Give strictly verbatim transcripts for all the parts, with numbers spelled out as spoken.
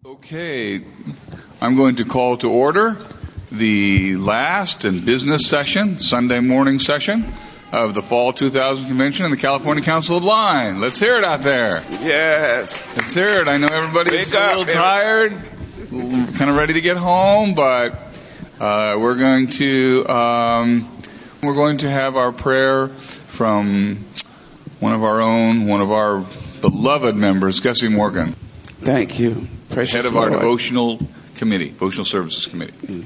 Okay, I'm going to call to order the last and business session, Sunday morning session of the Fall two thousand Convention in the California Council of Blind. Let's hear it out there. Yes. Let's hear it. I know everybody's Wake a up, little baby. tired, kind of ready to get home, but uh, we're going to um, we're going to have our prayer from one of our own, one of our beloved members, Gussie Morgan. Thank you. Precious Head of Lord. our devotional committee, devotional services committee.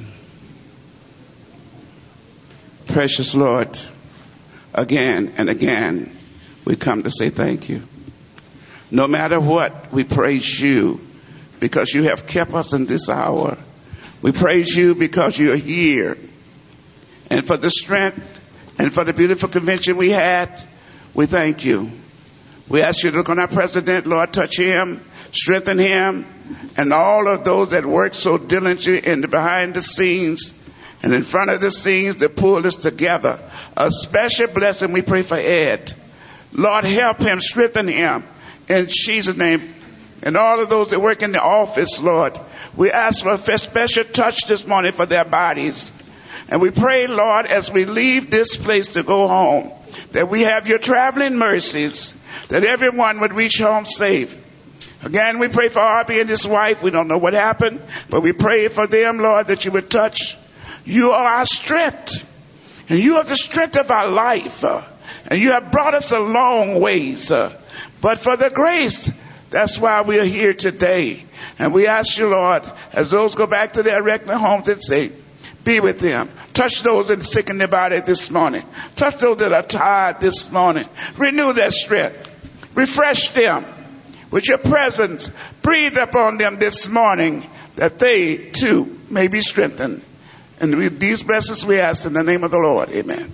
Precious Lord, again and again, we come to say thank you. No matter what, we praise you because you have kept us in this hour. We praise you because you're here. And for the strength and for the beautiful convention we had, we thank you. We ask you to look on our president, Lord, touch him, strengthen him, and all of those that work so diligently in the behind the scenes and in front of the scenes to pull this together. A special blessing we pray for Ed. Lord, help him, strengthen him in Jesus' name. And all of those that work in the office, Lord, we ask for a special touch this morning for their bodies. And we pray, Lord, as we leave this place to go home, that we have your traveling mercies, that everyone would reach home safe. Again, we pray for Arby and his wife. We don't know what happened, but we pray for them, Lord, that you would touch. You are our strength, and you are the strength of our life, uh, and you have brought us a long ways. Uh, but for the grace, that's why we are here today. And we ask you, Lord, as those go back to their regular homes and say, be with them. Touch those that are sick in their body this morning. Touch those that are tired this morning. Renew their strength. Refresh them with your presence. Breathe upon them this morning that they too may be strengthened. And with these blessings we ask in the name of the Lord. Amen.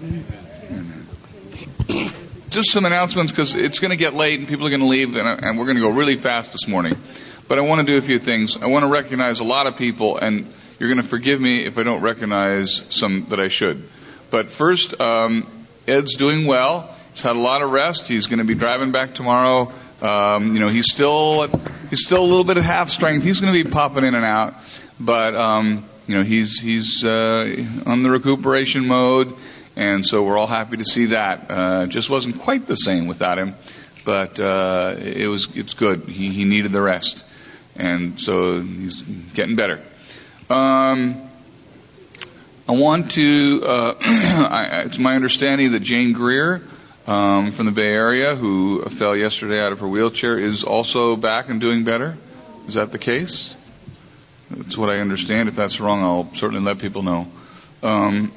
Just some announcements because it's going to get late and people are going to leave and, and we're going to go really fast this morning. But I want to do a few things. I want to recognize a lot of people, and you're going to forgive me if I don't recognize some that I should. But first, um, Ed's doing well. He's had a lot of rest. He's going to be driving back tomorrow. Um, you know, he's still he's still a little bit at half strength. He's going to be popping in and out, but um, you know, he's he's uh, on the recuperation mode, and so we're all happy to see that. Uh, just wasn't quite the same without him, but uh, it was it's good. He he needed the rest, and so he's getting better. Um, I want to. Uh, I, it's my understanding that Jane Greer, Um, from the Bay Area, who fell yesterday out of her wheelchair, is also back and doing better. Is that the case? That's what I understand. If that's wrong, I'll certainly let people know. Um,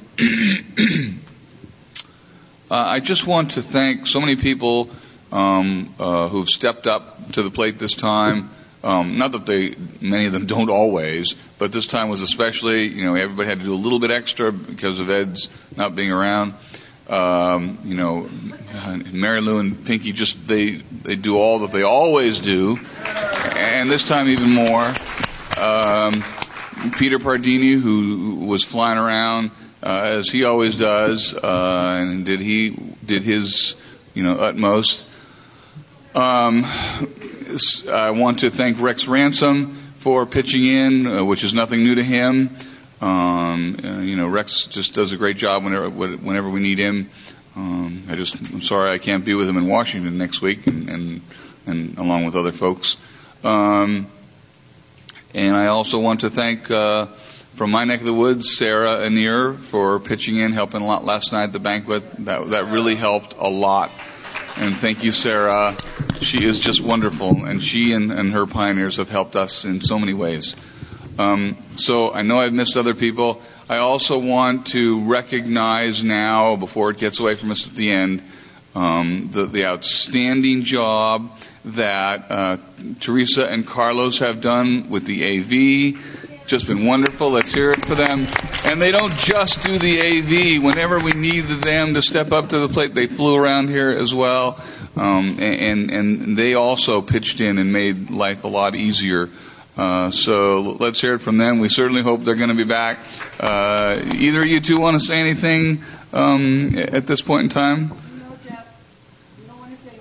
uh, I just want to thank so many people um, uh, who've stepped up to the plate this time. Um, not that they, many of them don't always, but this time was especially, you know, everybody had to do a little bit extra because of Ed's not being around. Um, you know, Mary Lou and Pinky just, they, they do all that they always do. And this time even more. Um, Peter Pardini, who was flying around, uh, as he always does, uh, and did he, did his, you know, utmost. Um, I want to thank Rex Ransom for pitching in, uh, which is nothing new to him. Um, uh, you know, Rex just does a great job whenever whenever we need him. Um, I just, I'm sorry I can't be with him in Washington next week, and and, and along with other folks. Um, and I also want to thank uh, from my neck of the woods, Sarah Anir, for pitching in, helping a lot last night at the banquet. That that really helped a lot. And thank you, Sarah. She is just wonderful, and she and, and her pioneers have helped us in so many ways. Um, so I know I've missed other people. I also want to recognize now, before it gets away from us at the end, um, the, the outstanding job that uh, Teresa and Carlos have done with the A V. Just been wonderful. Let's hear it for them. And they don't just do the A V. Whenever we need them to step up to the plate, they flew around here as well. Um, and, and they also pitched in and made life a lot easier. Uh, so let's hear it from them. We certainly hope they're going to be back. Uh, either of you two want to say anything um, at this point in time? No, Jeff. You don't want to say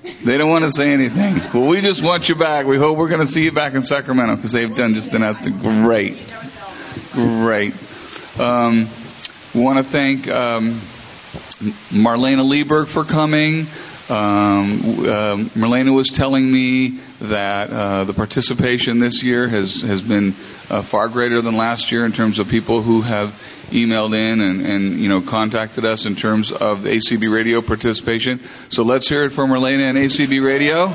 They don't want to say anything. Well, we just want you back. We hope we're going to see you back in Sacramento because they've done just enough to great. Great. Um, we want to thank um, Marlena Lieberg for coming. Um, uh, Marlena was telling me that uh, the participation this year has, has been uh, far greater than last year in terms of people who have emailed in and, and you know contacted us in terms of the A C B Radio participation. So let's hear it for Marlena and A C B Radio.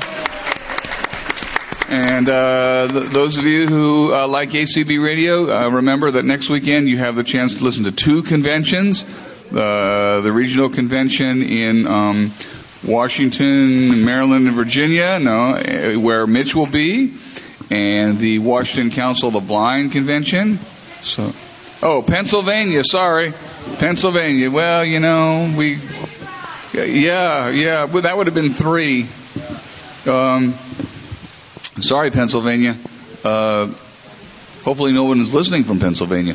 And uh, th- those of you who uh, like A C B Radio, uh, remember that next weekend you have the chance to listen to two conventions. The, the regional convention in um, Washington, Maryland, and Virginia, no, where Mitch will be, and the Washington Council of the Blind convention. So, oh, Pennsylvania, sorry, Pennsylvania. Well, you know, we, yeah, yeah, well, that would have been three. Um, sorry, Pennsylvania. Uh, hopefully, no one is listening from Pennsylvania.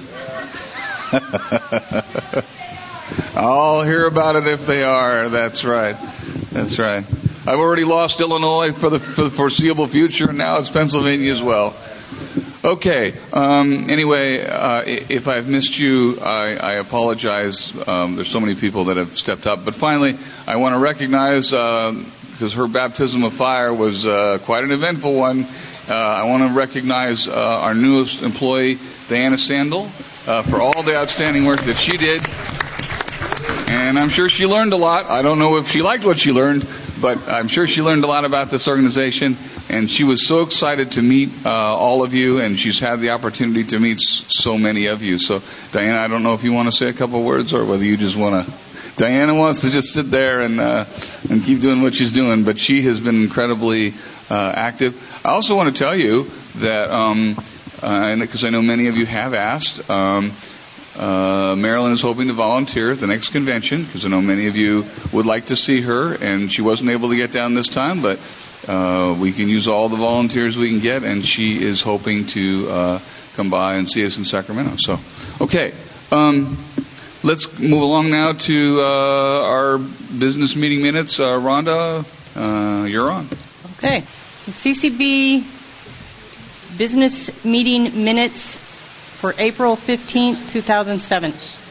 I'll hear about it if they are. That's right. That's right. I've already lost Illinois for the, for the foreseeable future, and now it's Pennsylvania as well. Okay. Um, anyway, uh, if I've missed you, I, I apologize. Um, there's so many people that have stepped up. But finally, I want to recognize, because uh, her baptism of fire was uh, quite an eventful one, uh, I want to recognize uh, our newest employee, Diana Sandel, uh, for all the outstanding work that she did. And I'm sure she learned a lot. I don't know if she liked what she learned, but I'm sure she learned a lot about this organization. And she was so excited to meet uh, all of you, and she's had the opportunity to meet s- so many of you. So, Diana, I don't know if you want to say a couple of words or whether you just want to. Diana wants to just sit there and uh, and keep doing what she's doing, but she has been incredibly uh, active. I also want to tell you that, um, uh, and because I know many of you have asked. Um, Uh, Marilyn is hoping to volunteer at the next convention because I know many of you would like to see her, and she wasn't able to get down this time, but uh, we can use all the volunteers we can get, and she is hoping to uh, come by and see us in Sacramento. So, okay, um, let's move along now to uh, our business meeting minutes. Uh, Rhonda, uh, you're on. Okay, C C B business meeting minutes for April fifteenth, two thousand seven.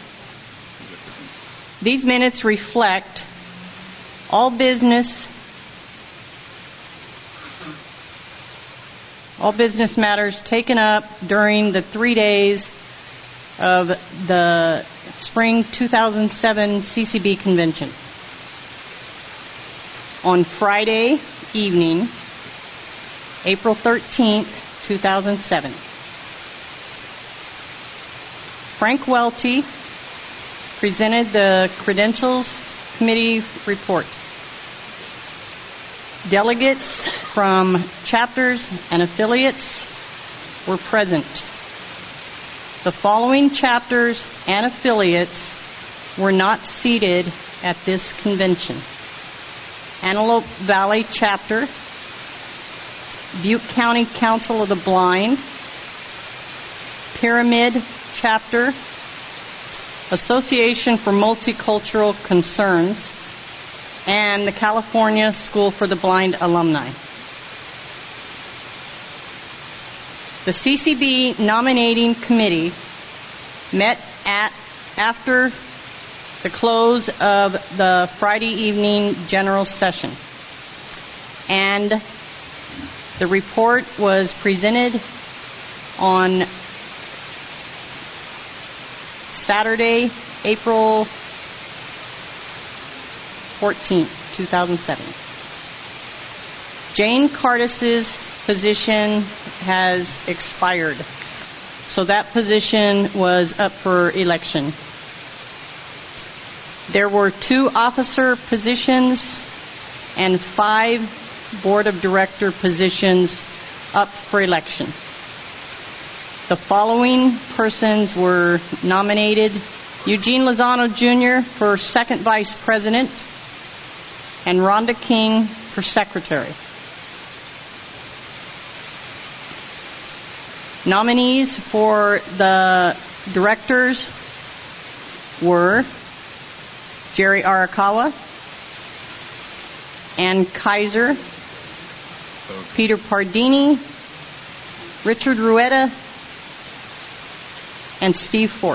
These minutes reflect all business all business matters taken up during the three days of the spring two thousand seven C C B convention. On Friday evening, April thirteenth, two thousand seven. Frank Welty presented the Credentials Committee report. Delegates from chapters and affiliates were present. The following chapters and affiliates were not seated at this convention: Antelope Valley Chapter, Butte County Council of the Blind, Pyramid Chapter, Association for Multicultural Concerns, and the California School for the Blind alumni. The C C B nominating committee met at after the close of the Friday evening general session, and the report was presented on Saturday, April fourteenth, two thousand seven. Jane Cardis's position has expired, so that position was up for election. There were two officer positions and five board of director positions up for election. The following persons were nominated: Eugene Lozano Junior for second vice president and Rhonda King for secretary. Nominees for the directors were Jerry Arakawa, Ann Kaiser, Peter Pardini, Richard Rueda, and Steve Fort.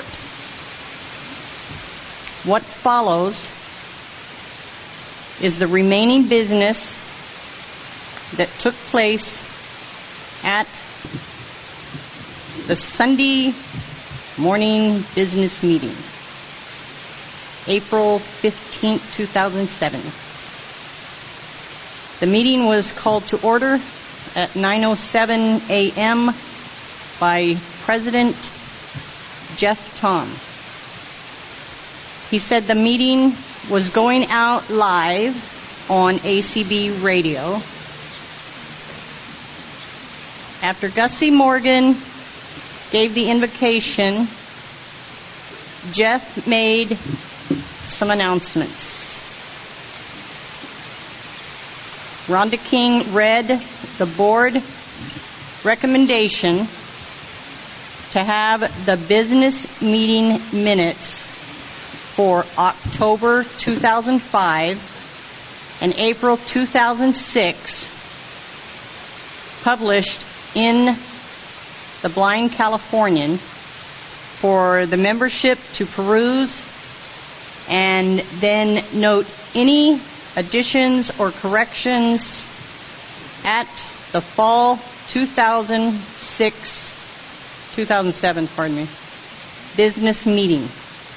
What follows is the remaining business that took place at the Sunday morning business meeting, April fifteenth, two thousand seven. The meeting was called to order at nine oh seven a.m. by President Jeff Tom. He said the meeting was going out live on A C B radio. After Gussie Morgan gave the invocation, Jeff made some announcements. Rhonda King read the board recommendation to have the business meeting minutes for October two thousand five and April two thousand six published in the Blind Californian for the membership to peruse, and then note any additions or corrections at the fall two thousand six, two thousand seven, pardon me, business meeting.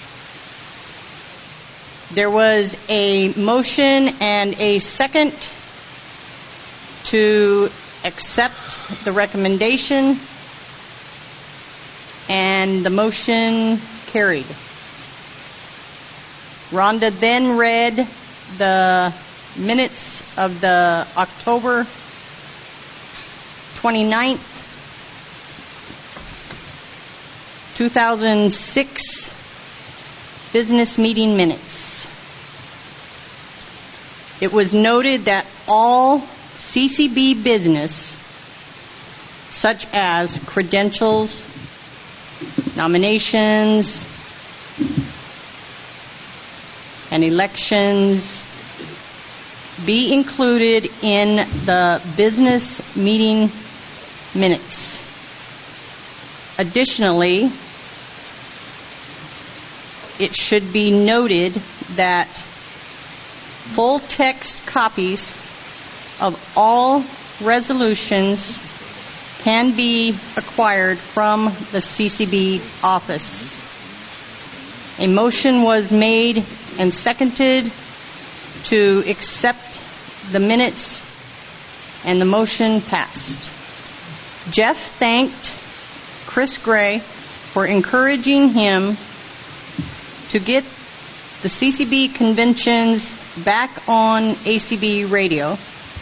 There was a motion and a second to accept the recommendation, and the motion carried. Rhonda then read the minutes of the October twenty-ninth, two thousand six business meeting minutes. It was noted that all C C B business, such as credentials, nominations, and elections, be included in the business meeting minutes. Additionally, it should be noted that full text copies of all resolutions can be acquired from the C C B office. A motion was made and seconded to accept the minutes, and the motion passed. Jeff thanked Chris Gray for encouraging him to get the C C B conventions back on A C B radio,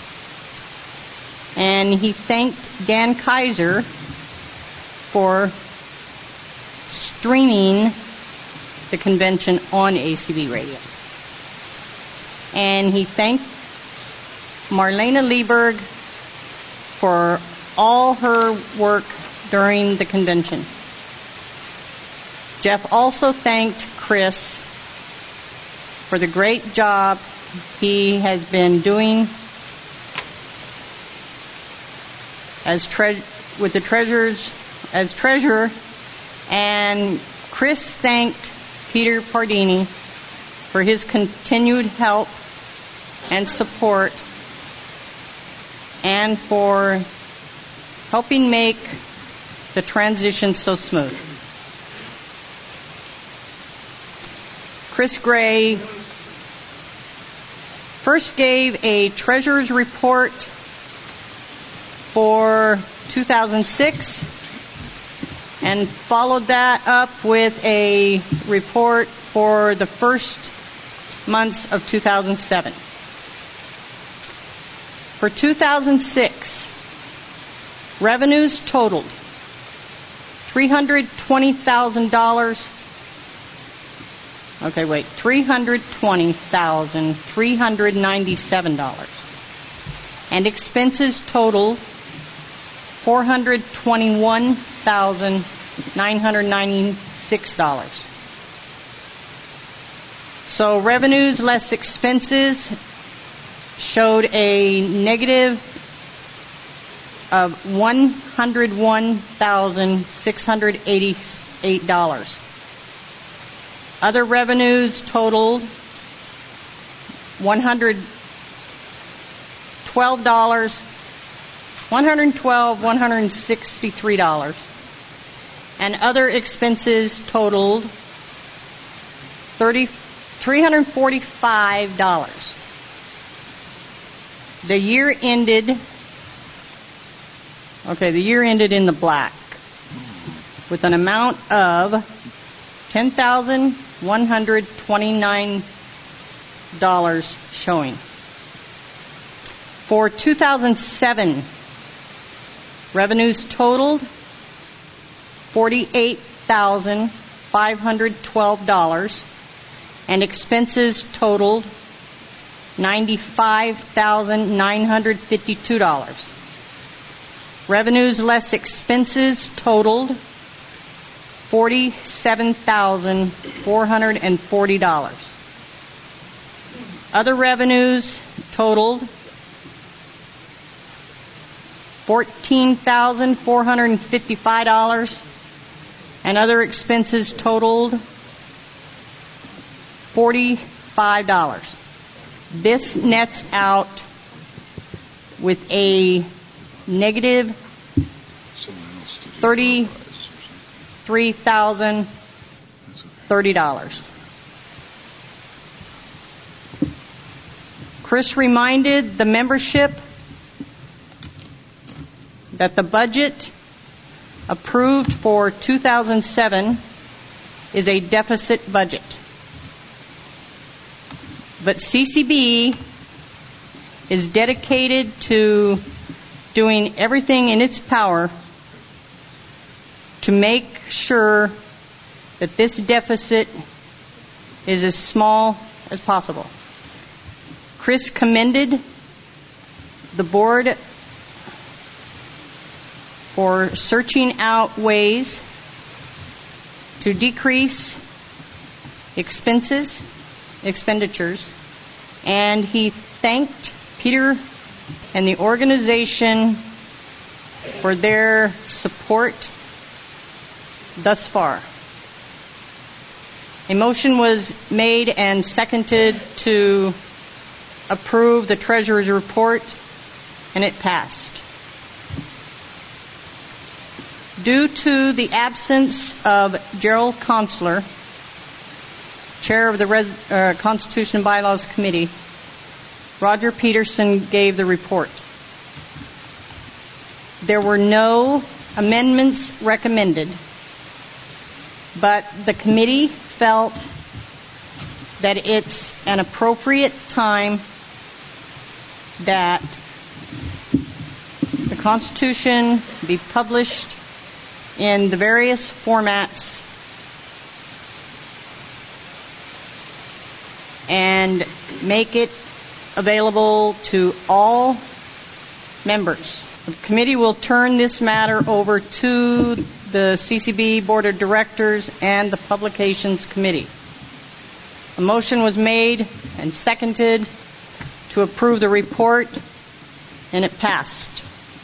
and he thanked Dan Kaiser for streaming the convention on A C B radio. And he thanked Marlena Lieberg for all her work during the convention. Jeff also thanked Chris for the great job he has been doing as tre- with the treasurers as treasurer, and Chris thanked Peter Pardini for his continued help and support, and for helping make the transition so smooth. Chris Gray first gave a treasurer's report for two thousand six and followed that up with a report for the first months of two thousand seven. For two thousand six, revenues totaled three hundred twenty thousand dollars. Okay, wait, three hundred twenty thousand three hundred ninety-seven dollars. And expenses totaled four hundred twenty-one thousand nine hundred ninety-six dollars. So revenues less expenses showed a negative of one hundred one thousand six hundred eighty-eight dollars. Other revenues totaled one hundred twelve dollars, one hundred twelve thousand one hundred sixty-three dollars, and other expenses totaled three hundred forty-five dollars. The year ended, okay, the year ended in the black with an amount of ten thousand one hundred twenty-nine dollars showing. For two thousand seven, revenues totaled forty-eight thousand five hundred twelve dollars and expenses totaled ninety-five thousand nine hundred fifty-two dollars. Revenues less expenses totaled forty-seven thousand four hundred forty dollars. Other revenues totaled fourteen thousand four hundred fifty-five dollars, and other expenses totaled forty-five dollars. This nets out with a negative thirty-three thousand thirty dollars. Chris reminded the membership that the budget approved for two thousand seven is a deficit budget. But C C B is dedicated to doing everything in its power to make sure that this deficit is as small as possible. Chris commended the board for searching out ways to decrease expenses, expenditures, and he thanked Peter and the organization for their support thus far. A motion was made and seconded to approve the treasurer's report, and it passed. Due to the absence of Gerald Consular, chair of the Res- uh, Constitution and Bylaws Committee, Roger Peterson gave the report. There were no amendments recommended, but the committee felt that it's an appropriate time that the Constitution be published in the various formats and make it available to all members. The committee will turn this matter over to the C C B Board of Directors and the Publications Committee. A motion was made and seconded to approve the report, and it passed.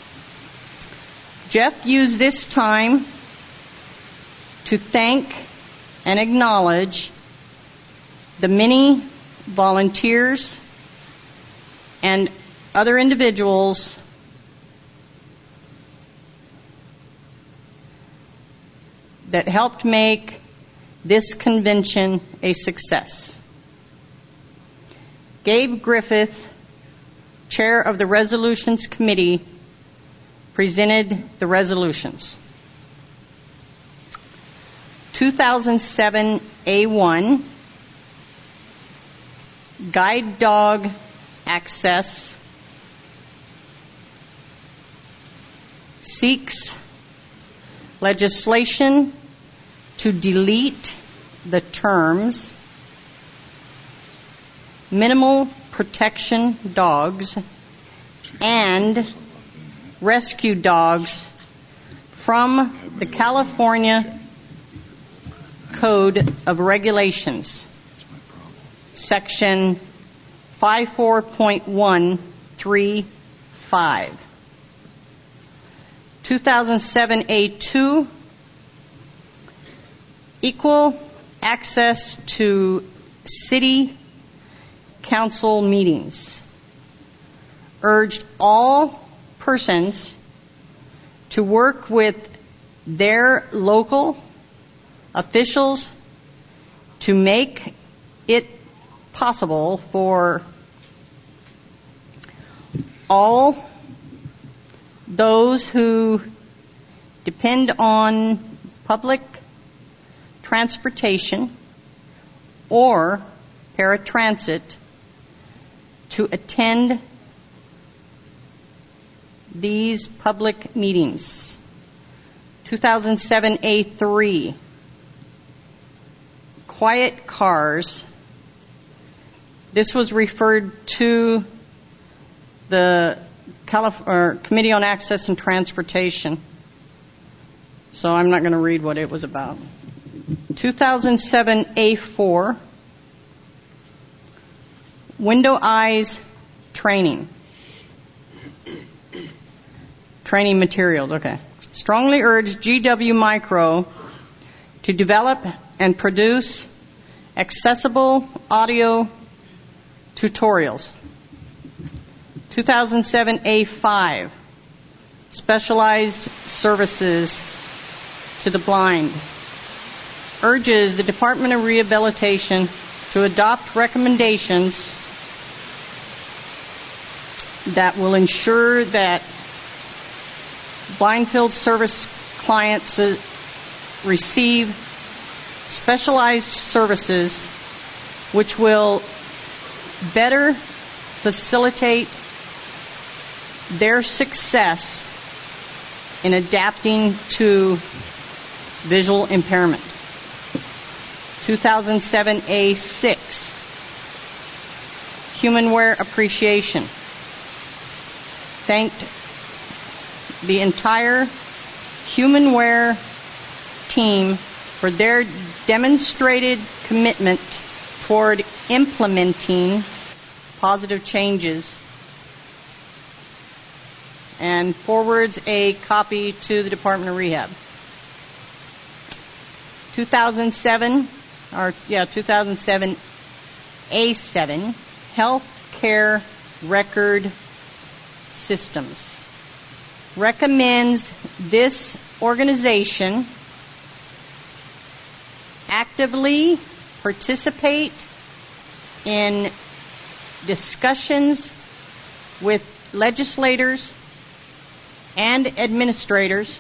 Jeff used this time to thank and acknowledge the many volunteers and other individuals that helped make this convention a success. Gabe Griffith, chair of the Resolutions Committee, presented the resolutions. two thousand seven A one, guide dog access, seeks legislation to delete the terms minimal protection dogs and rescue dogs from the California Code of Regulations, Section fifty-four point one three five. two thousand seven A two, equal access to city council meetings. Urged all persons to work with their local officials to make it possible for all those who depend on public transportation or paratransit to attend these public meetings. two thousand seven A three, quiet cars. This was referred to the Calif- or Committee on Access and Transportation, so I'm not going to read what it was about. two thousand seven A four, window eyes training. Training materials, okay. Strongly urge G W Micro to develop and produce accessible audio tutorials. two thousand seven A five, specialized services to the blind. Urges the Department of Rehabilitation to adopt recommendations that will ensure that Blindfield service clients uh, receive specialized services which will better facilitate their success in adapting to visual impairment. two thousand seven A six, Humanware Appreciation. Thanked the entire Humanware team for their demonstrated commitment toward implementing positive changes, and forwards a copy to the Department of Rehab. two thousand seven, or yeah, two thousand seven A seven, Health Care Record Systems. Recommends this organization actively participate in discussions with legislators and administrators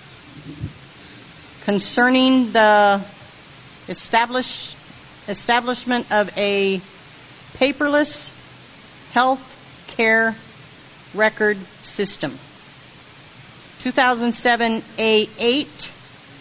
concerning the establish, establishment of a paperless health care record system. two thousand seven A eight,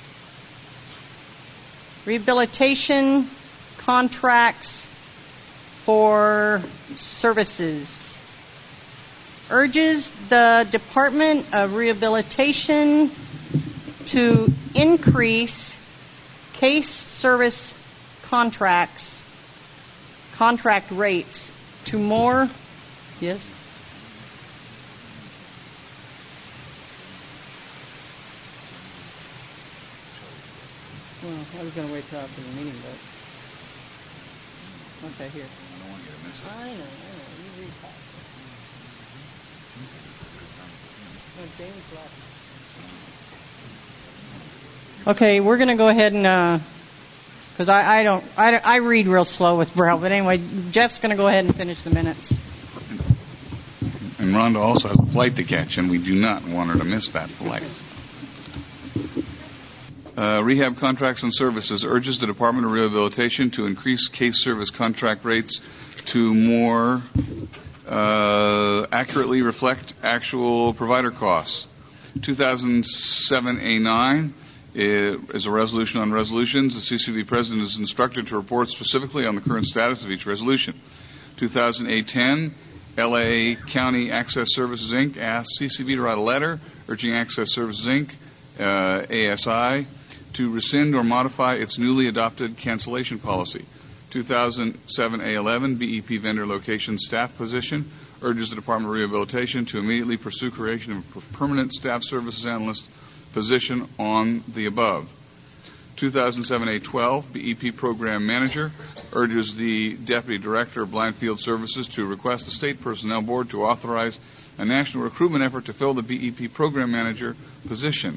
rehabilitation contracts for services. Urges the Department of Rehabilitation to increase case service contracts, contract rates to more, yes? Well, I was going to wait till after the meeting, but okay, here. I don't want you to miss it. I know, I know. You read fast. Oh, James left. Okay, we're going to go ahead and, because uh, I, I don't, I, I read real slow with Braille, but anyway, Jeff's going to go ahead and finish the minutes. And Rhonda also has a flight to catch, and we do not want her to miss that flight. Uh, Rehab Contracts and Services urges the Department of Rehabilitation to increase case service contract rates to more uh, accurately reflect actual provider costs. two thousand seven A nine is a resolution on resolutions. The C C B President is instructed to report specifically on the current status of each resolution. two thousand A ten, L A County Access Services, Incorporated asked C C B to write a letter urging Access Services, Incorporated, uh, A S I, to rescind or modify its newly adopted cancellation policy. two thousand seven A eleven B E P vendor location staff position, urges the Department of Rehabilitation to immediately pursue creation of a permanent staff services analyst position on the above. two thousand seven A twelve B E P program manager, urges the Deputy Director of Blind Field Services to request the State Personnel Board to authorize a national recruitment effort to fill the B E P program manager position.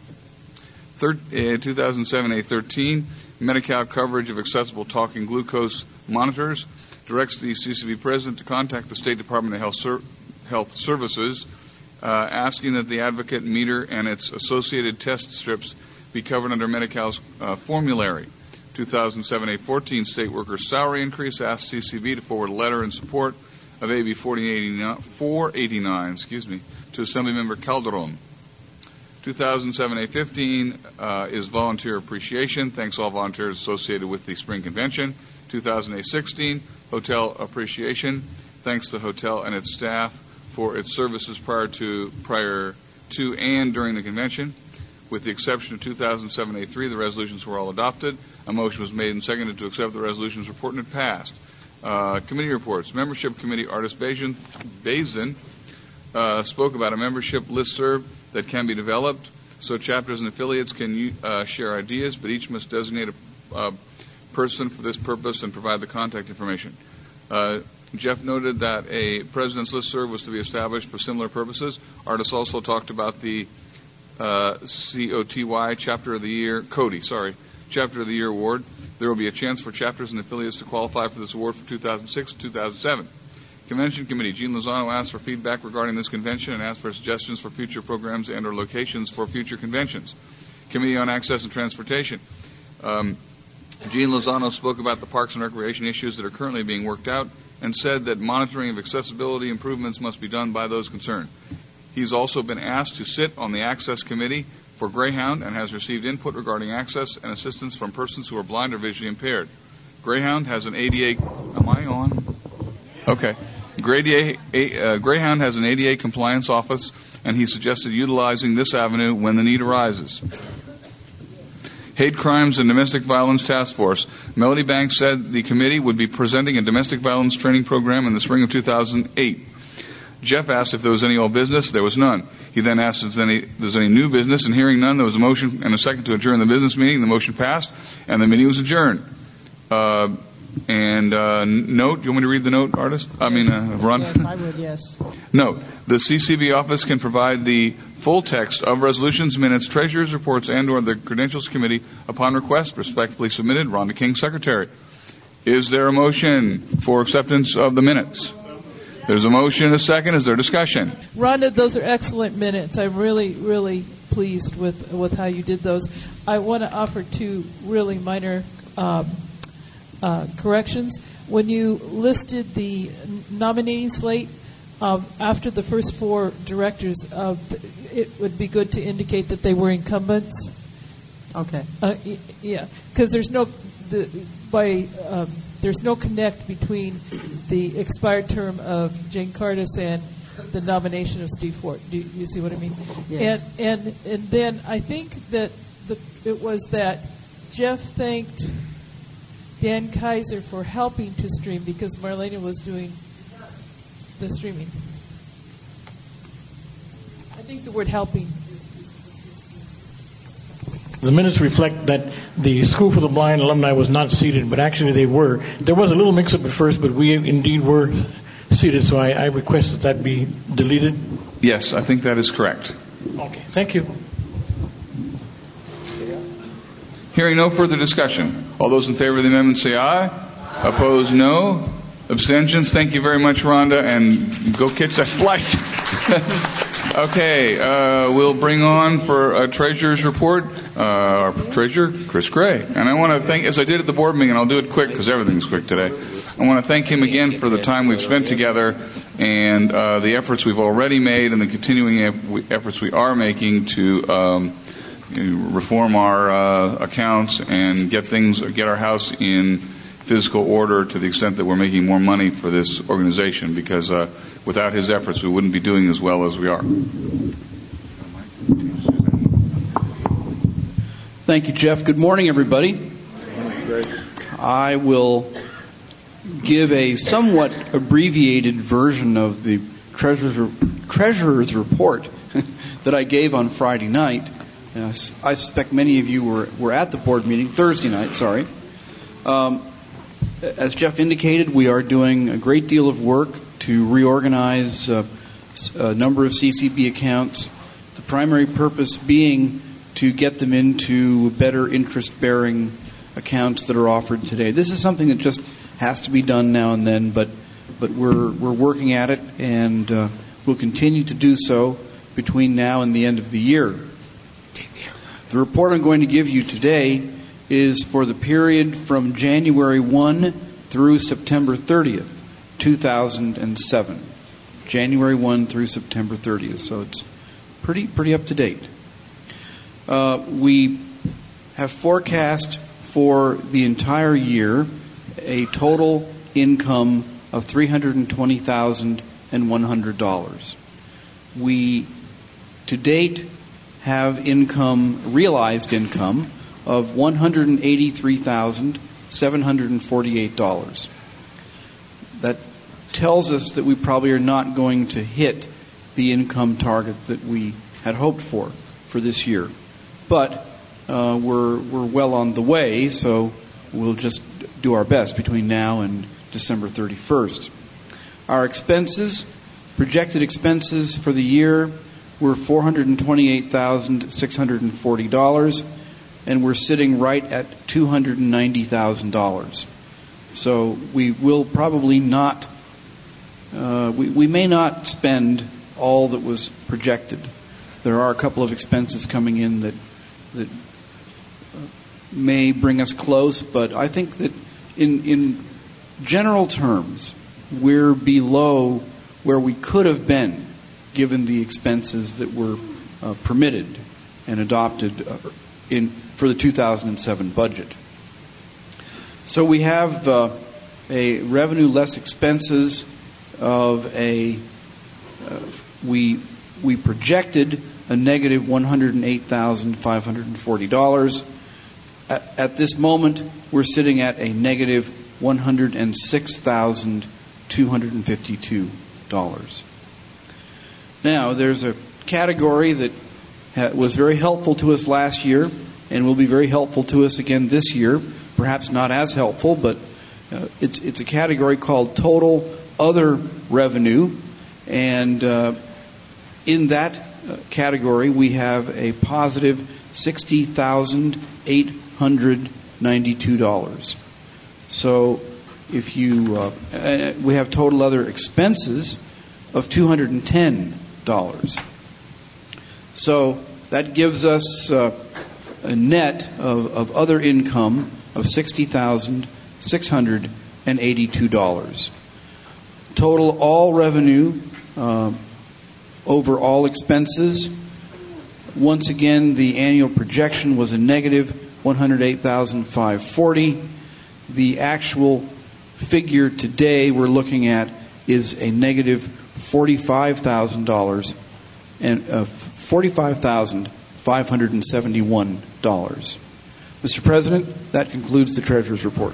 Third, uh, two thousand seven A thirteen, Medi-Cal coverage of accessible talking glucose monitors, directs the C C B President to contact the State Department of Health, Ser- Health Services, uh, asking that the advocate meter and its associated test strips be covered under Medi-Cal's uh, formulary. two thousand seven A fourteen, state workers' salary increase, asks C C B to forward a letter in support of A B four eighty-nine, excuse me, to Assemblymember Calderon. two thousand seven A fifteen uh, is volunteer appreciation. Thanks all volunteers associated with the Spring Convention. two thousand A sixteen, hotel appreciation. Thanks to hotel and its staff for its services prior to, prior to and during the convention. With the exception of two thousand seven A three, the resolutions were all adopted. A motion was made and seconded to accept the resolutions report and it passed. Uh, committee reports. Membership Committee, Artis Bazin, Bazin uh, spoke about a membership listserv that can be developed so chapters and affiliates can uh, share ideas, but each must designate a uh, person for this purpose and provide the contact information. Uh, Jeff noted that a President's Listserv was to be established for similar purposes. Artis also talked about the uh, C O T Y Chapter of the Year, Cody, sorry, Chapter of the Year Award. There will be a chance for chapters and affiliates to qualify for this award for two thousand six to two thousand seven. Convention Committee. Gene Lozano asked for feedback regarding this convention and asked for suggestions for future programs and or locations for future conventions. Committee on Access and Transportation. Um, Gene Lozano spoke about the parks and recreation issues that are currently being worked out and said that monitoring of accessibility improvements must be done by those concerned. He's also been asked to sit on the Access Committee for Greyhound and has received input regarding access and assistance from persons who are blind or visually impaired. Greyhound has an A D A... Am I on? Okay. Uh, Greyhound has an A D A compliance office, and he suggested utilizing this avenue when the need arises. Hate Crimes and Domestic Violence Task Force. Melody Banks said the committee would be presenting a domestic violence training program in the spring of two thousand eight. Jeff asked if there was any old business. There was none. He then asked if there's any, there's any new business, and hearing none, there was a motion and a second to adjourn the business meeting. The motion passed, and the meeting was adjourned. Uh, And uh, note, you want me to read the note, Artis? I mean, uh, Ron? Yes, I would, yes. Note, the C C B office can provide the full text of resolutions, minutes, treasurer's reports, and or the Credentials Committee upon request. Respectfully submitted, Rhonda King, Secretary. Is there a motion for acceptance of the minutes? There's a motion and a second. Is there discussion? Rhonda, those are excellent minutes. I'm really, really pleased with, with how you did those. I want to offer two really minor um, Uh, corrections. When you listed the nominating slate uh, after the first four directors, uh, it would be good to indicate that they were incumbents. Okay. Uh, y- yeah, because there's no the, by um, there's no connect between the expired term of Jane Cardis and the nomination of Steve Fort. Do you, you see what I mean? Yes. And and and then I think that the it was that Jeff thanked Dan Kaiser for helping to stream because Marlena was doing the streaming. I think the word helping. The minutes reflect that the School for the Blind alumni was not seated, but actually they were. There was a little mix-up at first, but we indeed were seated, so I, I request that that be deleted. Yes, I think that is correct. Okay, thank you. Hearing no further discussion. All those in favor of the amendment say aye. Aye. Opposed, no. Abstentions? Thank you very much, Rhonda, and go catch that flight. Okay, uh, we'll bring on for a treasurer's report, uh, our treasurer, Chris Gray. And I want to thank, as I did at the board meeting, and I'll do it quick because everything's quick today, I want to thank him again for the time we've spent together and uh, the efforts we've already made and the continuing efforts we are making to um, reform our uh, accounts and get things, get our house in physical order to the extent that we're making more money for this organization, because uh, without his efforts we wouldn't be doing as well as we are. Thank you, Jeff. Good morning, everybody. I will give a somewhat abbreviated version of the treasurer's, treasurer's report that I gave on Friday night. Uh, I suspect many of you were, were at the board meeting, Thursday night, sorry. Um, as Jeff indicated, we are doing a great deal of work to reorganize uh, a number of C C B accounts, the primary purpose being to get them into better interest-bearing accounts that are offered today. This is something that just has to be done now and then, but but we're we're working at it, and uh, we'll continue to do so between now and the end of the year. The report I'm going to give you today is for the period from January first through September thirtieth, two thousand seven. January first through September thirtieth, so it's pretty pretty up to date. Uh, we have forecast for the entire year a total income of three hundred twenty thousand one hundred dollars. We, to date, have income, realized income, of one hundred eighty-three thousand seven hundred forty-eight dollars. That tells us that we probably are not going to hit the income target that we had hoped for for this year. But uh, we're we're well on the way, so we'll just do our best between now and December thirty-first. Our expenses, projected expenses for the year, were four hundred twenty-eight thousand six hundred forty dollars, and we're sitting right at two hundred ninety thousand dollars. So we will probably not, uh, we, we may not spend all that was projected. There are a couple of expenses coming in that that may bring us close, but I think that in in general terms, we're below where we could have been given the expenses that were uh, permitted and adopted uh, in for the two thousand seven budget. So we have uh, a revenue less expenses of a uh, we we projected a negative one hundred eight thousand five hundred forty dollars. At, at this moment, we're sitting at a negative one hundred six thousand two hundred fifty-two dollars. Now, there's a category that ha- was very helpful to us last year and will be very helpful to us again this year. Perhaps not as helpful, but uh, it's it's a category called total other revenue, and uh, in that uh, category we have a positive sixty thousand eight hundred ninety-two dollars. So if you uh, uh, we have total other expenses of two hundred ten dollars. So that gives us uh, a net of, of other income of sixty thousand six hundred eighty-two dollars. Total all revenue uh, over all expenses. Once again, the annual projection was a negative one hundred eight thousand five hundred forty dollars. The actual figure today we're looking at is a negative forty-five thousand dollars and uh, forty-five thousand five hundred seventy-one dollars. Mister President, that concludes the Treasurer's report.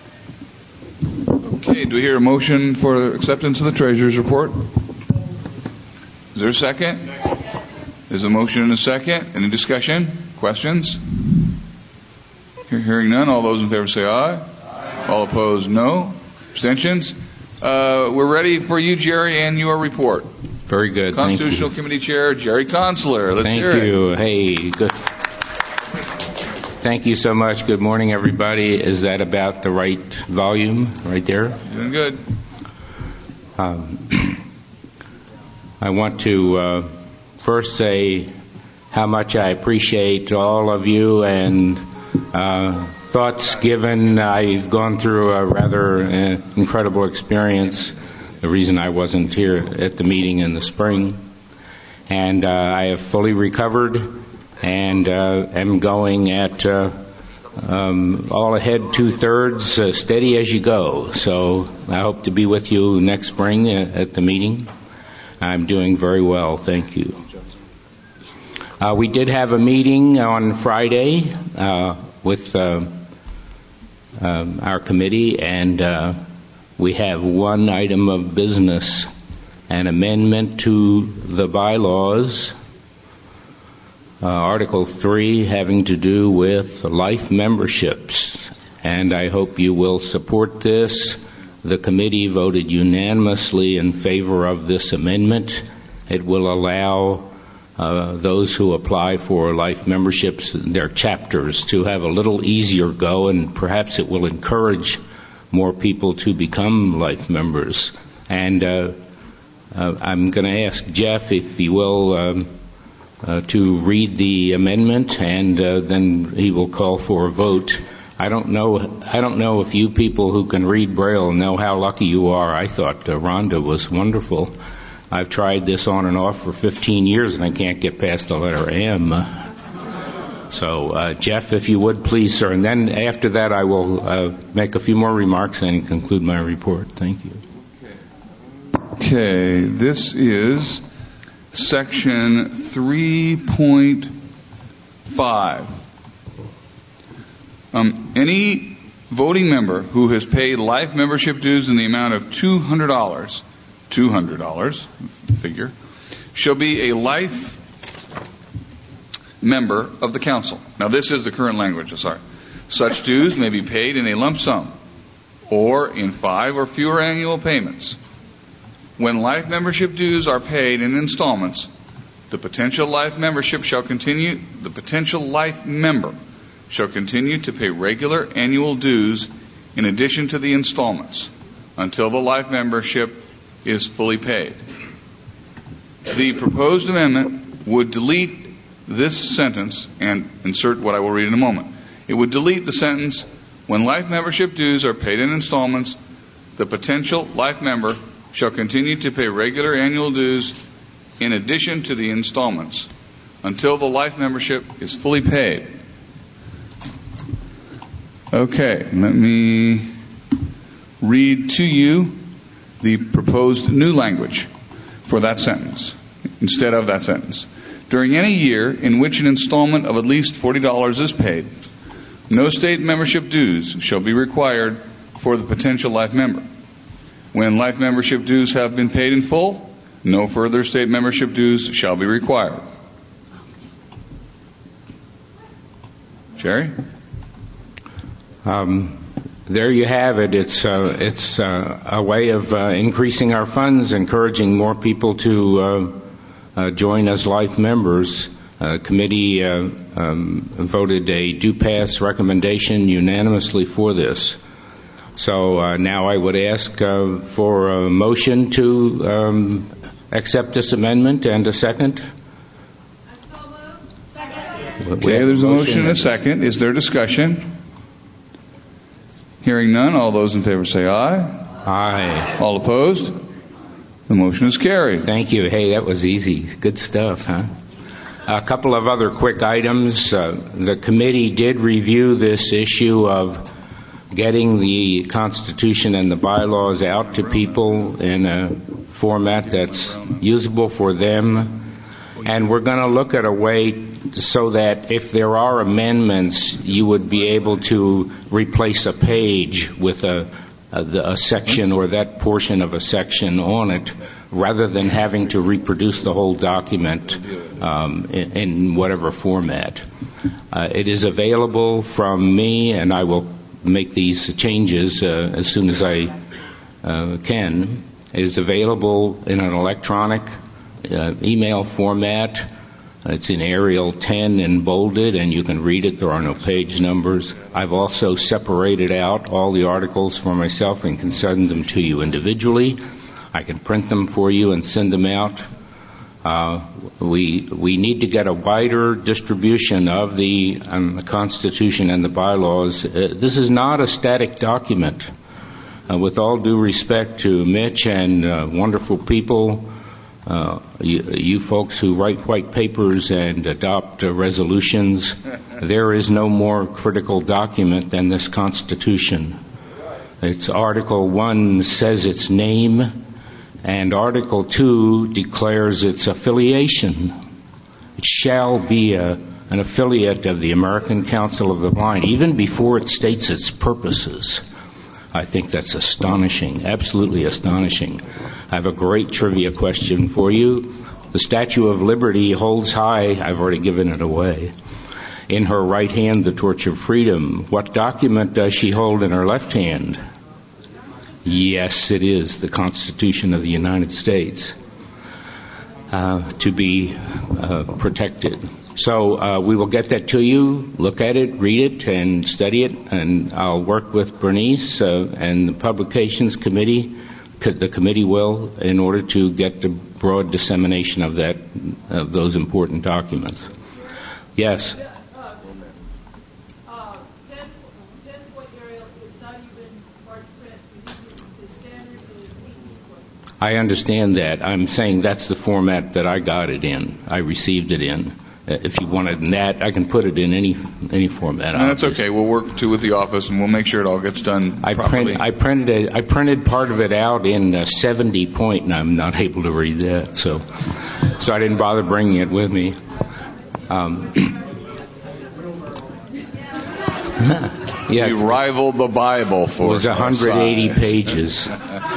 Okay, do we hear a motion for acceptance of the Treasurer's report? Is there a second? Second. There's a motion and a second. Any discussion? Questions? Hearing none, all those in favor say aye. Aye. All opposed, no. Abstentions? Uh, we're ready for you, Jerry, and your report. Very good. Constitutional Thank you. Committee Chair Jerry Consular. Let's Thank hear you. it. Hey, good. Thank you so much. Good morning, everybody. Is that about the right volume right there? Doing good. Um, I want to uh, first say how much I appreciate all of you and uh, thoughts given. I've gone through a rather uh, incredible experience. The reason I wasn't here at the meeting in the spring. And uh, I have fully recovered and uh, am going at uh, um, all ahead two-thirds, uh, steady as you go. So I hope to be with you next spring at the meeting. I'm doing very well, thank you. Uh, we did have a meeting on Friday uh, with uh, um, our committee, and uh, we have one item of business, an amendment to the bylaws, uh, Article three, having to do with life memberships. And I hope you will support this. The committee voted unanimously in favor of this amendment. It will allow uh, those who apply for life memberships, their chapters, to have a little easier go, and perhaps it will encourage more people to become life members. And uh, uh, I'm going to ask Jeff, if he will, um, uh, to read the amendment, and uh, then he will call for a vote. I don't know. I don't know if you people who can read Braille know how lucky you are. I thought uh, Rhonda was wonderful. I've tried this on and off for fifteen years, and I can't get past the letter M. So, uh, Jeff, if you would, please, sir. And then after that, I will uh, make a few more remarks and conclude my report. Thank you. Okay, this is section three point five. Um, any voting member who has paid life membership dues in the amount of two hundred dollars, two hundred dollars figure, shall be a life member of the council. Now, this is the current language, I'm sorry. Such dues may be paid in a lump sum or in five or fewer annual payments. When life membership dues are paid in installments, the potential life membership shall continue, the potential life member shall continue to pay regular annual dues in addition to the installments until the life membership is fully paid. The proposed amendment would delete this sentence and insert what I will read in a moment. It would delete the sentence, when life membership dues are paid in installments, the potential life member shall continue to pay regular annual dues in addition to the installments until the life membership is fully paid. Okay, let me read to you the proposed new language for that sentence, instead of that sentence. During any year in which an installment of at least forty dollars is paid, no state membership dues shall be required for the potential life member. When life membership dues have been paid in full, no further state membership dues shall be required. Jerry? Um, there you have it. It's uh, it's uh, a way of uh, increasing our funds, encouraging more people to uh, uh, join as life members. Uh, committee uh, um, voted a do pass recommendation unanimously for this. So uh, now I would ask uh, for a motion to um, accept this amendment, and a second. Okay, there's a motion and a second. Is there discussion? Hearing none, all those in favor say aye. Aye. All opposed? The motion is carried. Thank you. Hey, that was easy. Good stuff, huh? A couple of other quick items. Uh, the committee did review this issue of getting the Constitution and the bylaws out to people in a format that's usable for them. And we're going to look at a way so that if there are amendments, you would be able to replace a page with a, a, a section or that portion of a section on it, rather than having to reproduce the whole document um, in, in whatever format. Uh, it is available from me, and I will make these changes uh, as soon as I uh, can. It is available in an electronic uh, email format. It's in Arial ten and bolded, and you can read it. There are no page numbers. I've also separated out all the articles for myself and can send them to you individually. I can print them for you and send them out. Uh, we we need to get a wider distribution of the, um, the Constitution and the bylaws. Uh, this is not a static document. Uh, with all due respect to Mitch and uh, wonderful people, uh, you, you folks who write white papers and adopt uh, resolutions, there is no more critical document than this Constitution. Its Article one says its name, and Article two declares its affiliation. It shall be a, an affiliate of the American Council of the Blind, even before it states its purposes. I think that's astonishing, absolutely astonishing. I have a great trivia question for you. The Statue of Liberty holds high, I've already given it away, in her right hand the torch of freedom. What document does she hold in her left hand? Yes, it is the Constitution of the United States, uh, to be uh, protected. So uh, we will get that to you, look at it, read it, and study it, and I'll work with Bernice uh, and the Publications Committee, the committee will, in order to get the broad dissemination of that, of those important documents. Yes? I understand that. I'm saying that's the format that I got it in. I received it in. If you want it in that, I can put it in any any format. No, that's okay. We'll work too with the office, and we'll make sure it all gets done I properly. Print, I printed it, I printed part of it out in uh, seventy point, and I'm not able to read that, so so I didn't bother bringing it with me. Um, yeah, we rivaled the Bible for it was one hundred eighty pages.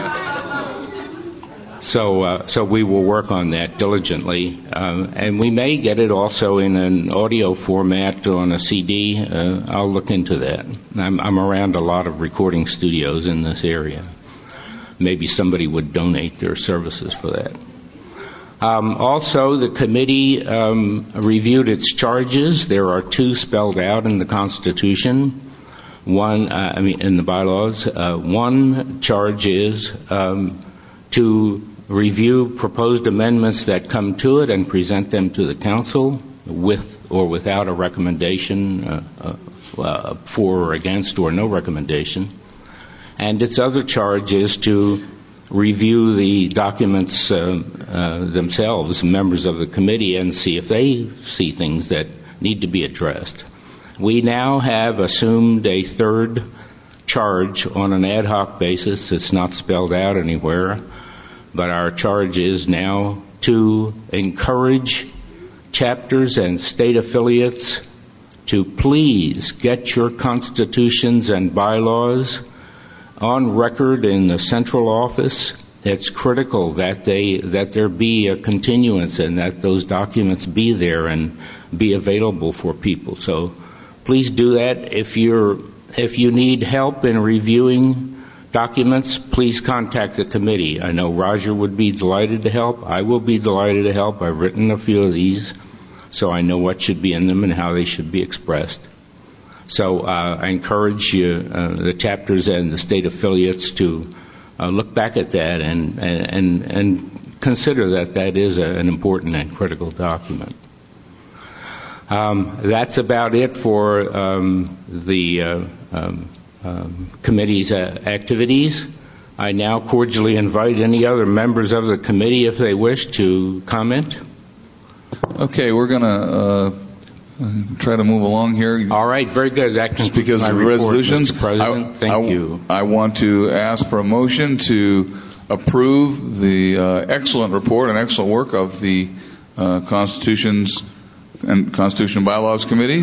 So, uh, so we will work on that diligently, uh, and we may get it also in an audio format on a C D. Uh, I'll look into that. I'm, I'm around a lot of recording studios in this area. Maybe somebody would donate their services for that. Um, also, the committee um, reviewed its charges. There are two spelled out in the Constitution. One, uh, I mean, in the bylaws. Uh, one charge is um, to review proposed amendments that come to it and present them to the council with or without a recommendation uh, uh, uh, for or against or no recommendation. And its other charge is to review the documents uh, uh, themselves, members of the committee, and see if they see things that need to be addressed. We now have assumed a third charge on an ad hoc basis. It's not spelled out anywhere. But our charge is now to encourage chapters and state affiliates to please get your constitutions and bylaws on record in the central office. It's critical that they that there be a continuance and that those documents be there and be available for people. So please do that. If you're if you need help in reviewing documents, please contact the committee. I know Roger would be delighted to help. I will be delighted to help. I've written a few of these, so I know what should be in them and how they should be expressed. So uh, I encourage you, uh, the chapters and the state affiliates to uh, look back at that and and and consider that that is a, an important and critical document. Um, that's about it for um, the uh, um, um, committee's uh, activities. I now cordially invite any other members of the committee, if they wish, to comment. Okay, we're going to uh, try to move along here. All right, very good. That Just because my of report, resolutions, Mister President. I, Thank I, you. I want to ask for a motion to approve the uh, excellent report and excellent work of the uh, Constitutions and Constitution and Bylaws Committee.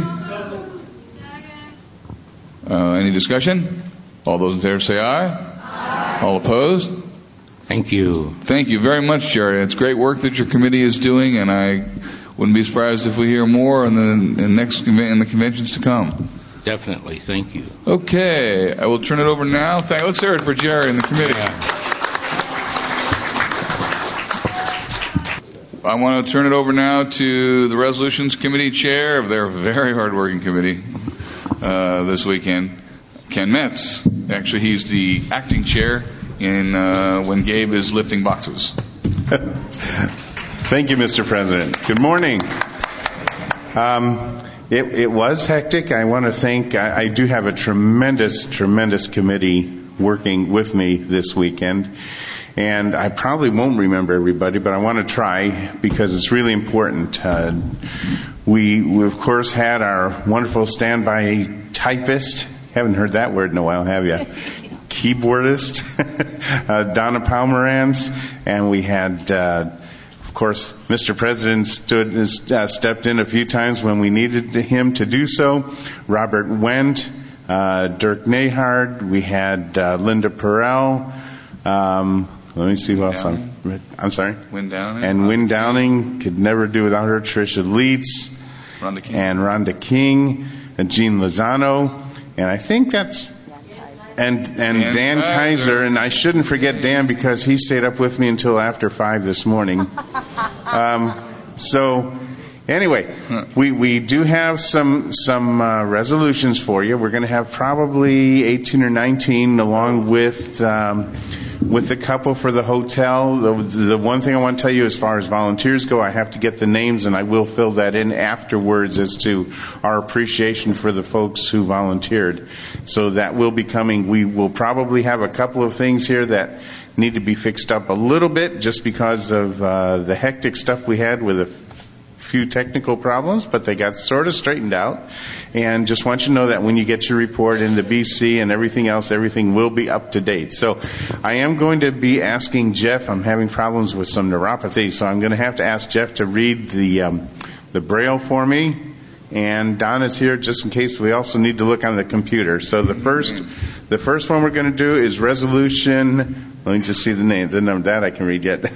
Uh, any discussion? All those in favor say aye. Aye. All opposed? Thank you. Thank you very much, Jerry. It's great work that your committee is doing, and I wouldn't be surprised if we hear more in the in next in the conventions to come. Definitely. Thank you. Okay, I will turn it over now. Thank, let's hear it for Jerry and the committee. Yeah. I want to turn it over now to the Resolutions Committee Chair of their very hard-working committee uh, this weekend, Ken Metz. Actually, he's the acting chair in uh, when Gabe is lifting boxes. Thank you, Mister President. Good morning. Um, it, it was hectic. I want to thank, I, I do have a tremendous, tremendous committee working with me this weekend. And I probably won't remember everybody, but I want to try because it's really important. Uh, we, we, of course, had our wonderful standby typist. Haven't heard that word in a while, have you? Keyboardist, uh, Donna Palmerans, and we had uh, Of course, Mister President stood, uh, stepped in a few times when we needed him to do so. Robert Wendt, uh, Dirk Nehard, we had uh, Linda Perrell. Um, let me see who else I'm. I'm sorry. Wynn Downing. And Wynn Downing, could never do without her. Tricia Leitz. Rhonda King. And Rhonda King. And Jean Lozano. And I think that's. And and Dan, Dan Kaiser. Kaiser. And I shouldn't forget Dan because he stayed up with me until after five this morning. Um, so. Anyway, we, we do have some some uh, resolutions for you. We're going to have probably eighteen or nineteen, along with um, with the couple for the hotel. The, the one thing I want to tell you, as far as volunteers go, I have to get the names, and I will fill that in afterwards as to our appreciation for the folks who volunteered. So that will be coming. We will probably have a couple of things here that need to be fixed up a little bit, just because of uh, the hectic stuff we had with a few technical problems, but they got sort of straightened out. And just want you to know that when you get your report in the B C and everything else, everything will be up to date. So I am going to be asking Jeff. I'm having problems with some neuropathy, so I'm going to have to ask Jeff to read the um, the Braille for me. And Don is here just in case we also need to look on the computer. So the first the first one we're going to do is resolution. Let me just see the name. The number that I can read yet.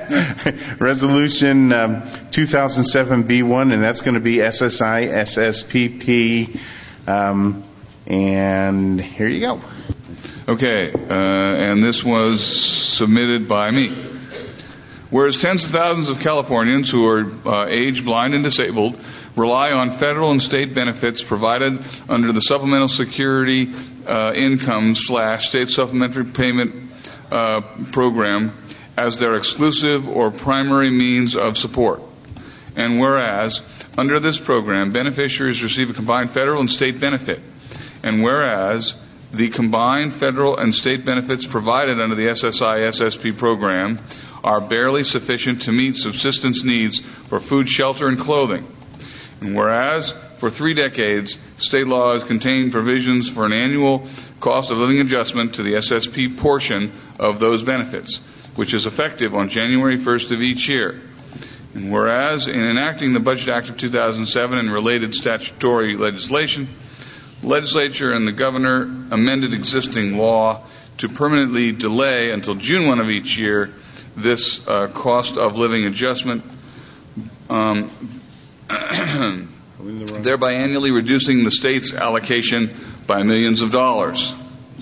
Resolution um, two thousand seven B one, and that's going to be S S I S S P P. Um, and here you go. Okay, uh, and this was submitted by me. Whereas tens of thousands of Californians who are uh, age, blind, and disabled rely on federal and state benefits provided under the Supplemental Security uh, Income slash State Supplementary Payment Uh, program as their exclusive or primary means of support. And whereas, under this program, beneficiaries receive a combined federal and state benefit. And whereas, the combined federal and state benefits provided under the S S I S S P program are barely sufficient to meet subsistence needs for food, shelter, and clothing. And whereas, for three decades, state law has contained provisions for an annual cost of living adjustment to the S S P portion of those benefits, which is effective on January first of each year. And whereas, in enacting the Budget Act of two thousand seven and related statutory legislation, the legislature and the governor amended existing law to permanently delay until June first of each year this uh, cost of living adjustment, um, thereby annually reducing the state's allocation by millions of dollars.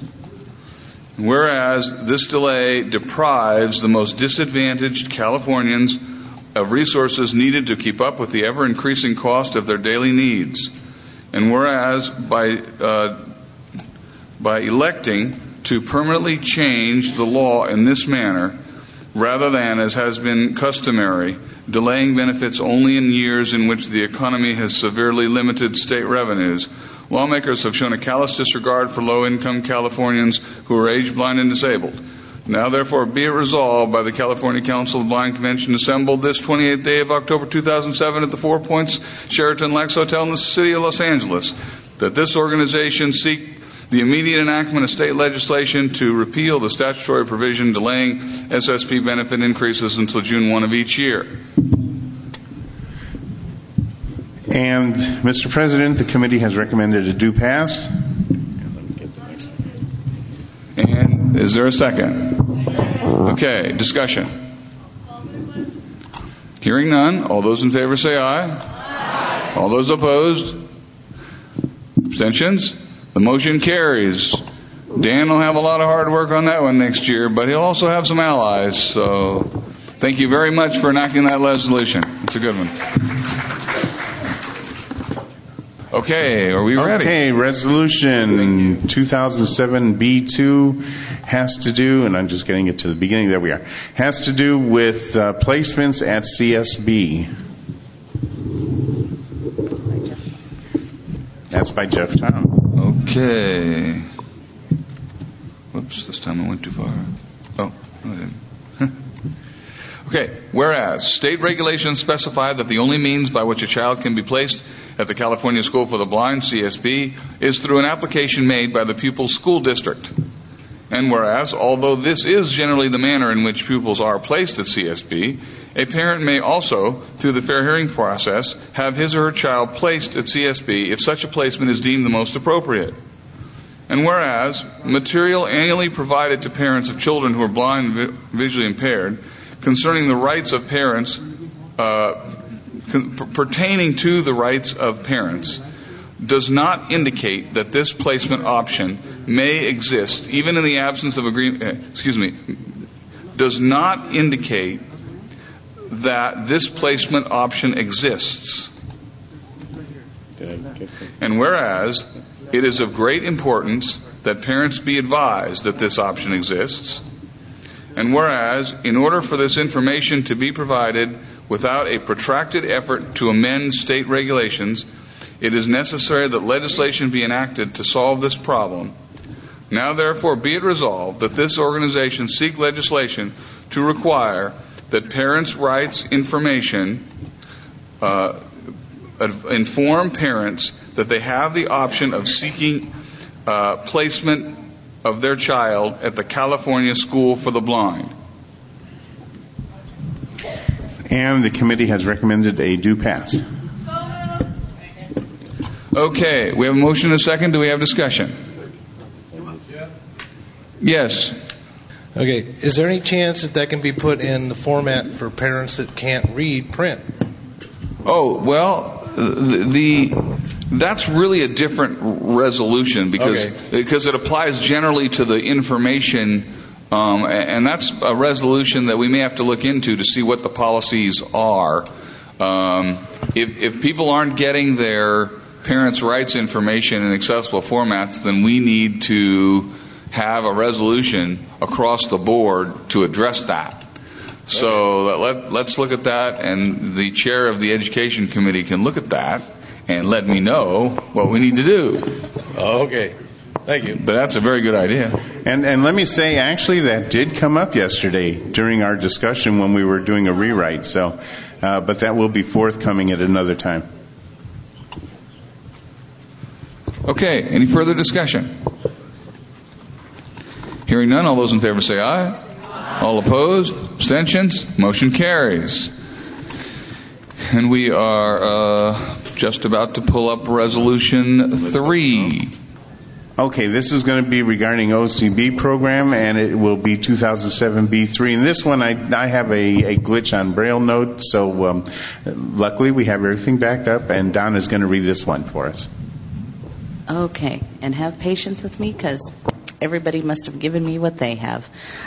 Whereas this delay deprives the most disadvantaged Californians of resources needed to keep up with the ever-increasing cost of their daily needs. And whereas by uh, by electing to permanently change the law in this manner, rather than, as has been customary, delaying benefits only in years in which the economy has severely limited state revenues, lawmakers have shown a callous disregard for low-income Californians who are age, blind, and disabled. Now, therefore, be it resolved by the California Council of Blind Convention assembled this twenty-eighth day of October two thousand seven at the Four Points Sheraton Lex Hotel in the city of Los Angeles, that this organization seek the immediate enactment of state legislation to repeal the statutory provision delaying S S P benefit increases until June first of each year. And, Mister President, the committee has recommended a do pass. And is there a second? Okay, discussion. Hearing none, all those in favor say aye. Aye. All those opposed? Abstentions? The motion carries. Dan will have a lot of hard work on that one next year, but he'll also have some allies. So thank you very much for enacting that resolution. It's a good one. Okay, are we ready? Okay, resolution two thousand seven B two has to do, and I'm just getting it to the beginning, there we are, has to do with uh, placements at C S B. That's by Jeff Tom. Okay. Whoops, this time I went too far. Oh, no, I didn't. Okay, whereas state regulations specify that the only means by which a child can be placed at the California School for the Blind, C S B, is through an application made by the pupil's school district. And whereas, although this is generally the manner in which pupils are placed at C S B, A parent may also, through the fair hearing process, have his or her child placed at C S B if such a placement is deemed the most appropriate. And whereas material annually provided to parents of children who are blind and visually impaired concerning the rights of parents, uh, con- pertaining to the rights of parents, does not indicate that this placement option may exist, even in the absence of agreement, excuse me, does not indicate that this placement option exists. And whereas it is of great importance that parents be advised that this option exists, and whereas in order for this information to be provided without a protracted effort to amend state regulations, it is necessary that legislation be enacted to solve this problem. Now therefore be it resolved that this organization seek legislation to require that parents' rights information uh, inform parents that they have the option of seeking uh, placement of their child at the California School for the Blind. And the committee has recommended a do pass. Okay, we have a motion and a second. Do we have discussion? Yes. Okay, is there any chance that that can be put in the format for parents that can't read print? Oh, well, the, the that's really a different resolution because Okay. because it applies generally to the information, um, and that's a resolution that we may have to look into to see what the policies are. Um, if, if people aren't getting their parents' rights information in accessible formats, then we need to have a resolution across the board to address that. So let, let's look at that, and the chair of the Education Committee can look at that and let me know what we need to do. Okay. Thank you. But that's a very good idea. And and let me say, actually, that did come up yesterday during our discussion when we were doing a rewrite. So, uh, but that will be forthcoming at another time. Okay, any further discussion? Hearing none, all those in favor say aye. Aye. All opposed? Abstentions? Motion carries. And we are uh, just about to pull up Resolution three. Okay, this is going to be regarding O C B program, and it will be two thousand seven B three. And this one, I, I have a, a glitch on Braille note, so um, luckily we have everything backed up, and Don is going to read this one for us. Okay, and have patience with me because everybody must have given me what they have.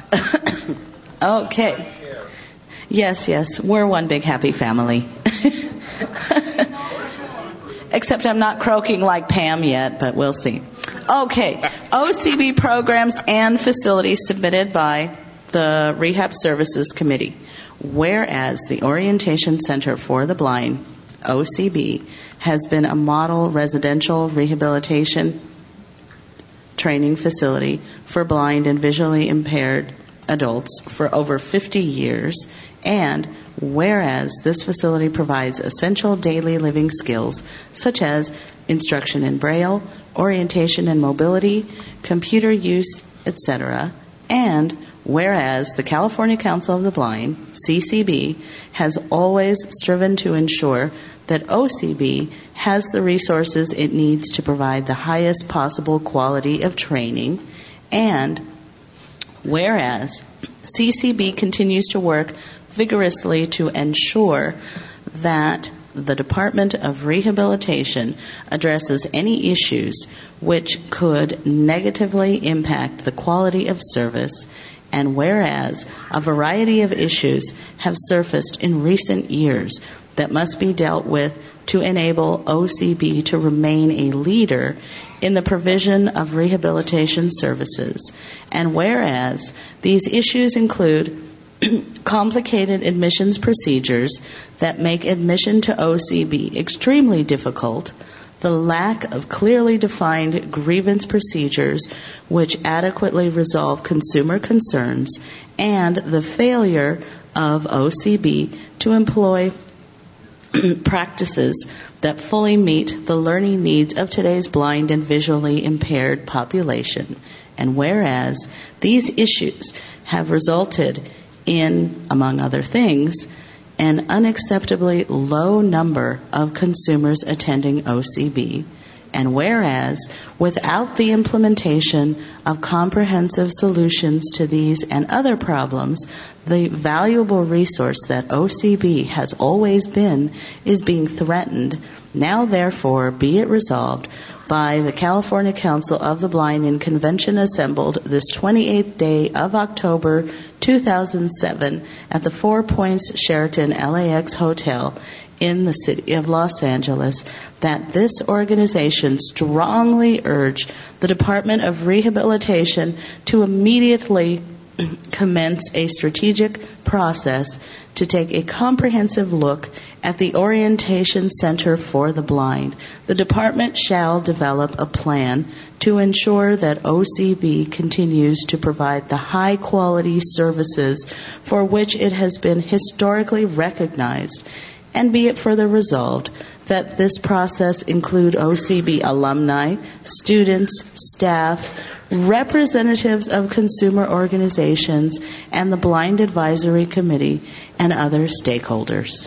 Okay. Yes, yes, we're one big happy family. Except I'm not croaking like Pam yet, but we'll see. Okay, O C B programs and facilities submitted by the Rehab Services Committee. Whereas the Orientation Center for the Blind, O C B, has been a model residential rehabilitation training facility for blind and visually impaired adults for over fifty years, and whereas this facility provides essential daily living skills such as instruction in Braille, orientation and mobility, computer use, et cetera, and whereas the California Council of the Blind, C C B, has always striven to ensure that O C B has the resources it needs to provide the highest possible quality of training, and whereas C C B continues to work vigorously to ensure that the Department of Rehabilitation addresses any issues which could negatively impact the quality of service, and whereas a variety of issues have surfaced in recent years that must be dealt with to enable O C B to remain a leader in the provision of rehabilitation services, and whereas these issues include complicated admissions procedures that make admission to O C B extremely difficult, the lack of clearly defined grievance procedures which adequately resolve consumer concerns, and the failure of O C B to employ practices that fully meet the learning needs of today's blind and visually impaired population. And whereas these issues have resulted in, among other things, an unacceptably low number of consumers attending O C B. And whereas, without the implementation of comprehensive solutions to these and other problems, the valuable resource that O C B has always been is being threatened. Now, therefore, be it resolved by the California Council of the Blind in convention assembled this twenty-eighth day of October two thousand seven at the Four Points Sheraton L A X Hotel in the city of Los Angeles, that this organization strongly urge the Department of Rehabilitation to immediately commence a strategic process to take a comprehensive look at the Orientation Center for the Blind. The department shall develop a plan to ensure that O C B continues to provide the high-quality services for which it has been historically recognized. And be it further resolved that this process include O C B alumni, students, staff, representatives of consumer organizations, and the Blind Advisory Committee and other stakeholders.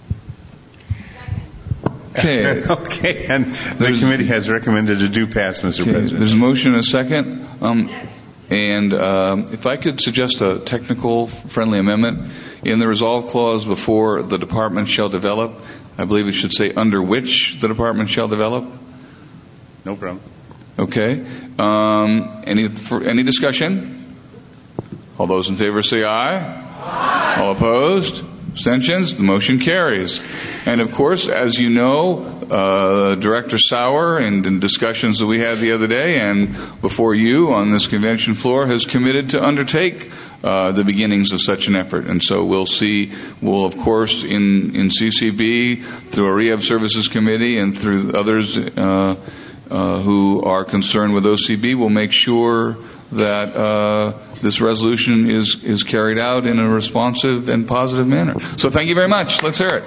Okay. Okay, and the committee has recommended to do pass, Mister Okay. President. There's a motion and a second. Um, and um, if I could suggest a technical friendly amendment. In the resolve clause before the department shall develop, I believe it should say under which the department shall develop. No problem. Okay. Um, any for, any discussion? All those in favor say aye. Aye. All opposed? Abstentions? The motion carries. And of course, as you know, uh, Director Sauer, and in discussions that we had the other day and before you on this convention floor, has committed to undertake uh, the beginnings of such an effort. And so we'll see, we'll of course in, in C C B, through our Rehab Services Committee and through others uh, uh, who are concerned with O C B, we'll make sure that uh, this resolution is, is carried out in a responsive and positive manner. So thank you very much. Let's hear it.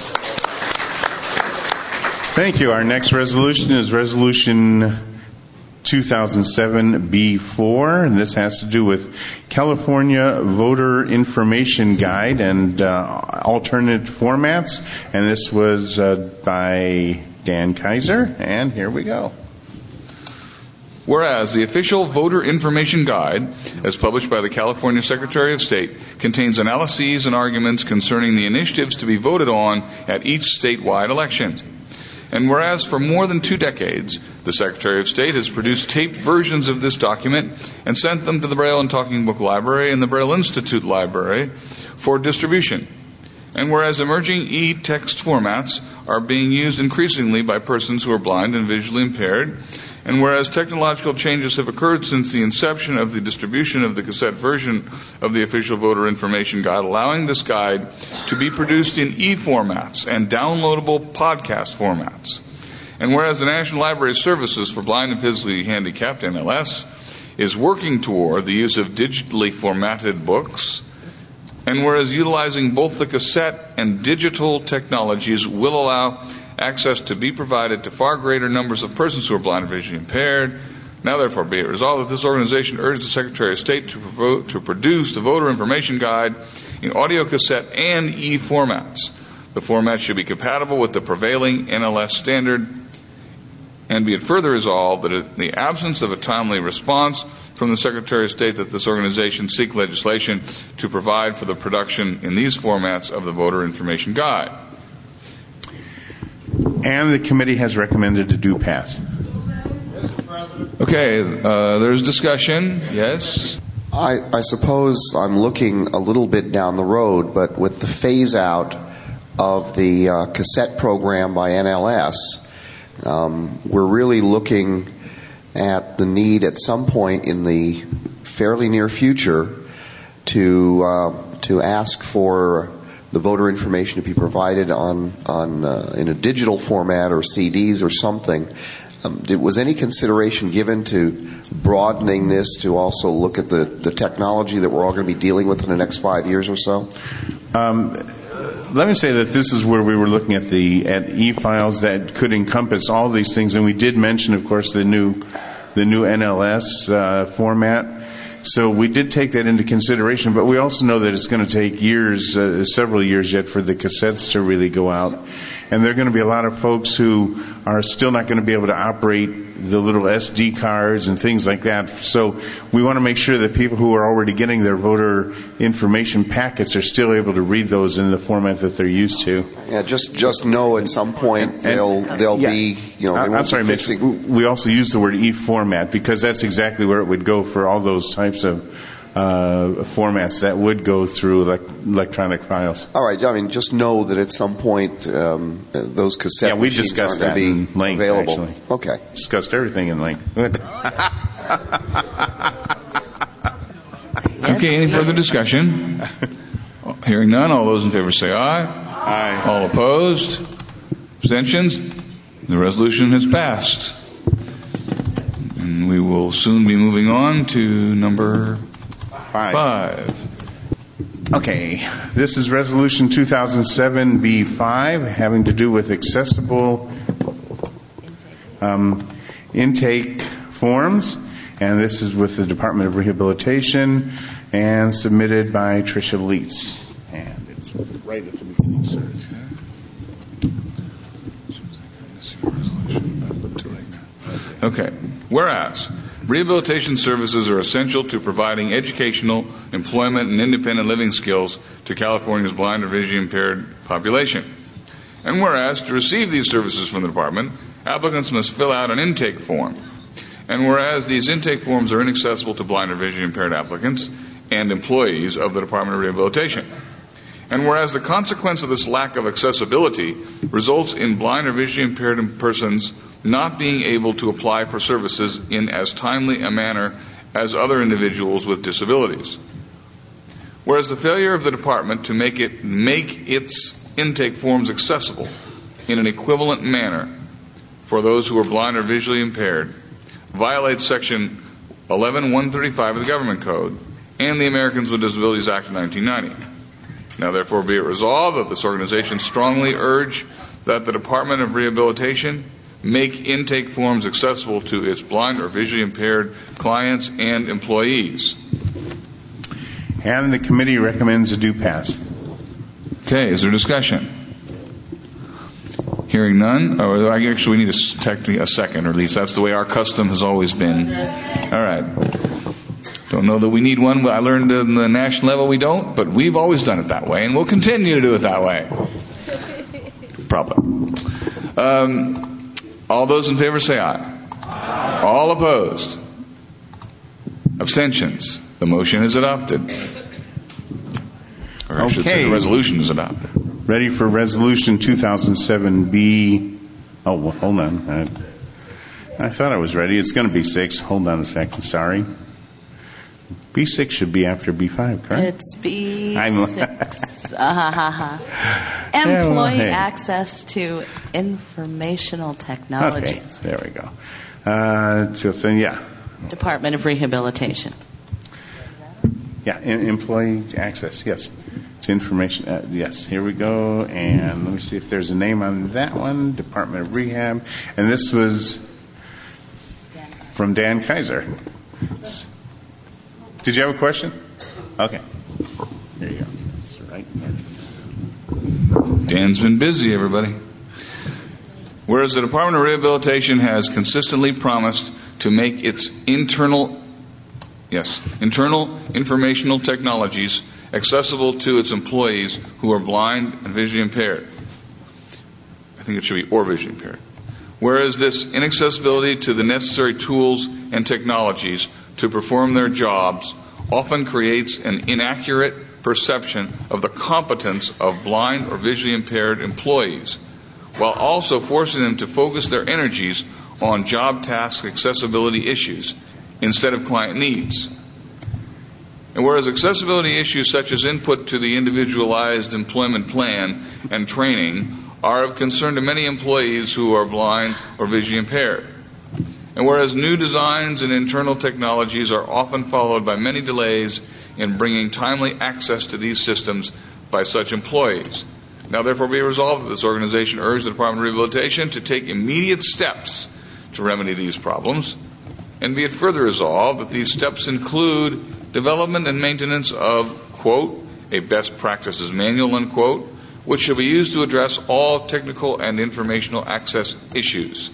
Thank you. Our next resolution is Resolution two thousand seven B four, and this has to do with California Voter Information Guide and uh, alternate formats. And this was uh, by Dan Kaiser, and here we go. Whereas the official voter information guide, as published by the California Secretary of State, contains analyses and arguments concerning the initiatives to be voted on at each statewide election. And whereas for more than two decades, the Secretary of State has produced taped versions of this document and sent them to the Braille and Talking Book Library and the Braille Institute Library for distribution. And whereas emerging e-text formats are being used increasingly by persons who are blind and visually impaired, and whereas technological changes have occurred since the inception of the distribution of the cassette version of the official voter information guide, allowing this guide to be produced in e-formats and downloadable podcast formats. And whereas the National Library Services for Blind and Physically Handicapped, N L S, is working toward the use of digitally formatted books, and whereas utilizing both the cassette and digital technologies will allow access to be provided to far greater numbers of persons who are blind and visually impaired. Now, therefore, be it resolved that this organization urges the Secretary of State to, provo- to produce the voter information guide in audio cassette and e-formats. The format should be compatible with the prevailing N L S standard. And be it further resolved that in the absence of a timely response from the Secretary of State, that this organization seek legislation to provide for the production in these formats of the voter information guide. And the committee has recommended to do pass. Okay, uh, there's discussion. Yes? I, I suppose I'm looking a little bit down the road, but with the phase out of the uh, cassette program by N L S, um, we're really looking at the need at some point in the fairly near future to uh, to ask for the voter information to be provided on on uh, in a digital format or C Ds or something. Um, was any consideration given to broadening this to also look at the, the technology that we're all going to be dealing with in the next five years or so? Um, let me say that this is where we were looking at the at e-files that could encompass all these things, and we did mention, of course, the new the new N L S uh, format. So we did take that into consideration, but we also know that it's going to take years, uh, several years yet, for the cassettes to really go out. And there are going to be a lot of folks who are still not going to be able to operate the little S D cards and things like that. So we want to make sure that people who are already getting their voter information packets are still able to read those in the format that they're used to. Yeah, just just know at some point And- they'll they'll yeah. be you know they I- I'm won't sorry, be Mitch. fixing. We also use the word e-format because that's exactly where it would go for all those types of uh, formats that would go through elec electronic files. All right, I mean, just know that at some point um, uh, those cassette Yeah, we machines discussed aren't that going in to be length, available. actually. Okay. Discussed everything in length. Okay, any further discussion? Hearing none, all those in favor say aye. Aye. All opposed? Abstentions? The resolution has passed. And we will soon be moving on to number Five. five. Okay, this is Resolution two thousand seven B five, having to do with accessible um, intake forms, and this is with the Department of Rehabilitation and submitted by Tricia Leitz. And it's right at the beginning, sir. Okay. Whereas rehabilitation services are essential to providing educational, employment, and independent living skills to California's blind or visually impaired population. And whereas to receive these services from the department, applicants must fill out an intake form. And whereas these intake forms are inaccessible to blind or visually impaired applicants and employees of the Department of Rehabilitation. And whereas the consequence of this lack of accessibility results in blind or visually impaired persons not being able to apply for services in as timely a manner as other individuals with disabilities. Whereas the failure of the department to make it make its intake forms accessible in an equivalent manner for those who are blind or visually impaired violates Section eleven one thirty-five of the Government Code and the Americans with Disabilities Act of nineteen ninety. Now therefore be it resolved that this organization strongly urge that the Department of Rehabilitation make intake forms accessible to its blind or visually impaired clients and employees. And the committee recommends a do pass. Okay, is there discussion? Hearing none, or actually we need a, technically a second, or at least that's the way our custom has always been. All right. Don't know that we need one. I learned on the national level we don't, but we've always done it that way, and we'll continue to do it that way. Probably. Um, all those in favor say aye. Aye. All opposed? Abstentions? The motion is adopted. Or I should say the resolution is adopted. Ready for Resolution two thousand seven B. Oh, well, hold on. I, I thought I was ready. It's going to be six. Hold on a second. Sorry. B six should be after B five, correct? It's B six. I'm- uh-huh. Yeah, well, Employee hey. access to informational Okay, technologies. there we go. Uh, just, uh, yeah. Department of Rehabilitation. Yeah, in, employee access, yes. To information, uh, yes, here we go. And let me see if there's a name on that one. Department of Rehab. And this was from Dan Kaiser. Did you have a question? Okay. There you go. That's right. Dan's been busy, everybody. Whereas the Department of Rehabilitation has consistently promised to make its internal, yes, internal informational technologies accessible to its employees who are blind and visually impaired. I think it should be or visually impaired. Whereas this inaccessibility to the necessary tools and technologies to perform their jobs often creates an inaccurate perception of the competence of blind or visually impaired employees, while also forcing them to focus their energies on job task accessibility issues instead of client needs. And whereas accessibility issues such as input to the individualized employment plan and training are of concern to many employees who are blind or visually impaired. And whereas new designs and internal technologies are often followed by many delays in bringing timely access to these systems by such employees. Now therefore be resolved that this organization urges the Department of Rehabilitation to take immediate steps to remedy these problems. And be it further resolved that these steps include development and maintenance of, quote, a best practices manual, unquote, which shall be used to address all technical and informational access issues.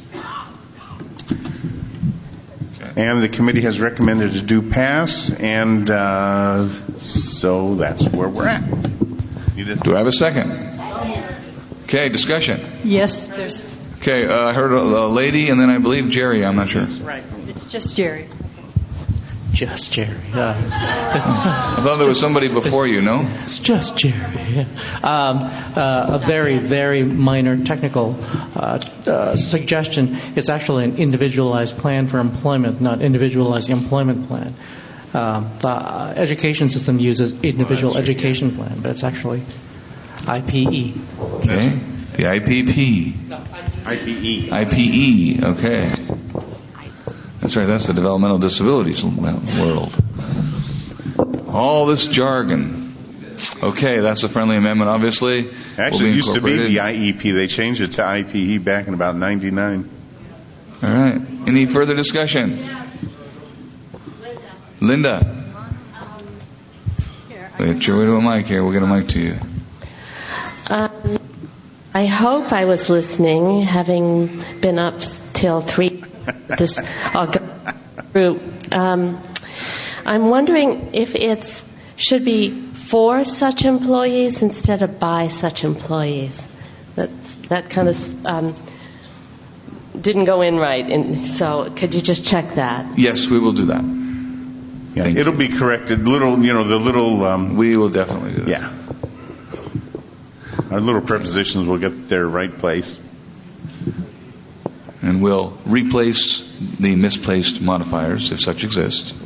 And the committee has recommended a do pass, and uh, so that's where we're at. Do I have a second? Okay, discussion. Yes, there's. Okay, uh, I heard a, a lady, and then I believe Jerry. I'm not sure. Right. It's just Jerry. Just Jerry. Uh, I thought there was somebody before you, no? It's just Jerry. Yeah. Um, uh, a very, very minor technical uh, uh, suggestion. It's actually an individualized plan for employment, not individualized employment plan. Um, the uh, education system uses individual education plan, but it's actually I P E. Okay. The I P P. I P E. I P E. Okay. That's right. That's the developmental disabilities world. All this jargon. Okay, that's a friendly amendment, obviously. Actually, it used to be the I E P. They changed it to I P E back in about ninety-nine. All right. Any further discussion? Linda. Wait, your way to a mic here. We'll get a mic to you. Um, I hope I was listening, having been up till three. This I'll go through. Um, I'm wondering if it's should be for such employees instead of by such employees. That that kind of um, didn't go in right, and so could you just check that? Yes, we will do that. Yeah, Thank it'll you. be corrected. Little, you know, the little. Um, we will definitely do that. Yeah. Our little prepositions will get their right place. And we'll replace the misplaced modifiers, if such exist.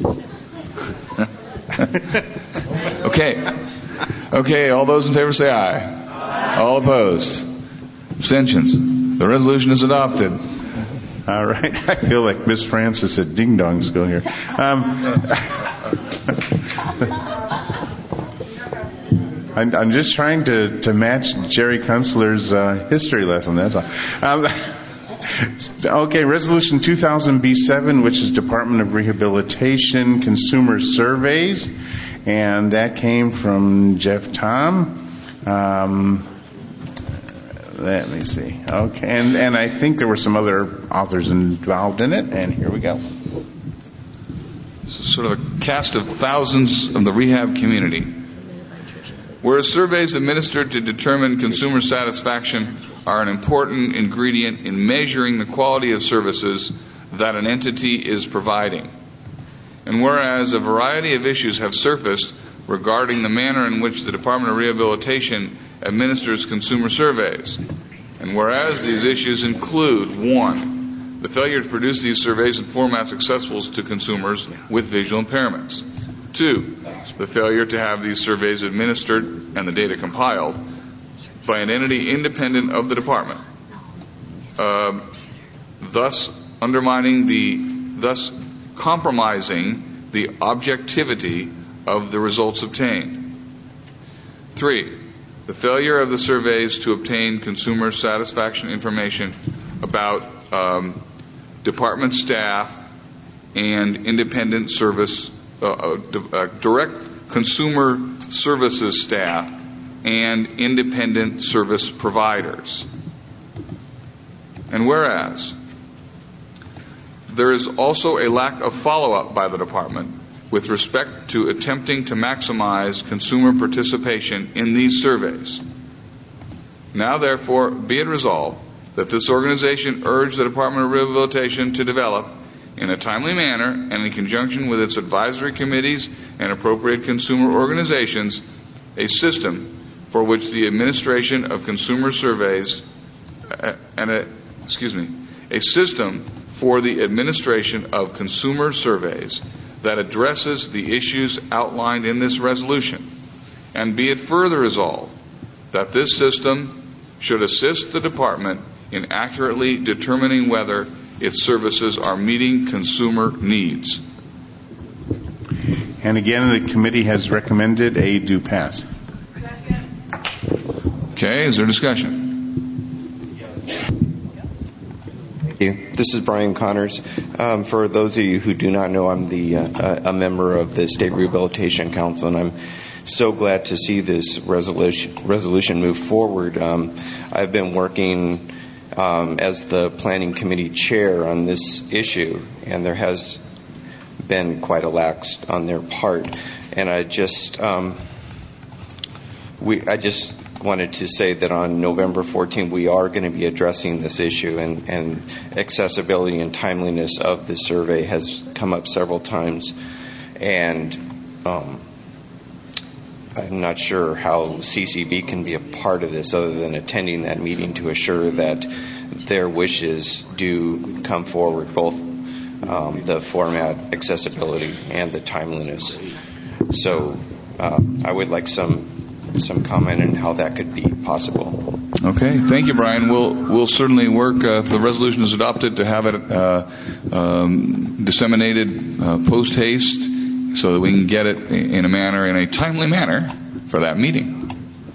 Okay. Okay, all those in favor say aye. Aye. All opposed? Abstentions? The resolution is adopted. All right. I feel like Miss Francis at Ding Dongs go here. Um, I'm, I'm just trying to, to match Jerry Kunstler's uh, history lesson, that's all. Um, Okay, Resolution two thousand B seven, which is Department of Rehabilitation Consumer Surveys, and that came from Jeff Tom. Um, let me see. Okay, and, and I think there were some other authors involved in it, and here we go. This is sort of a cast of thousands of the rehab community. Whereas surveys administered to determine consumer satisfaction are an important ingredient in measuring the quality of services that an entity is providing. And whereas a variety of issues have surfaced regarding the manner in which the Department of Rehabilitation administers consumer surveys. And whereas these issues include, one, the failure to produce these surveys in formats accessible to consumers with visual impairments. Two, the failure to have these surveys administered and the data compiled by an entity independent of the department, uh, thus undermining the, thus compromising the objectivity of the results obtained. Three, the failure of the surveys to obtain consumer satisfaction information about um, department staff and independent service Uh, uh, direct consumer services staff and independent service providers. And whereas there is also a lack of follow-up by the department with respect to attempting to maximize consumer participation in these surveys. Now, therefore, be it resolved that this organization urge the Department of Rehabilitation to develop in a timely manner and in conjunction with its advisory committees and appropriate consumer organizations, a system for which the administration of consumer surveys uh, and a, excuse me, a system for the administration of consumer surveys that addresses the issues outlined in this resolution. And be it further resolved that this system should assist the department in accurately determining whether its services are meeting consumer needs. And again, the committee has recommended a do pass. Okay, is there discussion? This is Brian Connors. Um, for those of you who do not know, I'm the uh, a member of the State Rehabilitation Council, and I'm so glad to see this resolution resolution move forward. Um, I've been working um, as the Planning Committee chair on this issue, and there has been quite a lax on their part. And I just um, we I just. wanted to say that on November fourteenth we are going to be addressing this issue, and, and accessibility and timeliness of the survey has come up several times, and um, I'm not sure how C C B can be a part of this other than attending that meeting to assure that their wishes do come forward, both um, the format, accessibility, and the timeliness. So uh, I would like some some comment on how that could be possible. Okay, thank you, Brian. We'll we'll certainly work uh, if the resolution is adopted to have it uh, um, disseminated uh, post haste so that we can get it in a manner, in a timely manner, for that meeting.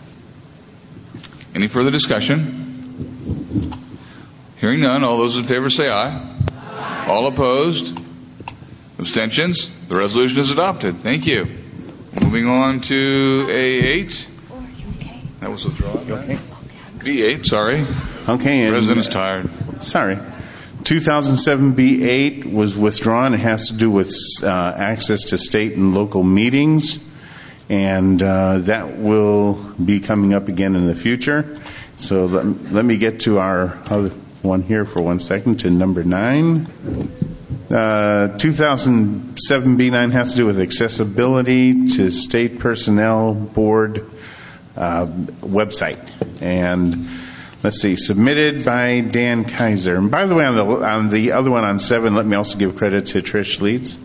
Any further discussion? Hearing none, all those in favor say aye. Aye. All opposed? Abstentions? The resolution is adopted. Thank you. Moving on to A eight. That was withdrawn. Okay. B eight, sorry. Okay. The President is tired. Sorry. two thousand seven B eight was withdrawn. It has to do with uh, access to state and local meetings, and uh, that will be coming up again in the future. So let, let me get to our other one here for one second, to number nine. Uh, two thousand seven B nine has to do with accessibility to state personnel board uh, website. And let's see, submitted by Dan Kaiser. And by the way, on the on the other one on seven, let me also give credit to Trish Leeds.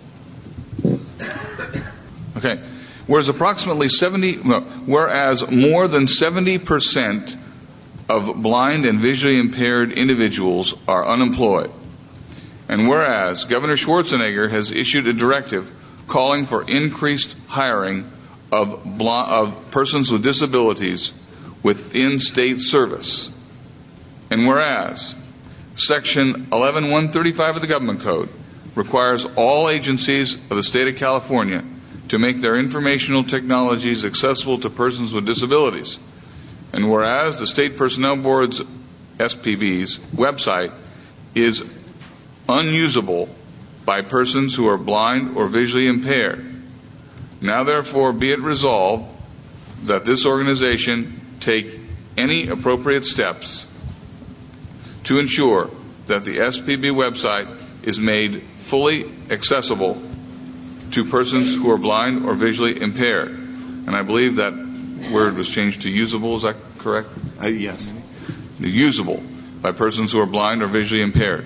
Okay. Whereas approximately seventy, no, whereas more than seventy percent of blind and visually impaired individuals are unemployed. And whereas Governor Schwarzenegger has issued a directive calling for increased hiring of, bl- of persons with disabilities within state service. And whereas Section eleven one thirty-five of the Government Code requires all agencies of the state of California to make their informational technologies accessible to persons with disabilities. And whereas the State Personnel Board's S P B's website is unusable by persons who are blind or visually impaired. Now therefore be it resolved that this organization take any appropriate steps to ensure that the S P B website is made fully accessible to persons who are blind or visually impaired. And I believe that word was changed to usable, is that correct? Uh, yes. Usable by persons who are blind or visually impaired.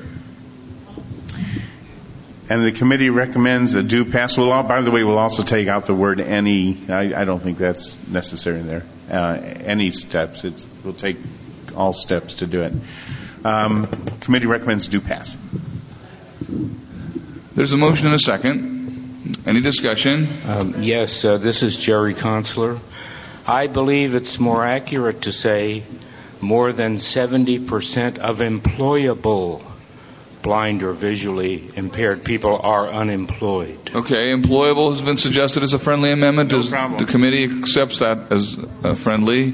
And the committee recommends a do pass. We'll all, by the way, we'll also take out the word any. I, I don't think that's necessary there. Uh, any steps. It's, we'll take all steps to do it. Um, committee recommends do pass. There's a motion and a second. Any discussion? Um, yes, uh, this is Jerry Consular. I believe it's more accurate to say more than seventy percent of employable blind or visually impaired people are unemployed. Okay, employable has been suggested as a friendly amendment. No Does problem. the committee accepts that as uh, friendly?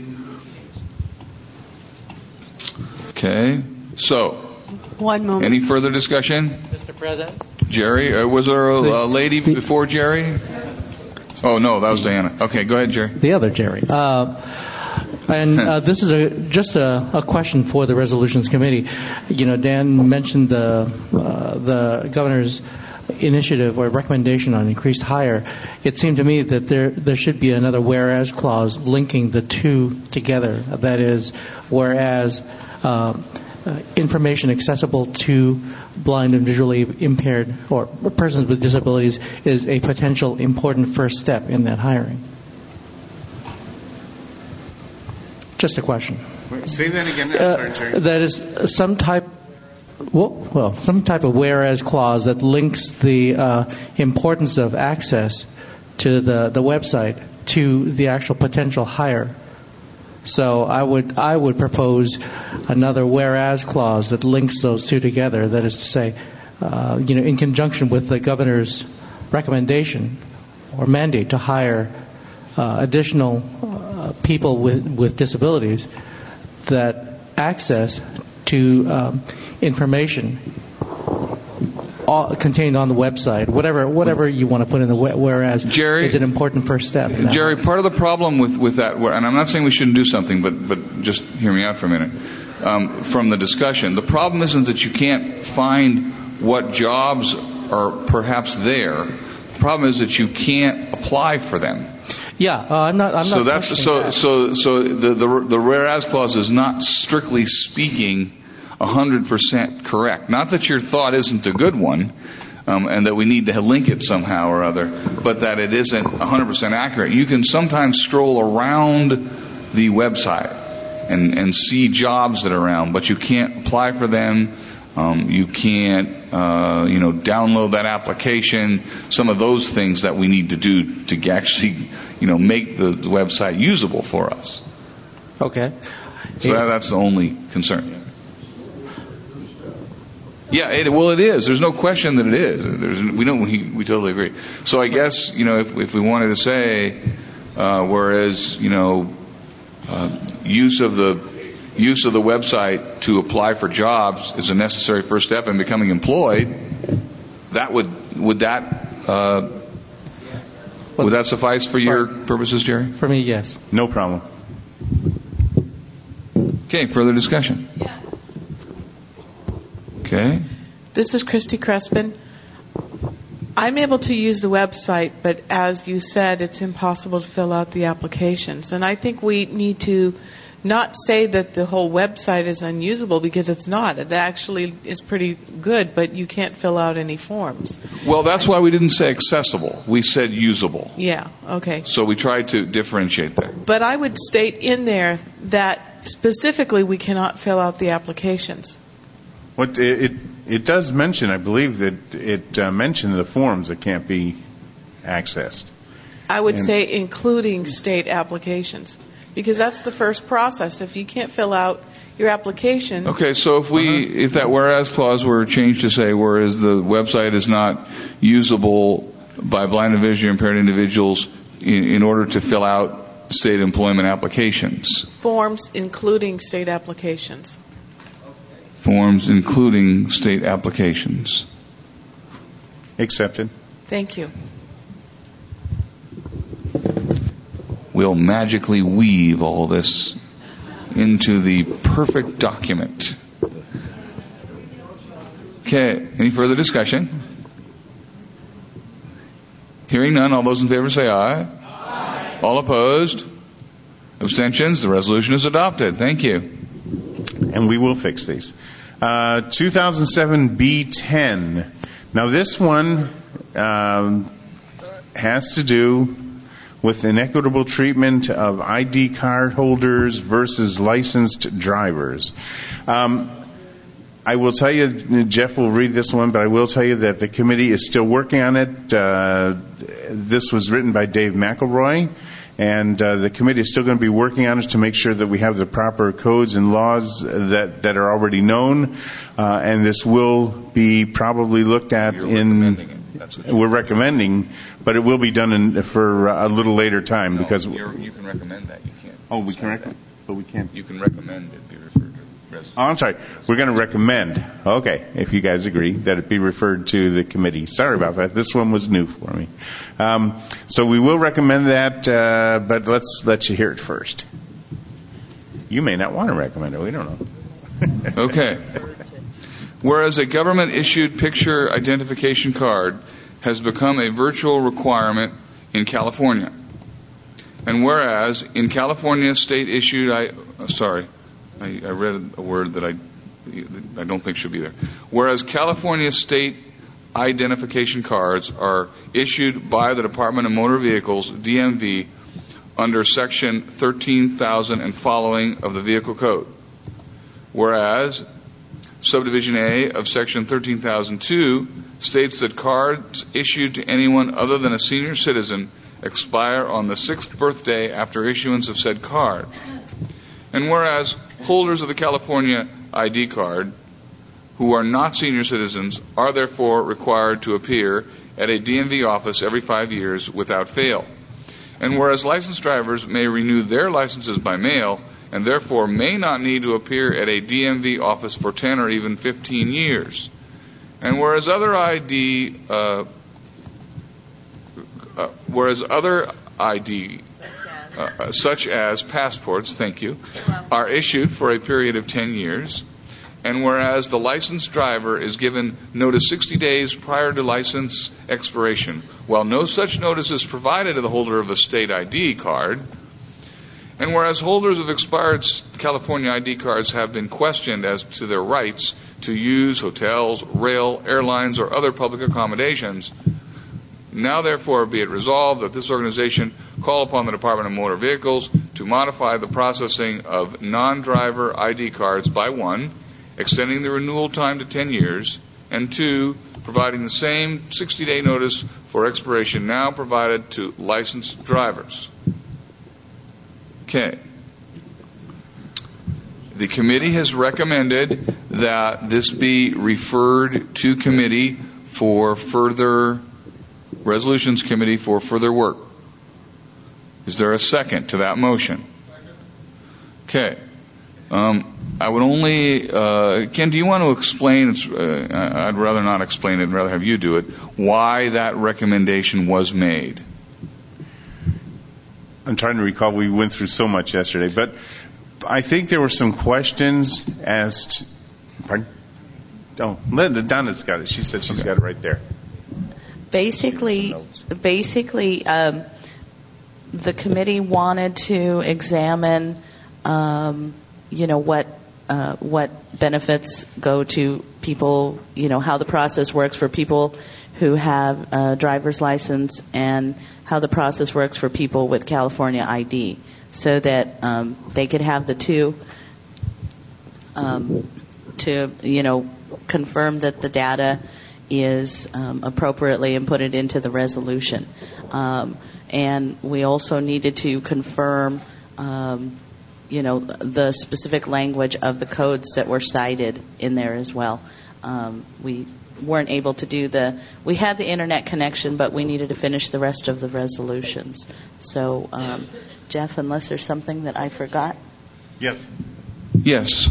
Okay, so One moment. any further discussion? Mister President? Jerry, uh, was there a, a lady before Jerry? Oh no, that was Diana. Okay, go ahead, Jerry. The other Jerry. Uh, and uh, this is a, just a, a question for the Resolutions Committee. You know, Dan mentioned the uh, the governor's initiative or recommendation on increased hire. It seemed to me that there there should be another whereas clause linking the two together. That is, whereas uh, uh, information accessible to blind and visually impaired or persons with disabilities is a potential important first step in that hiring. Just a question. Wait, say that again. I'm Uh, sorry, Jerry. that is some type, well, well, some type of whereas clause that links the uh, importance of access to the, the website to the actual potential hire So I would I would propose another whereas clause that links those two together. That is to say, uh, you know, in conjunction with the governor's recommendation or mandate to hire uh, additional uh, people with with disabilities, that access to um, information all contained on the website, whatever whatever you want to put in the whereas, Jerry, is an important first step. Jerry, part of the problem with, with that, and I'm not saying we shouldn't do something, but, but just hear me out for a minute, um, from the discussion. The problem isn't that you can't find what jobs are perhaps there. The problem is that you can't apply for them. Yeah, uh, I'm not. I'm so not that's so that. so so the the the whereas clause is not strictly speaking one hundred percent correct. Not that your thought isn't a good one, um, and that we need to link it somehow or other, but that it isn't one hundred percent accurate. You can sometimes stroll around the website and and see jobs that are around, but you can't apply for them. Um, you can't, uh, you know, download that application. Some of those things that we need to do to actually, you know, make the, the website usable for us. Okay. So that, that's the only concern. Yeah, it, well, it is. There's no question that it is. There's, we don't. We, we totally agree. So I guess, you know, if, if we wanted to say, uh, whereas, you know, uh, use of the use of the website to apply for jobs is a necessary first step in becoming employed, that would would that uh, would that suffice for your purposes, Jerry? For me, yes. No problem. Okay, further discussion. Okay. This is Christy Crespin. I'm able to use the website, but as you said, it's impossible to fill out the applications. And I think we need to not say that the whole website is unusable, because it's not. It actually is pretty good, but you can't fill out any forms. Well, that's why we didn't say accessible. We said usable. Yeah, okay. So we tried to differentiate that. But I would state in there that specifically we cannot fill out the applications. What it, it it does mention, I believe that it uh, mentioned the forms that can't be accessed. I would And- say including state applications, because that's the first process. If you can't fill out your application. Okay, so if we, if that whereas clause were changed to say, whereas the website is not usable by blind and visually impaired individuals in, in order to fill out state employment applications. Forms including state applications. Forms including state applications. Accepted. Thank you. We'll magically weave all this into the perfect document. Okay, any further discussion? Hearing none, all those in favor say aye. Aye. All opposed? Abstentions? The resolution is adopted. Thank you. And we will fix these. Uh, two thousand seven B ten. Now this one um, has to do with inequitable treatment of I D card holders versus licensed drivers. Um, I will tell you, Jeff will read this one, but I will tell you that the committee is still working on it. Uh, this was written by Dave McElroy, and uh, the committee is still going to be working on it to make sure that we have the proper codes and laws that, that are already known, uh, and this will be probably looked at You're in... We're recommending, but it will be done in, for a little later time, No, because... you're, you can recommend that. You can't. Oh, we can recommend, but we can't. You can recommend it be referred to resolution. Oh, I'm sorry. We're going to recommend. Okay, if you guys agree that it be referred to the committee. Sorry about that. This one was new for me. Um, so we will recommend that, uh, but let's let you hear it first. You may not want to recommend it. We don't know. Okay. Whereas a government-issued picture identification card has become a virtual requirement in California, and whereas in California state-issued, I uh, sorry, I, I read a word that I I don't think should be there. Whereas California state identification cards are issued by the Department of Motor Vehicles (D M V) under Section thirteen thousand and following of the Vehicle Code, whereas Subdivision A of Section thirteen thousand two states that cards issued to anyone other than a senior citizen expire on the sixth birthday after issuance of said card. And whereas holders of the California I D card who are not senior citizens are therefore required to appear at a D M V office every five years without fail. And whereas licensed drivers may renew their licenses by mail and therefore may not need to appear at a D M V office for ten or even fifteen years. And whereas other I D, uh, uh, whereas other I D, uh, such as passports, thank you, are issued for a period of ten years. And whereas the licensed driver is given notice sixty days prior to license expiration, while no such notice is provided to the holder of a state I D card, and whereas holders of expired California I D cards have been questioned as to their rights to use hotels, rail, airlines, or other public accommodations, now therefore be it resolved that this organization call upon the Department of Motor Vehicles to modify the processing of non-driver I D cards by one, extending the renewal time to ten years, and two, providing the same sixty-day notice for expiration now provided to licensed drivers. Okay. The committee has recommended that this be referred to committee for further, resolutions committee for further work. Is there a second to that motion? Okay. Um, I would only, uh, Ken, do you want to explain, it's, uh, I'd rather not explain it, I'd rather have you do it, why that recommendation was made? I'm trying to recall, we went through so much yesterday, but I think there were some questions as to, pardon? Oh, Linda, Donna's got it. She said she's okay. Got it right there. Basically, basically, um, the committee wanted to examine, um, you know, what uh, what benefits go to people, you know, how the process works for people who have a driver's license and how the process works for people with California I D, so that um, they could have the two um, to, you know, confirm that the data is um, appropriately and put it into the resolution. Um, and we also needed to confirm um, you know, the specific language of the codes that were cited in there as well. Um, we weren't able to do the, we had the internet connection, but we needed to finish the rest of the resolutions. So, um, Jeff, unless there's something that I forgot? Yes. Yes.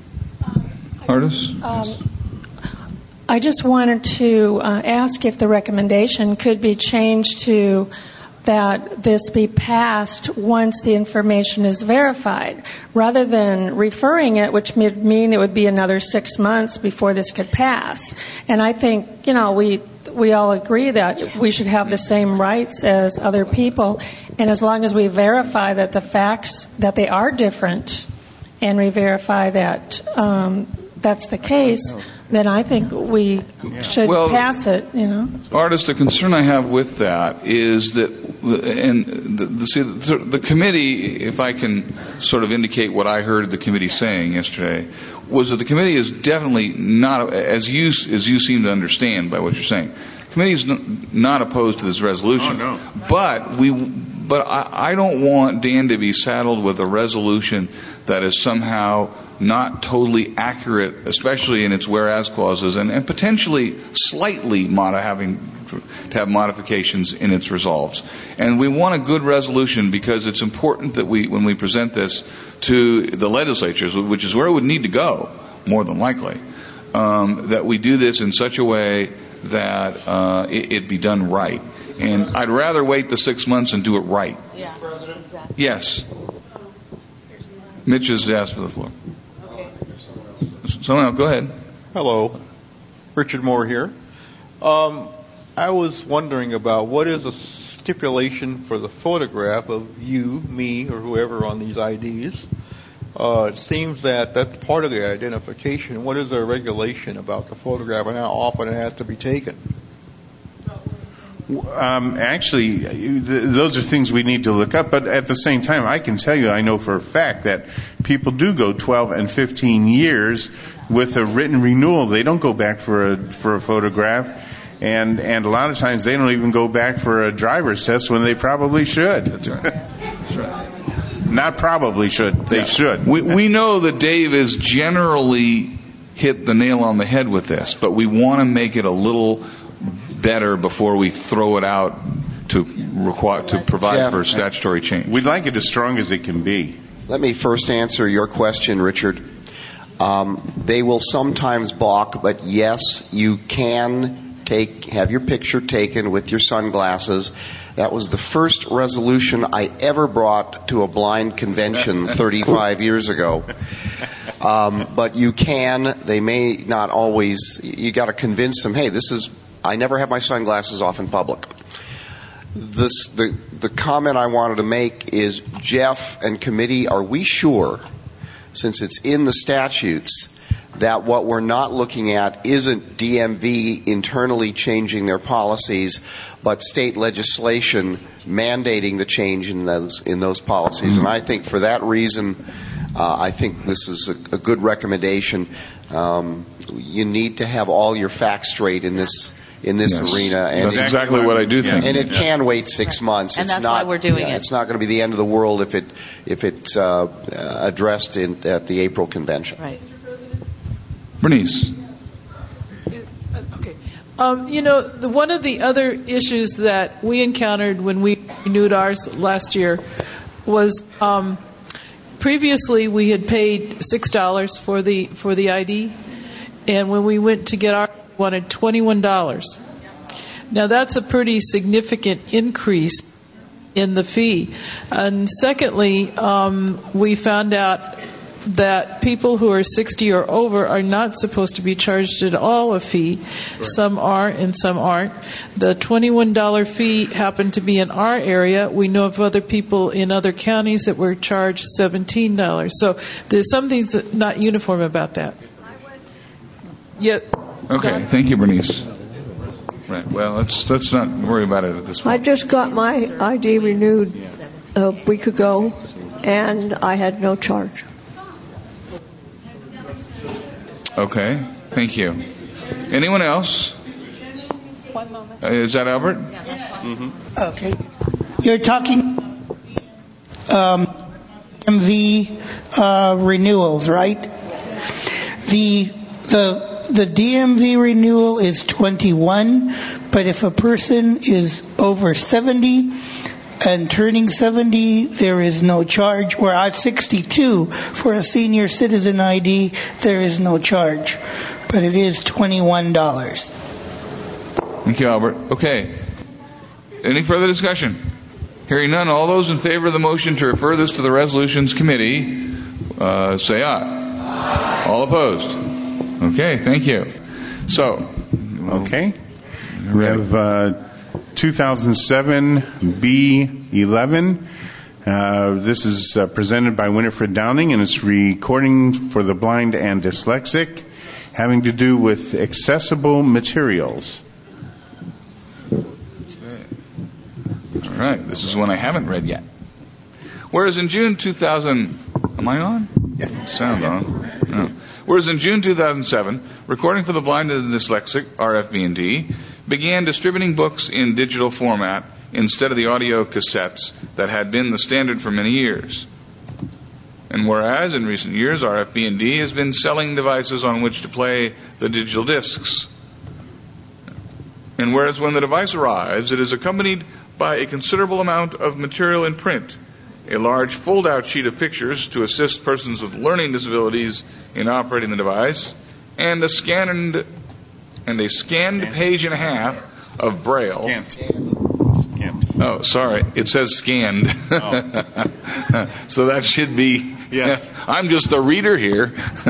Artis? Um, I just wanted to uh, ask if the recommendation could be changed to that this be passed once the information is verified, rather than referring it, which would mean it would be another six months before this could pass. And I think, you know, we we all agree that we should have the same rights as other people, and as long as we verify that the facts, that they are different, and we verify that um, that's the case, then I think we should well, pass it, you know. Artis, the concern I have with that is that, and the, the, see, the, the committee, if I can sort of indicate what I heard the committee saying yesterday, was that the committee is definitely not, as you as you seem to understand by what you're saying, the committee is not opposed to this resolution. Oh, no. But we, but I, I don't want Dan to be saddled with a resolution that is somehow not totally accurate, especially in its whereas clauses, and, and potentially slightly mod- having to have modifications in its resolves. And we want a good resolution because it's important that we, when we present this to the legislatures, which is where it would need to go, more than likely, um, that we do this in such a way that uh, it, it be done right. And I'd rather wait the six months and do it right. Yeah. President? Exactly. Yes. Mitch has asked for the floor. Someone else, go ahead. Hello. Richard Moore here. Um, I was wondering about what is a stipulation for the photograph of you, me, or whoever on these I Ds. Uh, it seems that that's part of the identification. What is the regulation about the photograph and how often it has to be taken? Um, actually, th- those are things we need to look up. But at the same time, I can tell you, I know for a fact that people do go twelve and fifteen years with a written renewal. They don't go back for a for a photograph. And and a lot of times they don't even go back for a driver's test when they probably should. That's right. That's right. Not probably should. They Yeah. should. We we know that Dave has generally hit the nail on the head with this, but we want to make it a little better before we throw it out to require to provide Jeff, for statutory change. We'd like it as strong as it can be. Let me first answer your question, Richard. Um, they will sometimes balk, but yes, you can take have your picture taken with your sunglasses. That was the first resolution I ever brought to a blind convention thirty-five years ago. Um, but you can. They may not always. You got to convince them. Hey, this is. I never have my sunglasses off in public. This the the comment I wanted to make is, Jeff and committee, are we sure, since it's in the statutes, that what we're not looking at isn't D M V internally changing their policies, but state legislation mandating the change in those in those policies? And I think for that reason, uh, I think this is a, a good recommendation. Um, you need to have all your facts straight in this in this Yes. arena, and That's exactly what I do think. And it can wait six months. And it's that's not, why we're doing yeah, it. It's not going to be the end of the world if it if it's uh, uh, addressed in, at the April convention. Right. Bernice. Okay. Um, you know, the, one of the other issues that we encountered when we renewed ours last year was um, previously we had paid six dollars for the for the I D, and when we went to get our we wanted twenty-one dollars. Now that's a pretty significant increase in the fee. And secondly, um, we found out that people who are sixty or over are not supposed to be charged at all a fee. Right. Some are and some aren't. The twenty-one dollars fee happened to be in our area. We know of other people in other counties that were charged seventeen dollars. So there's something not uniform about that. Yeah. Okay, thank you, Bernice. Right. Well, let's let's not worry about it at this point. I just got my I D renewed a week ago, and I had no charge. Okay, thank you. Anyone else? One moment. Uh, is that Albert? Mm-hmm. Okay. You're talking um, M V uh, renewals, right? The the the D M V renewal is twenty-one, but if a person is over seventy and turning seventy, there is no charge. Where at sixty-two, for a senior citizen I D, there is no charge, but it is twenty-one dollars. Thank you, Albert. Okay. Any further discussion? Hearing none, all those in favor of the motion to refer this to the Resolutions Committee, uh, say aye. Aye. All opposed? Okay, thank you. So, okay. We have uh, two thousand seven B eleven. Uh, this is uh, presented by Winifred Downing, and it's Recording for the Blind and Dyslexic, having to do with accessible materials. All right, this is one I haven't read yet. Whereas in June two thousand, am I on? Yeah. Sound on. No. Whereas in June two thousand seven, Recording for the Blind and Dyslexic, R F B and D, began distributing books in digital format instead of the audio cassettes that had been the standard for many years. And whereas in recent years, R F B and D has been selling devices on which to play the digital discs. And whereas when the device arrives, it is accompanied by a considerable amount of material in print, a large fold-out sheet of pictures to assist persons with learning disabilities in operating the device, and a scanned and a scanned page and a half of Braille. Scanned. Oh, sorry, it says scanned. Oh. So that should be. Yes. I'm just a reader here.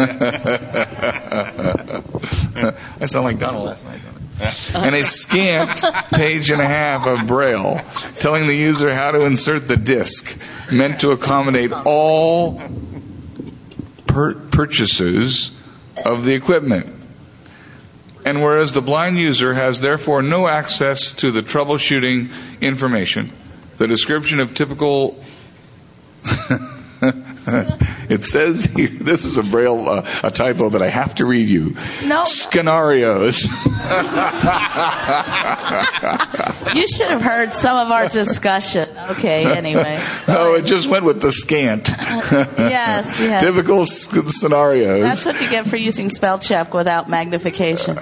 I sound like Donald last night, don't I? And a scant page and a half of Braille telling the user how to insert the disc, meant to accommodate all per- purchases of the equipment. And whereas the blind user has therefore no access to the troubleshooting information, the description of typical It says here, this is a Braille, uh, a typo that I have to read you. No. Scenarios. You should have heard some of our discussion. Okay, anyway. No, it just went with the scant. Yes, yes. Typical sc- scenarios. That's what you get for using spell check without magnification.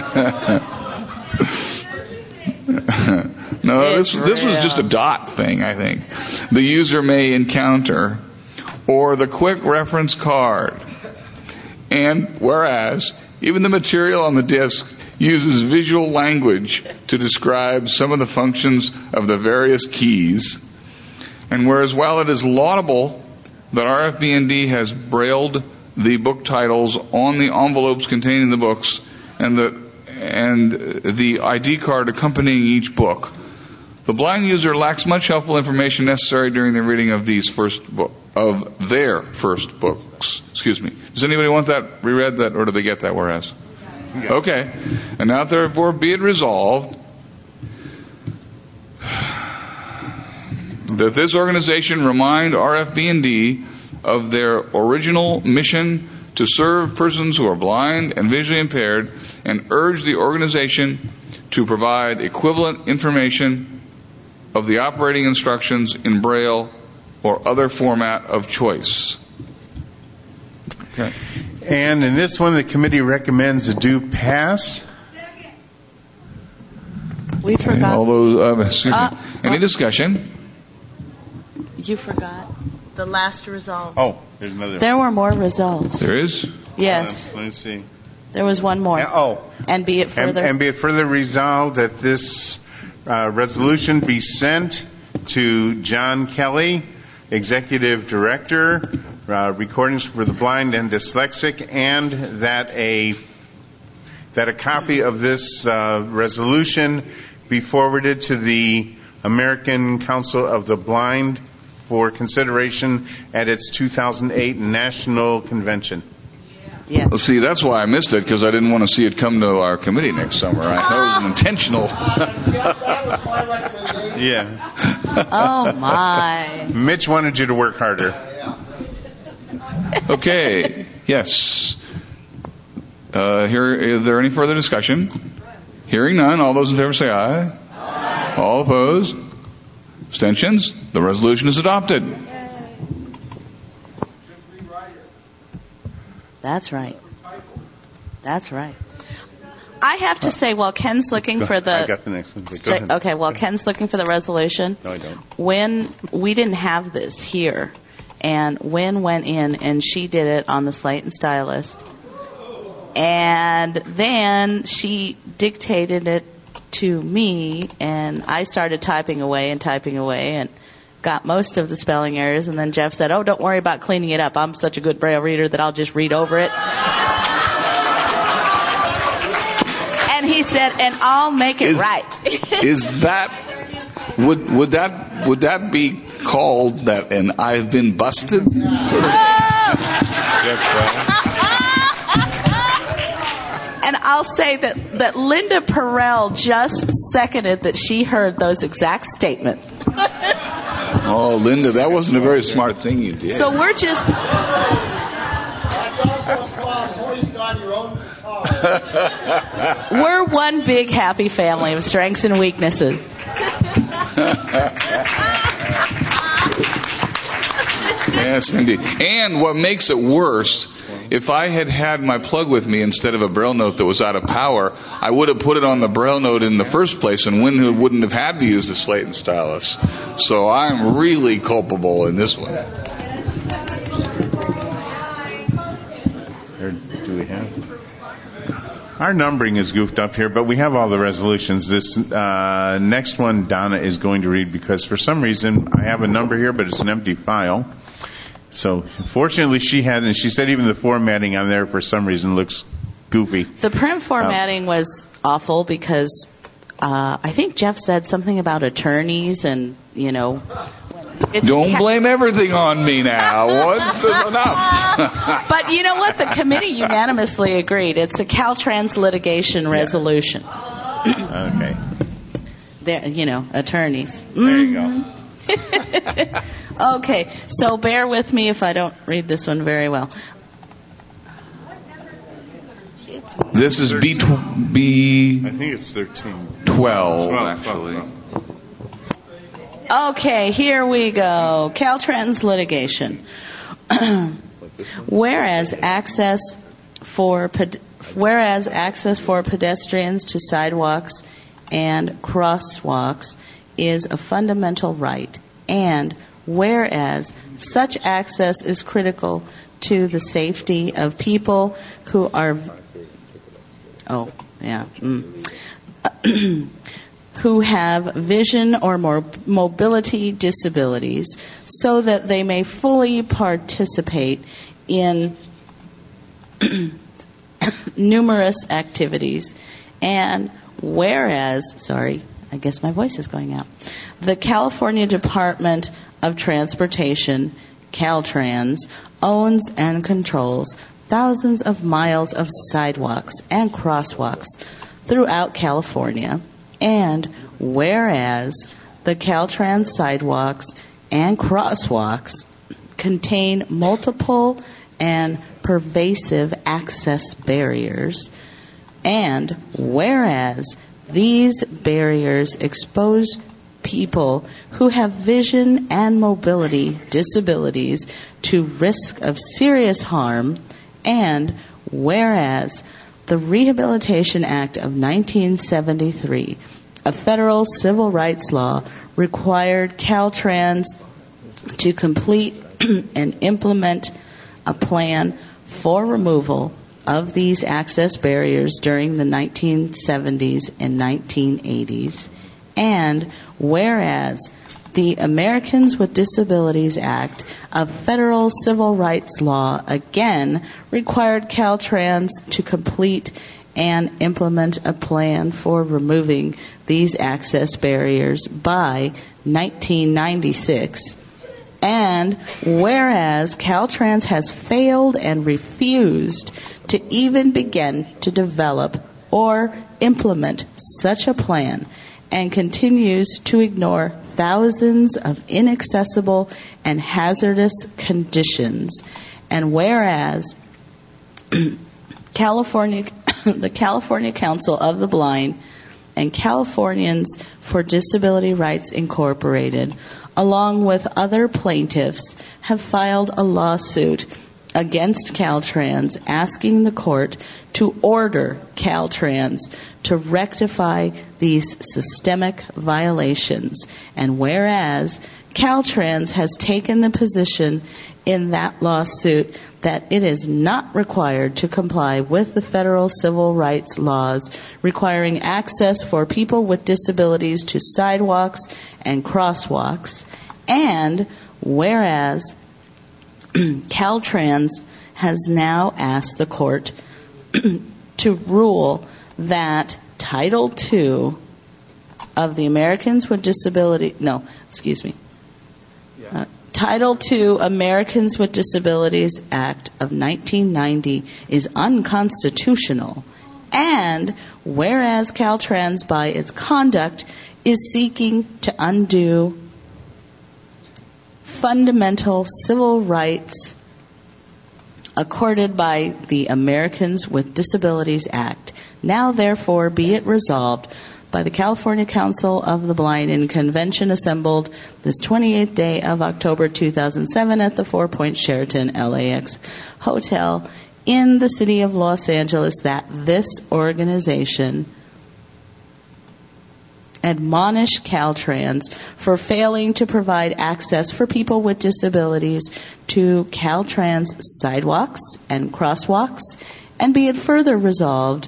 No, this this was just a dot thing, I think. The user may encounter, or the quick reference card. And whereas, even the material on the disc uses visual language to describe some of the functions of the various keys. And whereas while it is laudable that R F B N D has brailled the book titles on the envelopes containing the books and the and the I D card accompanying each book, the blind user lacks much helpful information necessary during the reading of these first book of their first books. Excuse me. Does anybody want that reread, that, or do they get that? Whereas, okay. And now therefore be it resolved that this organization remind R F B N D of their original mission to serve persons who are blind and visually impaired, and urge the organization to provide equivalent information of the operating instructions in Braille or other format of choice. Okay. And in this one, the committee recommends a do pass. We forgot. All those, uh, excuse Uh, me. Any discussion? You forgot the last resolve. Oh, there's another. There were more resolves. There is? Yes. Uh, let me see. There was one more. Yeah, oh. And be it And, further. and be it further resolved that this uh, resolution be sent to John Kelly, Executive Director, uh, Recordings for the Blind and Dyslexic, and that a that a copy of this uh, resolution be forwarded to the American Council of the Blind for consideration at its two thousand eight National Convention. Yeah. Well, see, that's why I missed it, because I didn't want to see it come to our committee next summer. I thought it was an intentional. Yeah. Oh, my. Mitch wanted you to work harder. Okay. Yes. Uh, here, is there any further discussion? Hearing none, all those in favor say aye. Aye. All opposed? Abstentions? The resolution is adopted. That's right. That's right. I have to say, while Ken's looking Go, for the... I got the next one. Go Straight, ahead. okay, while Ken's looking for the resolution, No, I don't. when we didn't have this here, and Wynn went in and she did it on the slate and stylus, and then she dictated it to me, and I started typing away and typing away and got most of the spelling errors, and then Jeff said, oh, don't worry about cleaning it up. I'm such a good Braille reader that I'll just read over it. And he said, and I'll make it Is- right. Is that would would that would that be called that an I've been busted sort of? And I'll say that, that Linda Perrell just seconded that she heard those exact statements. Oh, Linda, that wasn't a very smart thing you did. So we're just... That's also a problem. Hoist on your own guitar. We're one big happy family of strengths and weaknesses. Yes, indeed. And what makes it worse, if I had had my plug with me instead of a Braille note that was out of power, I would have put it on the Braille note in the first place, and Wynn wouldn't have had to use the slate and stylus. So I'm really culpable in this one. Or do we have? Our numbering is goofed up here, but we have all the resolutions. This uh, next one Donna is going to read, because for some reason I have a number here, but it's an empty file. So fortunately she hasn't. She said even the formatting on there for some reason looks goofy. The print formatting was awful because uh, I think Jeff said something about attorneys and, you know... It's Don't ca- blame everything on me now. Once is enough. But you know what? The committee unanimously agreed. It's a Caltrans litigation resolution. Okay. There, you know, attorneys. There you go. Okay, so bear with me if I don't read this one very well. This is B tw- B. I think it's thirteen. twelve, twelve actually. Okay, here we go. Caltrans litigation. Whereas access for ped- whereas access for pedestrians to sidewalks and crosswalks is a fundamental right, and whereas such access is critical to the safety of people who are oh yeah mm. who have vision or more mobility disabilities, so that they may fully participate in numerous activities. And whereas, sorry, I guess my voice is going out, the California Department of Transportation, Caltrans, owns and controls thousands of miles of sidewalks and crosswalks throughout California. And whereas the Caltrans sidewalks and crosswalks contain multiple and pervasive access barriers, and whereas these barriers expose people who have vision and mobility disabilities to risk of serious harm, and whereas the Rehabilitation Act of nineteen seventy-three, a federal civil rights law, required Caltrans to complete and implement a plan for removal of these access barriers during the nineteen seventies and nineteen eighties. And whereas the Americans with Disabilities Act, a federal civil rights law, again required Caltrans to complete and implement a plan for removing these access barriers by nineteen ninety-six. And whereas Caltrans has failed and refused to even begin to develop or implement such a plan, and continues to ignore thousands of inaccessible and hazardous conditions. And whereas California, the California Council of the Blind and Californians for Disability Rights Incorporated, along with other plaintiffs, have filed a lawsuit against Caltrans, asking the court to order Caltrans to rectify these systemic violations. And whereas Caltrans has taken the position in that lawsuit that it is not required to comply with the federal civil rights laws requiring access for people with disabilities to sidewalks and crosswalks, and whereas Caltrans has now asked the court to rule that Title two of the Americans with Disability, no, excuse me, uh, Title two Americans with Disabilities Act of nineteen ninety is unconstitutional, and whereas Caltrans by its conduct is seeking to undo fundamental civil rights accorded by the Americans with Disabilities Act. Now, therefore, be it resolved by the California Council of the Blind in convention assembled this twenty-eighth day of October two thousand seven at the Four Points Sheraton L A X Hotel in the city of Los Angeles, that this organization admonish Caltrans for failing to provide access for people with disabilities to Caltrans sidewalks and crosswalks, and be it further resolved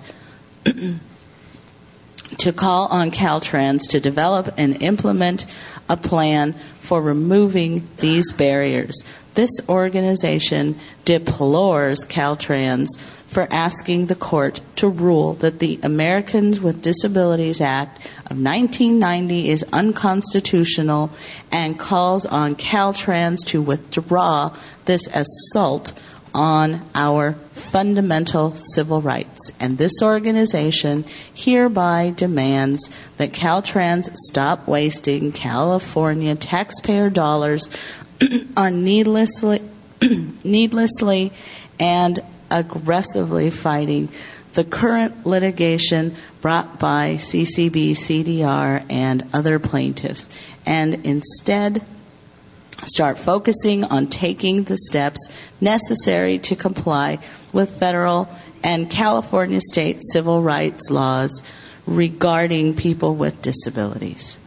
to call on Caltrans to develop and implement a plan for removing these barriers. This organization deplores Caltrans for asking the court to rule that the Americans with Disabilities Act of nineteen ninety is unconstitutional, and calls on Caltrans to withdraw this assault on our fundamental civil rights. And this organization hereby demands that Caltrans stop wasting California taxpayer dollars on needlessly, needlessly and aggressively fighting the current litigation brought by C C B, C D R, and other plaintiffs, and instead start focusing on taking the steps necessary to comply with federal and California state civil rights laws regarding people with disabilities.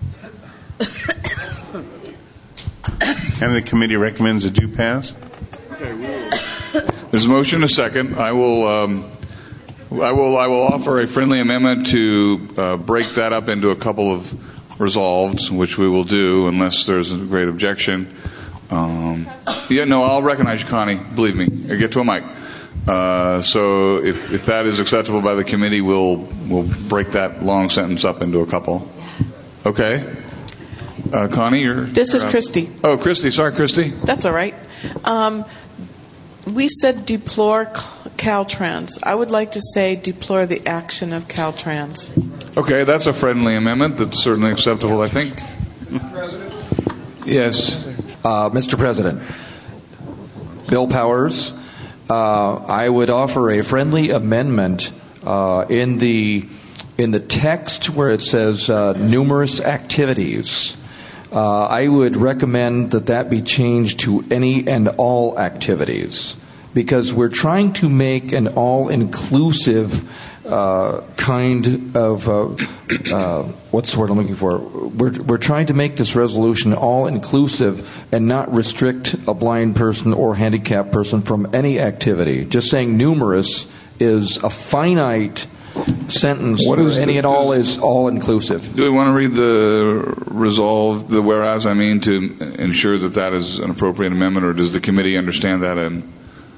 And the committee recommends it do pass? There's a motion, a second. I will, um, I will, I will offer a friendly amendment to uh, break that up into a couple of resolveds, which we will do unless there's a great objection. Um, yeah, no, I'll recognize you, Connie. Believe me. Get to a mic. Uh, so if, if that is acceptable by the committee, we'll we'll break that long sentence up into a couple. Okay. Uh, Connie, you're. This is you're Christy. Oh, Christy. Sorry, Christy. That's all right. Um, we said deplore Caltrans. I would like to say deplore the action of Caltrans. Okay, that's a friendly amendment. That's certainly acceptable, I think. Yes. Uh, Mister President, Bill Powers, uh, I would offer a friendly amendment uh, in the in the text where it says uh, numerous activities. Uh, I would recommend that that be changed to any and all activities, because we're trying to make an all-inclusive uh, kind of uh, uh, what's the word I'm looking for? We're we're trying to make this resolution all-inclusive and not restrict a blind person or handicapped person from any activity. Just saying numerous is a finite sentence. What is any the, and all is all-inclusive. Do we want to read the resolve, the whereas, I mean, to ensure that that is an appropriate amendment, or does the committee understand that? And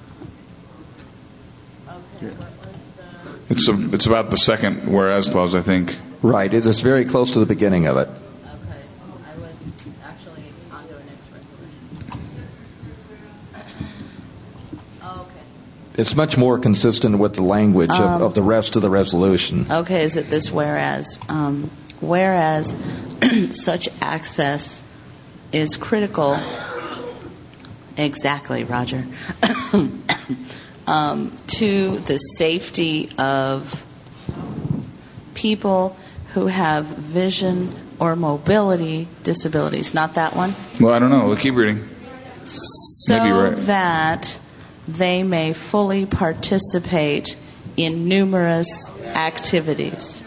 it's a, it's about the second whereas clause, I think. Right. It is very close to the beginning of it. It's much more consistent with the language of, Um, of the rest of the resolution. Okay, is it this whereas? Um, whereas such access is critical. Exactly, Roger. um, to the safety of people who have vision or mobility disabilities. Not that one? Well, I don't know. We'll keep reading. So Maybe you're right. that they may fully participate in numerous activities.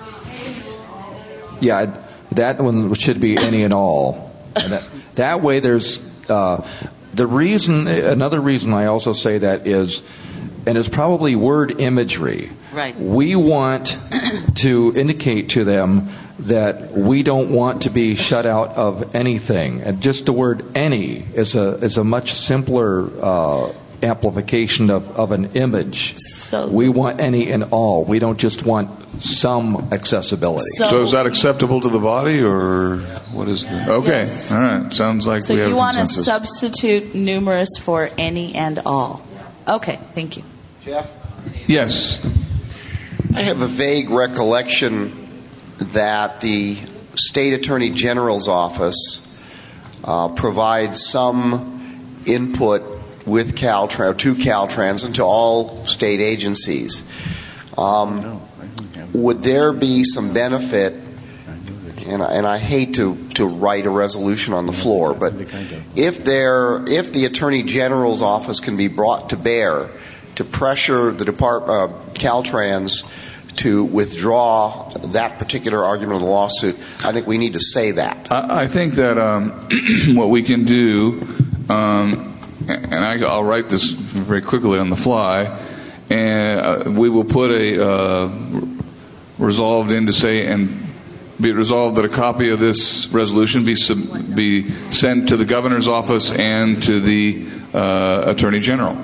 Yeah, that one should be any and all. And that, that way there's uh, the reason, another reason I also say that is, and it's probably word imagery. Right. We want to indicate to them that we don't want to be shut out of anything. And just the word any is a is a much simpler uh, amplification of, of an image. So we want any and all. We don't just want some accessibility. So, so is that acceptable to the body, or what is the... Okay, yes. All right. Sounds like So we have you a want to consensus. substitute numerous for any and all. Okay, thank you. Jeff? Yes. I have a vague recollection that the State Attorney General's office uh, provides some input with Caltrans, to Caltrans, and to all state agencies. Um, would there be some benefit, and I, and I hate to, to write a resolution on the floor, but if there, if the Attorney General's office can be brought to bear to pressure the Depart, uh, Caltrans to withdraw that particular argument of the lawsuit, I think we need to say that. I, I think that um, what we can do, um, and I, I'll write this very quickly on the fly, and uh, we will put a uh, resolved in to say, and be it resolved that a copy of this resolution be sub, be sent to the governor's office and to the uh, Attorney General.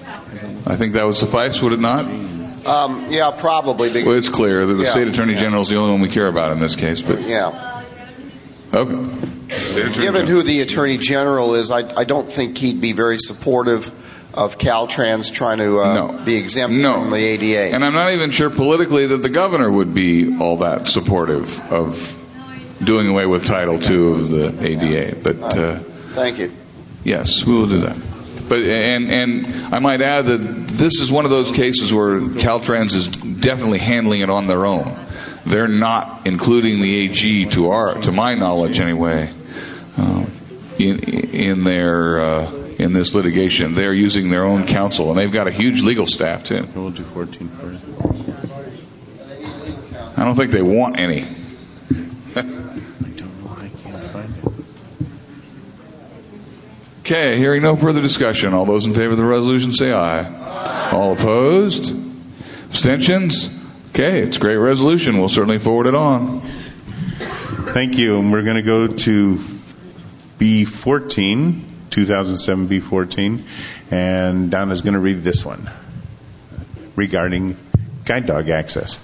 I think that would suffice, would it not? Um, yeah, probably. Because, well, it's clear that the yeah, State Attorney yeah. General is the only one we care about in this case. But yeah. Okay. Given who the Attorney General is, I, I don't think he'd be very supportive of Caltrans trying to uh, no. be exempt no. from the A D A. And I'm not even sure politically that the governor would be all that supportive of doing away with Title two of the A D A. But uh, thank you. Yes, we will do that. But and and I might add that this is one of those cases where Caltrans is definitely handling it on their own. They're not including the A G, to our to my knowledge anyway, uh, in in their uh, in this litigation. They're using their own counsel, and they've got a huge legal staff too. We'll do fourteen first. I don't think they want any. Okay, hearing no further discussion. All those in favor of the resolution say aye. Aye. All opposed? Abstentions? Okay, it's a great resolution. We'll certainly forward it on. Thank you. And we're going to go to B fourteen, two thousand seven B fourteen. And Donna's going to read this one regarding guide dog access.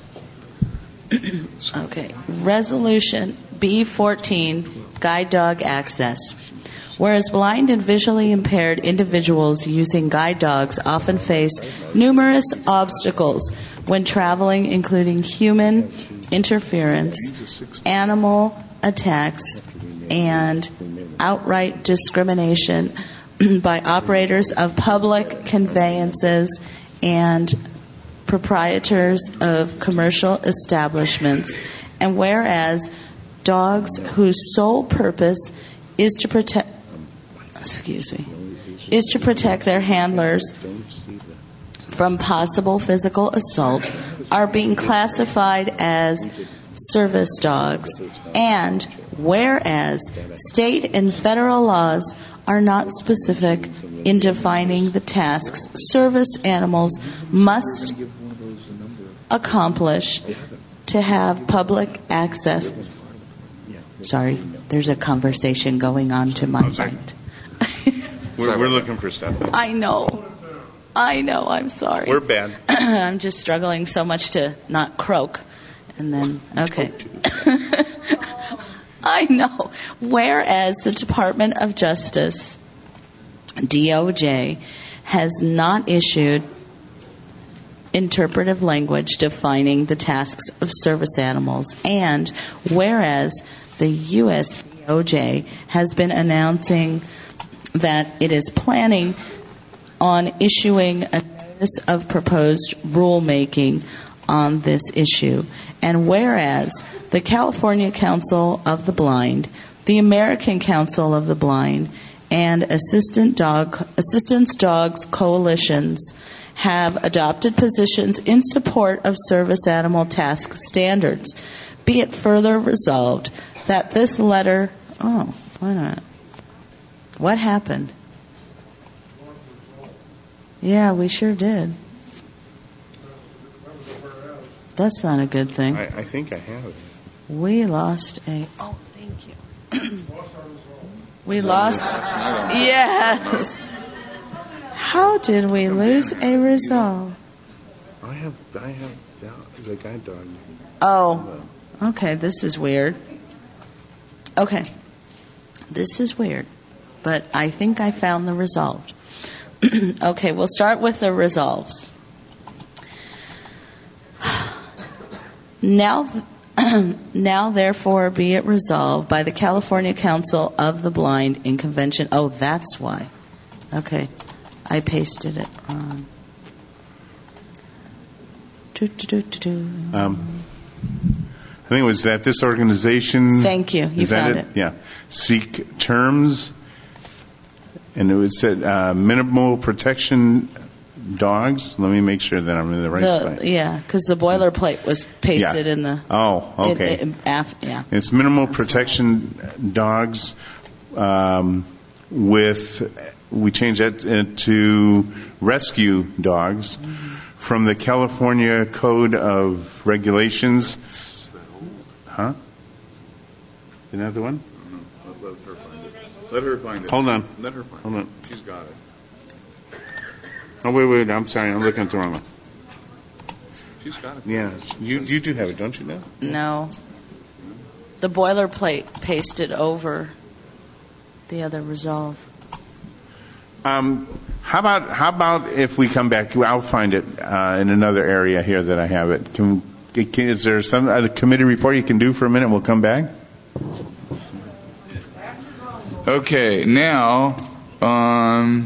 Okay. Resolution B fourteen, guide dog access. Whereas blind and visually impaired individuals using guide dogs often face numerous obstacles when traveling, including human interference, animal attacks, and outright discrimination by operators of public conveyances and proprietors of commercial establishments. And whereas dogs whose sole purpose is to protect excuse me, is to protect their handlers from possible physical assault are being classified as service dogs. And whereas state and federal laws are not specific in defining the tasks service animals must accomplish to have public access. Sorry, there's a conversation going on to my mind. We're, we're looking for stuff. I know. I know. I'm sorry. We're bad. I'm just struggling so much to not croak. And then, okay. I know. Whereas the Department of Justice, D O J, has not issued interpretive language defining the tasks of service animals, and whereas the U S D O J has been announcing that it is planning on issuing a notice of proposed rulemaking on this issue. And whereas the California Council of the Blind, the American Council of the Blind, and Assistant Dog, Assistance Dogs coalitions have adopted positions in support of service animal task standards, be it further resolved that this letter... Oh, wait a minute. What happened? Yeah, we sure did. That's not a good thing. I, I think I have it. We lost a... Oh, thank you. We lost... Yes. How did we lose a resolve? I have, I have the guide dog. Oh, okay, this is weird. Okay, this is weird, but I think I found the resolved. Okay, we'll start with the resolves. Now, now, therefore, be it resolved by the California Council of the Blind in convention. Oh, that's why. Okay, I pasted it wrong. Do, do, do, do, do. Um, I think it was that this organization. Thank you. You is that found it? it. Yeah. Seek terms, and it was said uh, minimal protection dogs. Let me make sure that I'm in the right The, spot. yeah, because the boilerplate was pasted Yeah. in the. Oh, okay. in- in- af- yeah. It's minimal protection dogs um, with, we changed that to rescue dogs from the California Code of Regulations. Huh? Isn't that the one? Let her find it. Let her find it. Hold on. Let her find Hold it. on. She's got it. Oh, wait, wait. I'm sorry. I'm looking at the wrong one. She's got it. Yeah. You, you do have it, don't you, now? No. The boilerplate pasted over the other resolve. Um, how about how about if we come back? I'll find it uh, in another area here that I have it. Can, can is there some other committee report you can do for a minute? We'll come back. Okay, now Um,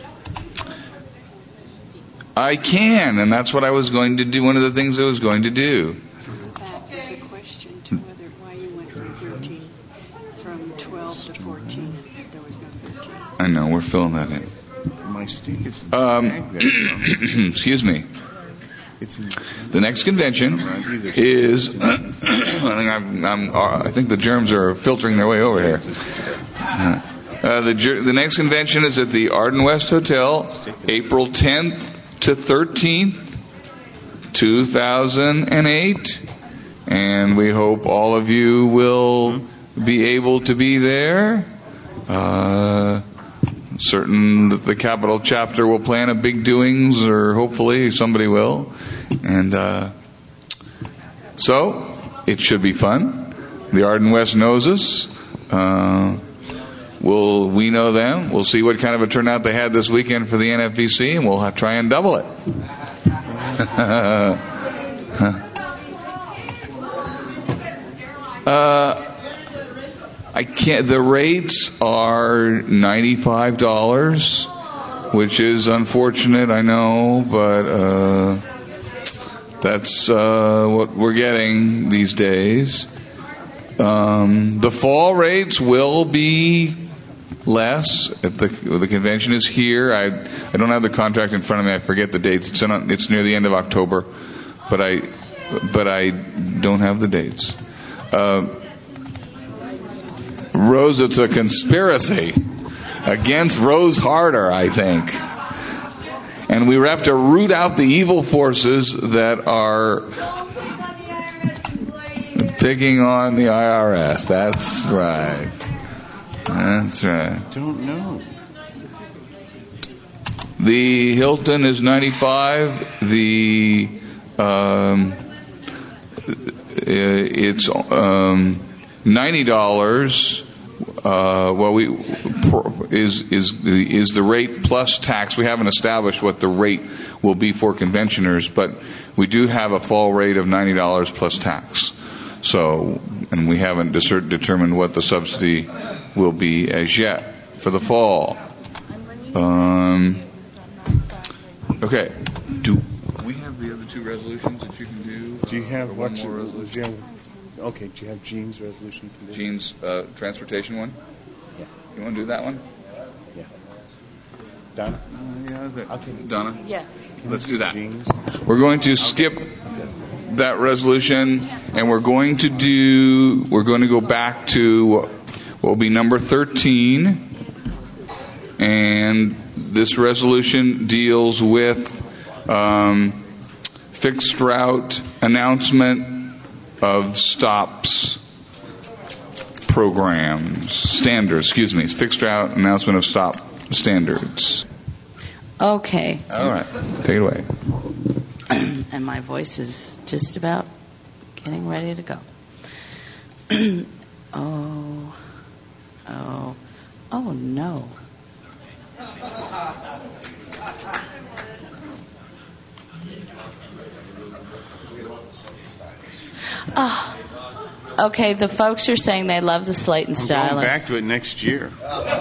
I can, and that's what I was going to do. One of the things I was going to do. In fact, there's a question to whether why you went from thirteen, from twelve to fourteen. There was no thirteen. I know, we're filling that in. My stick is Um, excuse me. The next convention is. I think I'm, I'm, I think the germs are filtering their way over here. Uh, the the next convention is at the Arden West Hotel, April tenth to thirteenth, two thousand eight, and we hope all of you will be able to be there. Uh, certain that the Capital Chapter will plan a big doings, or hopefully somebody will. And uh, so, it should be fun. The Arden West knows us. Uh, we'll, we know them. We'll see what kind of a turnout they had this weekend for the N F B C, and we'll have, try and double it. uh, I can't. The rates are ninety-five dollars, which is unfortunate, I know, but uh, that's uh, what we're getting these days. Um, the fall rates will be less. If the the convention is here, I I don't have the contract in front of me. I forget the dates. It's in, it's near the end of October, but I but I don't have the dates. Uh, Rose, it's a conspiracy against Rose Harder, I think. And we have to root out the evil forces that are picking on the I R S. That's right. That's right. Don't know. The Hilton is ninety-five. The um, it's um, ninety dollars. Uh, well, we is is is the rate plus tax. We haven't established what the rate will be for conventioners, but we do have a fall rate of ninety dollars plus tax. So, and we haven't discern, determined what the subsidy will be as yet for the fall. Um, okay. Do we have the other two resolutions that you can do? Do you have one what's more your- resolution? do you have- Okay, do you have Jean's resolution? Jean's uh, transportation one? Yeah. You want to do that one? Yeah. Donna? Uh, yeah, that, okay. Donna? Yes. Let's do that. We're going to skip that resolution, and we're going to do, we're going to go back to what will be number thirteen, and this resolution deals with um, fixed route announcement of stops programs, standards, excuse me, fixed route announcement of stop standards. Okay. All right, take it away. And my voice is just about getting ready to go. oh, oh, oh no. Oh, okay, the folks are saying they love the slate and I'm stylus. going back to it next year.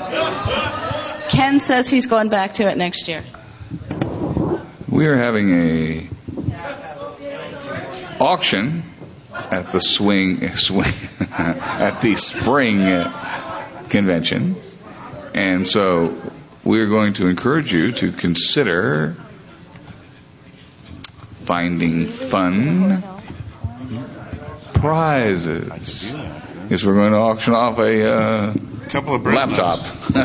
Ken says he's going back to it next year. We are having a auction at the swing swing at the spring convention, and so we are going to encourage you to consider finding fun prizes. Yes, we're going to auction off a uh, couple of laptop.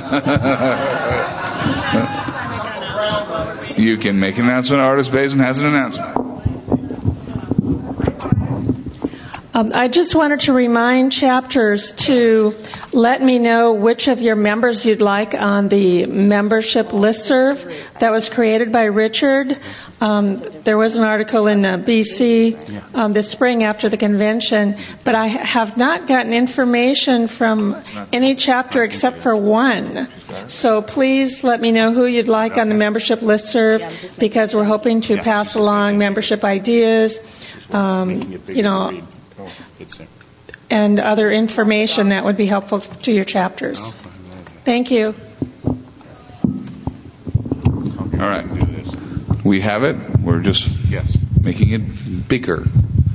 You can make an announcement. Artist Basin has an announcement. Um, I just wanted to remind chapters to let me know which of your members you'd like on the membership listserv that was created by Richard. Um, there was an article in the B C um, this spring after the convention, but I have not gotten information from any chapter except for one. So please let me know who you'd like on the membership listserv, because we're hoping to pass along membership ideas, um, you know, and other information that would be helpful to your chapters. Thank you. All right. We have it. We're just yes making it bigger.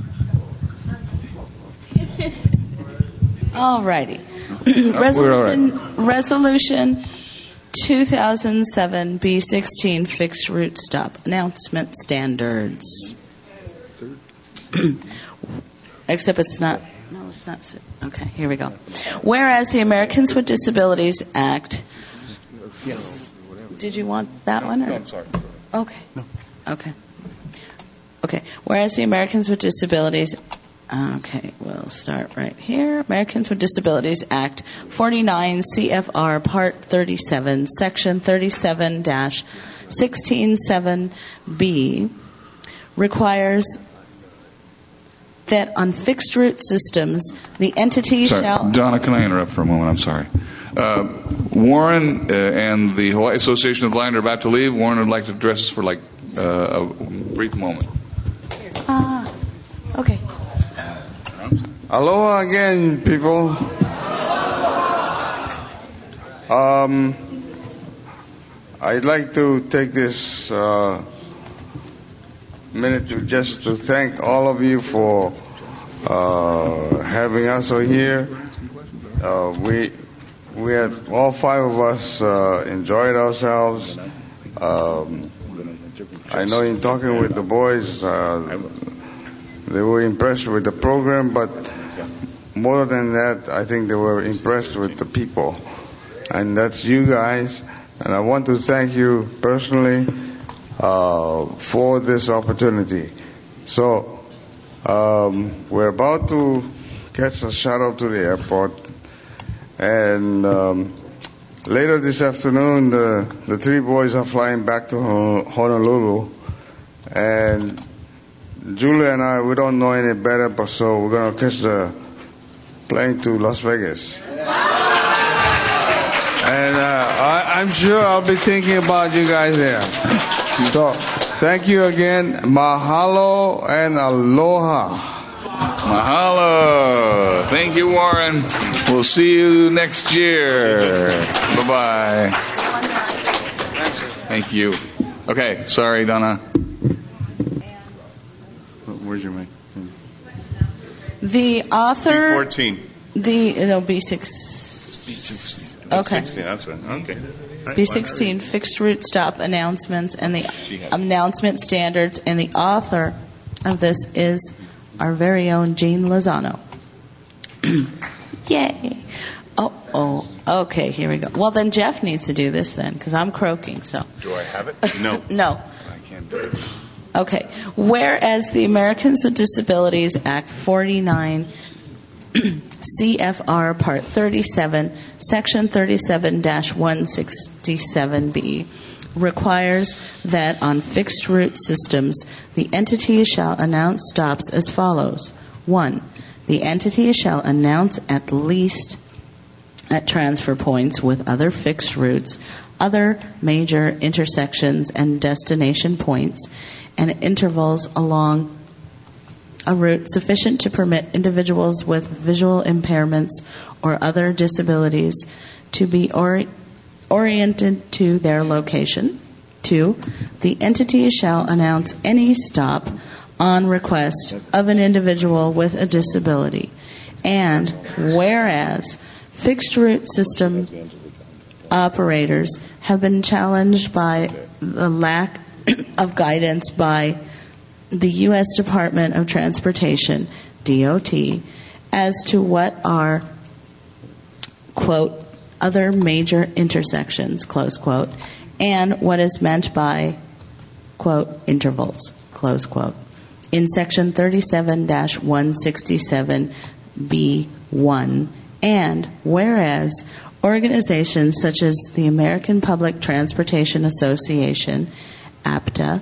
All righty. Resolution, Resolution two thousand seven B sixteen Fixed Route Stop Announcement Standards. Except it's not. No, it's not. Okay, here we go. Whereas the Americans with Disabilities Act. Did you want that one? Or? No, I'm sorry. Okay. No. Okay. Okay. Whereas the Americans with Disabilities. Okay, we'll start right here. Americans with Disabilities Act forty-nine C F R Part thirty-seven, Section thirty-seven dash sixteen seven B requires that on fixed route systems, the entity sorry, shall... Donna, can I interrupt for a moment? I'm sorry. Uh, Warren uh, and the Hawaii Association of the Blind are about to leave. Warren would like to address us for like uh, a brief moment. Ah, okay. Aloha again, people. Um, I'd like to take this uh, minute to just to thank all of you for uh, having us here. Uh, we we had all five of us uh, enjoyed ourselves. Um, I know in talking with the boys, uh, they were impressed with the program, but more than that, I think they were impressed with the people. And that's you guys. And I want to thank you personally uh, for this opportunity. So, um, we're about to catch a shuttle to the airport. And um, later this afternoon, the, the three boys are flying back to Honolulu. And Julia and I, we don't know any better, but so we're going to catch the plane to Las Vegas. And uh, I, I'm sure I'll be thinking about you guys there. So, thank you again. Mahalo and aloha. Mahalo. Thank you, Warren. We'll see you next year. Bye-bye. Thank you. Okay, sorry, Donna. Where's your mic? The author... B fourteen. The, it'll be six... B sixteen. Okay. sixteen, that's right. Okay. B sixteen, fixed route stop announcements and the announcement standards, and the author of this is our very own Gene Lozano. Yay. Oh, oh. Okay, here we go. Well, then Jeff needs to do this then, because I'm croaking, so. Do I have it? No. No. I can't do it. Okay. Whereas the Americans with Disabilities Act forty-nine C F R Part thirty-seven, Section thirty-seven dash one sixty-seven B requires that on fixed route systems, the entity shall announce stops as follows. One, the entity shall announce at least at transfer points with other fixed routes, other major intersections and destination points, and intervals along a route sufficient to permit individuals with visual impairments or other disabilities to be ori- oriented to their location. Two, the entity shall announce any stop on request of an individual with a disability. And whereas fixed route system operators have been challenged by the lack of guidance by the U S Department of Transportation, D O T, as to what are, quote, other major intersections, close quote, and what is meant by, quote, intervals, close quote, in Section thirty-seven dash one sixty-seven B one, and whereas organizations such as the American Public Transportation Association, A P T A,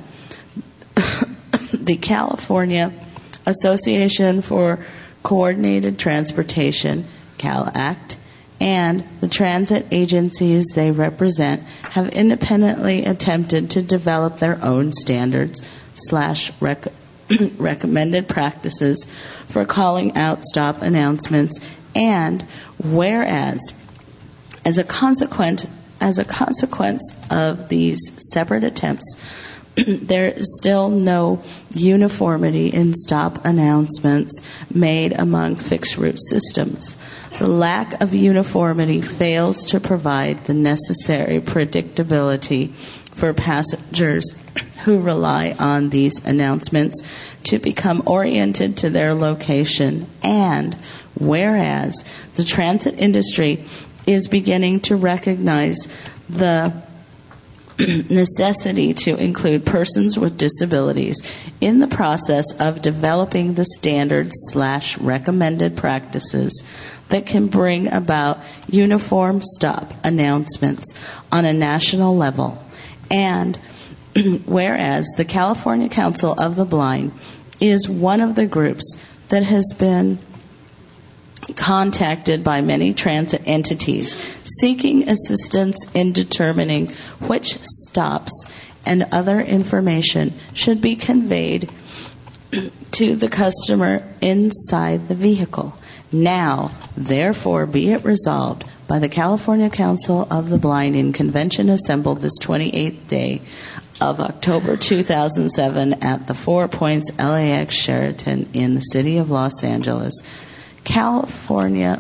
the California Association for Coordinated Transportation, CalACT, and the transit agencies they represent have independently attempted to develop their own standards slash rec- recommended practices for calling out stop announcements, and whereas as a consequent As a consequence of these separate attempts, there is still no uniformity in stop announcements made among fixed route systems. The lack of uniformity fails to provide the necessary predictability for passengers who rely on these announcements to become oriented to their location. And whereas the transit industry is beginning to recognize the necessity to include persons with disabilities in the process of developing the standards slash recommended practices that can bring about uniform stop announcements on a national level. And whereas the California Council of the Blind is one of the groups that has been contacted by many transit entities seeking assistance in determining which stops and other information should be conveyed to the customer inside the vehicle. Now, therefore, be it resolved by the California Council of the Blind in convention assembled this twenty-eighth day of October two thousand seven at the Four Points L A X Sheraton in the city of Los Angeles, California,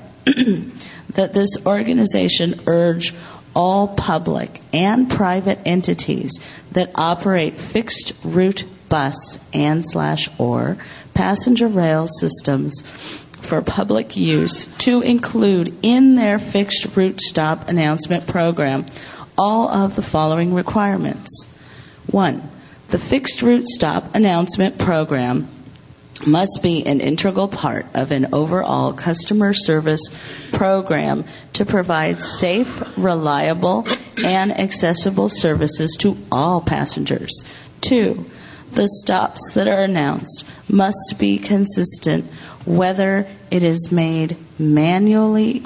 that this organization urge all public and private entities that operate fixed route bus and slash or passenger rail systems for public use to include in their fixed route stop announcement program all of the following requirements. One, the fixed route stop announcement program must be an integral part of an overall customer service program to provide safe, reliable, and accessible services to all passengers. Two, the stops that are announced must be consistent whether it is made manually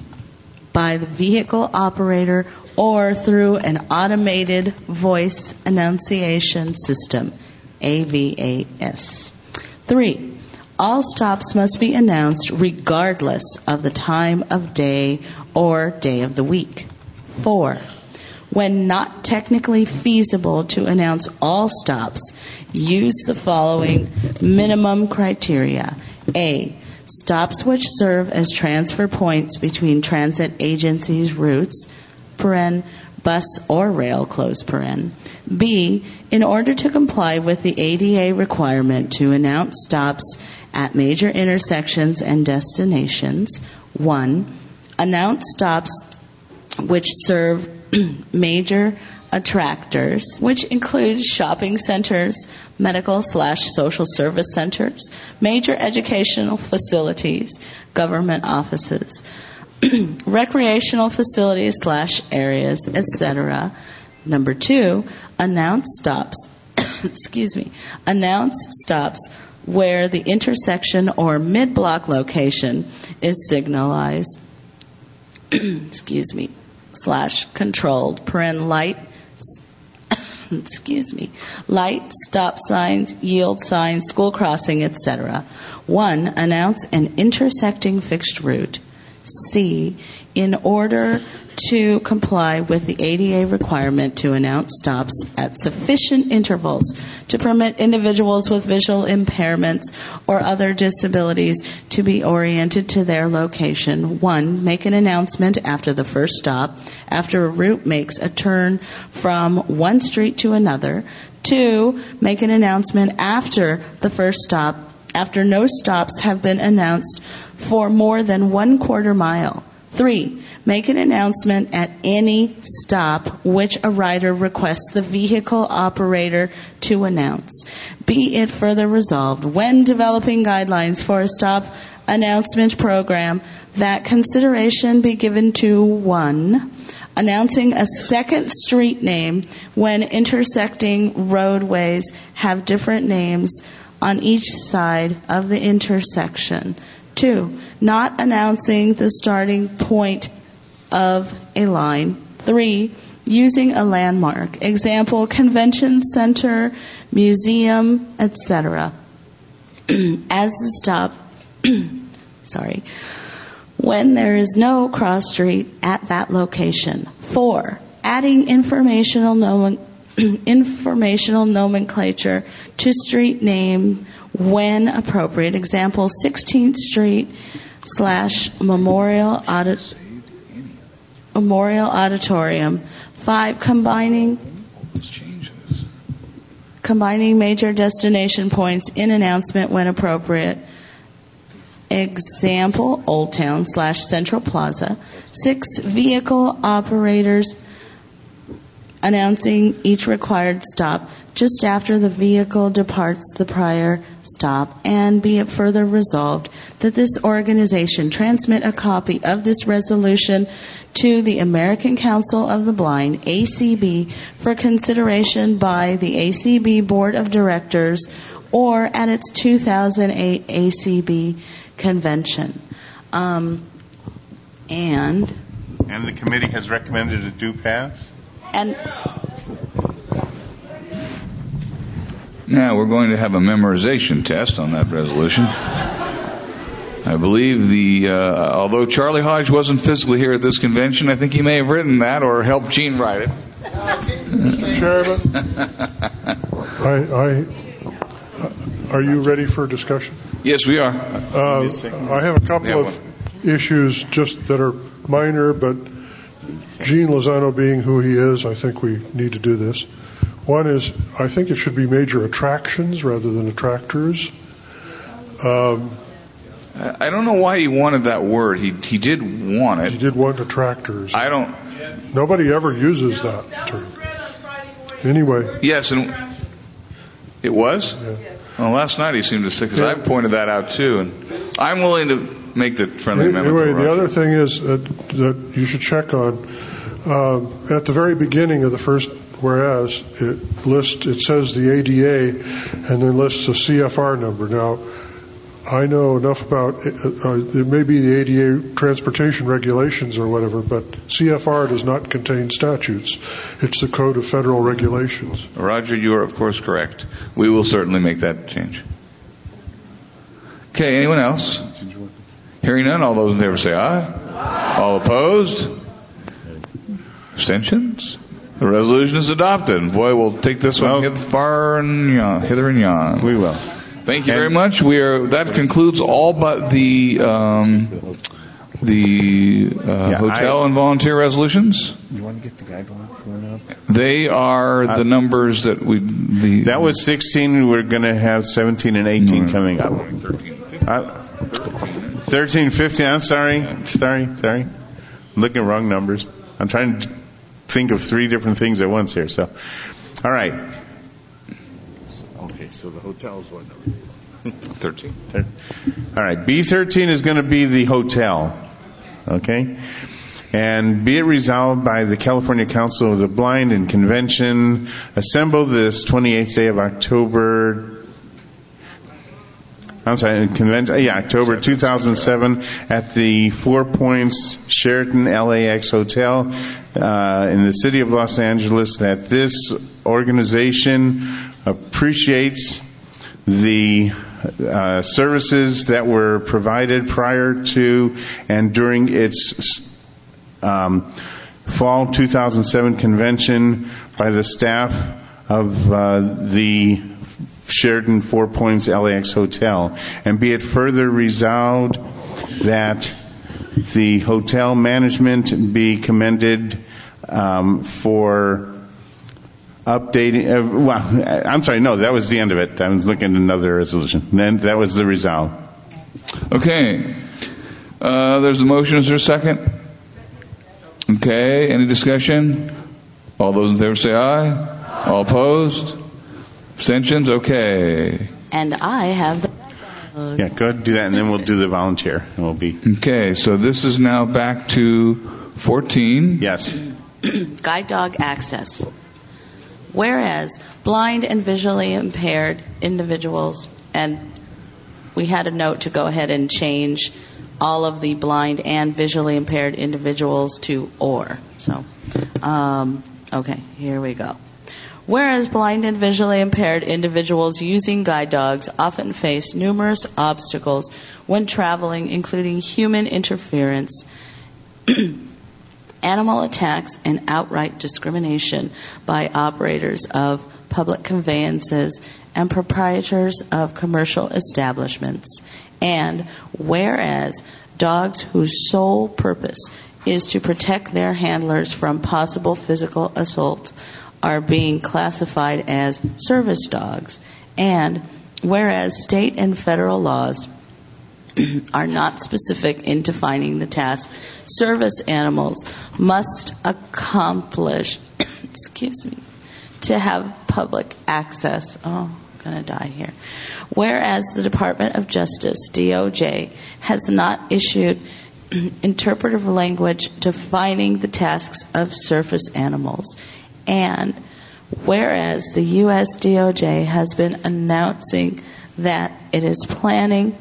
by the vehicle operator or through an automated voice annunciation system, A V A S. Three, all stops must be announced regardless of the time of day or day of the week. Four, when not technically feasible to announce all stops, use the following minimum criteria. A, stops which serve as transfer points between transit agencies' routes, paren, bus or rail, close paren. B, in order to comply with the A D A requirement to announce stops at major intersections and destinations. One, announce stops which serve major attractors, which include shopping centers, medical slash social service centers, major educational facilities, government offices, recreational facilities slash areas, et cetera. Number two, announce stops, excuse me, announce stops where the intersection or mid-block location is signalized, excuse me, slash controlled, paren light, excuse me, light, stop signs, yield signs, school crossing, et cetera. One, announce an intersecting fixed route. C, in order to comply with the A D A requirement to announce stops at sufficient intervals to permit individuals with visual impairments or other disabilities to be oriented to their location. One, make an announcement after the first stop, after a route makes a turn from one street to another. Two, make an announcement after the first stop, after no stops have been announced for more than one quarter mile. Three, make an announcement at any stop which a rider requests the vehicle operator to announce. Be it further resolved, when developing guidelines for a stop announcement program, that consideration be given to one, announcing a second street name when intersecting roadways have different names on each side of the intersection. Two, not announcing the starting point of a line. Three, using a landmark. Example, convention center, museum, et cetera as the stop, sorry, when there is no cross street at that location. Four, adding informational nomen- informational nomenclature to street name when appropriate. Example, sixteenth Street slash Memorial Audit- Memorial Auditorium. Five, combining combining major destination points in announcement when appropriate. Example, Old Town slash Central Plaza. Six, vehicle operators announcing each required stop just after the vehicle departs the prior stop. And be it further resolved that this organization transmit a copy of this resolution to the American Council of the Blind, A C B, for consideration by the A C B Board of Directors or at its two thousand eight A C B convention. Um, and And the committee has recommended it do pass? And now we're going to have a memorization test on that resolution. I believe the, uh, although Charlie Hodge wasn't physically here at this convention, I think he may have written that or helped Gene write it. Mister Chairman, I, I, are you ready for discussion? Yes, we are. Uh, I have a couple of issues just that are minor, but Gene Lozano being who he is, I think we need to do this. One is, I think it should be major attractions rather than attractors. Um, I don't know why he wanted that word. He he did want it. He did want attractors. I don't. Nobody ever uses that term. Anyway. Yes, and it was. Yeah. Well, last night he seemed to say, because I pointed that out too, and I'm willing to make the friendly amendment. Anyway, the other thing is uh, that you should check on uh, at the very beginning of the first whereas it lists it says the A D A and then lists a C F R number. Now, I know enough about uh, it may be the A D A transportation regulations or whatever, but C F R does not contain statutes. It's the Code of Federal Regulations. Roger, you are of course correct. We will certainly make that change. Okay, anyone else? Hearing none, all those in favor say aye. All opposed? Abstentions? The resolution is adopted. Boy, we'll take this one hither, far and yon, hither and yon. We will. Thank you very much. We are. That concludes all but the um, the uh, yeah, hotel I, and volunteer resolutions. You want to get the guidelines going up? They are the uh, numbers that we. The, that was sixteen. We're going to have seventeen and eighteen mm-hmm. coming up. Uh, thirteen, fifteen. I'm sorry. Sorry. Sorry. I'm looking at wrong numbers. I'm trying to think of three different things at once here. So, all right. Okay, so the hotel is what number? thirteen. All right. B thirteen is going to be the hotel. Okay? And be it resolved by the California Council of the Blind and Convention assembled this twenty-eighth day of October. I'm sorry, convention, yeah, October two thousand seven at the Four Points Sheraton L A X Hotel uh, in the city of Los Angeles, that this organization appreciates the uh, services that were provided prior to and during its um, fall two thousand seven convention by the staff of uh, the Sheraton Four Points L A X Hotel. And be it further resolved that the hotel management be commended um, for updating. Uh, well, I'm sorry, no, that was the end of it. I was looking at another resolution. Then that was the resolve. Okay. Uh, there's a motion. Is there a second? Okay. Any discussion? All those in favor say aye. All opposed? Abstentions? Okay. And I have the... Yeah, go ahead and do that, and then we'll do the volunteer. And we'll be... Okay, so this is now back to fourteen. Yes. Guide dog access. Whereas blind and visually impaired individuals, and we had a note to go ahead and change all of the blind and visually impaired individuals to or. So, um, okay, here we go. Whereas blind and visually impaired individuals using guide dogs often face numerous obstacles when traveling, including human interference and animal attacks and outright discrimination by operators of public conveyances and proprietors of commercial establishments. And whereas dogs whose sole purpose is to protect their handlers from possible physical assault are being classified as service dogs, and whereas state and federal laws are not specific in defining the task service animals must accomplish, excuse me, to have public access. Oh, I'm going to die here. Whereas the Department of Justice, D O J, has not issued interpretive language defining the tasks of surface animals, and whereas the U S D O J has been announcing that it is planning